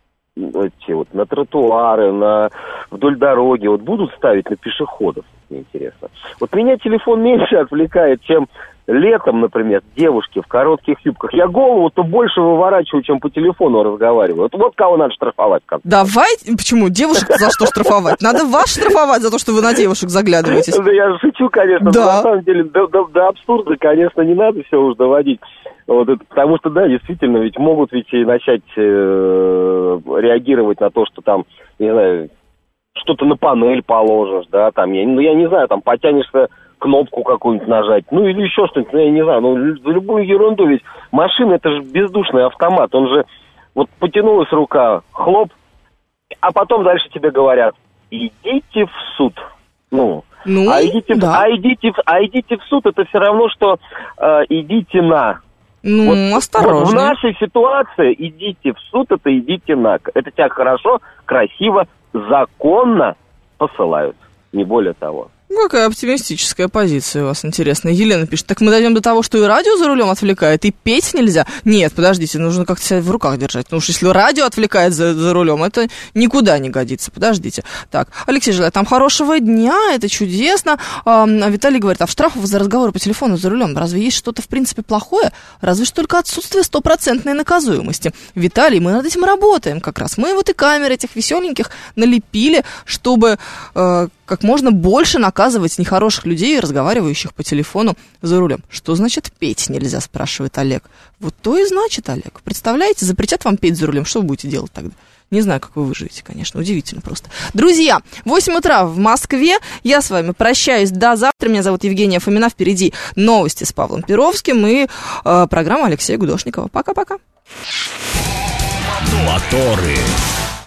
эти вот на тротуары, на вдоль дороги, вот будут ставить на пешеходов, мне интересно. Вот меня телефон меньше отвлекает, чем летом, например, девушки в коротких юбках. Я голову-то больше выворачиваю, чем по телефону разговариваю. Вот, вот кого надо штрафовать. Как
Давайте, почему? Девушек за что штрафовать? Надо вас штрафовать за то, что вы на девушек заглядываетесь.
Да я шучу, конечно,
да.
на самом деле до, до, до абсурда, конечно, не надо все уж доводить. Вот это, потому что, да, действительно, ведь могут ведь и начать э, реагировать на то, что там, не знаю, что-то на панель положишь, да, там, я, ну, я не знаю, там, потянешься кнопку какую-нибудь нажать, ну, или еще что-нибудь, ну, я не знаю, ну, за любую ерунду, ведь машина, это же бездушный автомат, он же, вот, потянулась рука, хлоп, а потом дальше тебе говорят, идите в суд, ну, ну а, идите, да. а, идите, а идите в суд, это все равно, что э, идите на...
Ну, вот, осторожно.
Вот в нашей ситуации идите в суд, это идите на... Это тебя хорошо, красиво, законно посылают, не более того.
Какая оптимистическая позиция у вас интересная. Елена пишет, так мы дойдем до того, что и радио за рулем отвлекает, и петь нельзя. Нет, подождите, нужно как-то себя в руках держать. Потому что если радио отвлекает за, за рулем, это никуда не годится. Подождите. Так, Алексей желает там хорошего дня, это чудесно. А, Виталий говорит, а в штрафах за разговоры по телефону за рулем разве есть что-то в принципе плохое? Разве что только отсутствие стопроцентной наказуемости. Виталий, мы над этим работаем как раз. Мы вот и камеры этих веселеньких налепили, чтобы э, как можно больше наказывать наказывать нехороших людей, разговаривающих по телефону за рулем. Что значит петь нельзя, спрашивает Олег. Вот то и значит, Олег. Представляете, запретят вам петь за рулем, что вы будете делать тогда? Не знаю, как вы выживете, конечно, удивительно просто. Друзья, восемь утра в Москве. Я с вами прощаюсь до завтра. Меня зовут Евгения Фомина. Впереди новости с Павлом Перовским и э, программа Алексея Гудошникова. Пока-пока.
Моторы.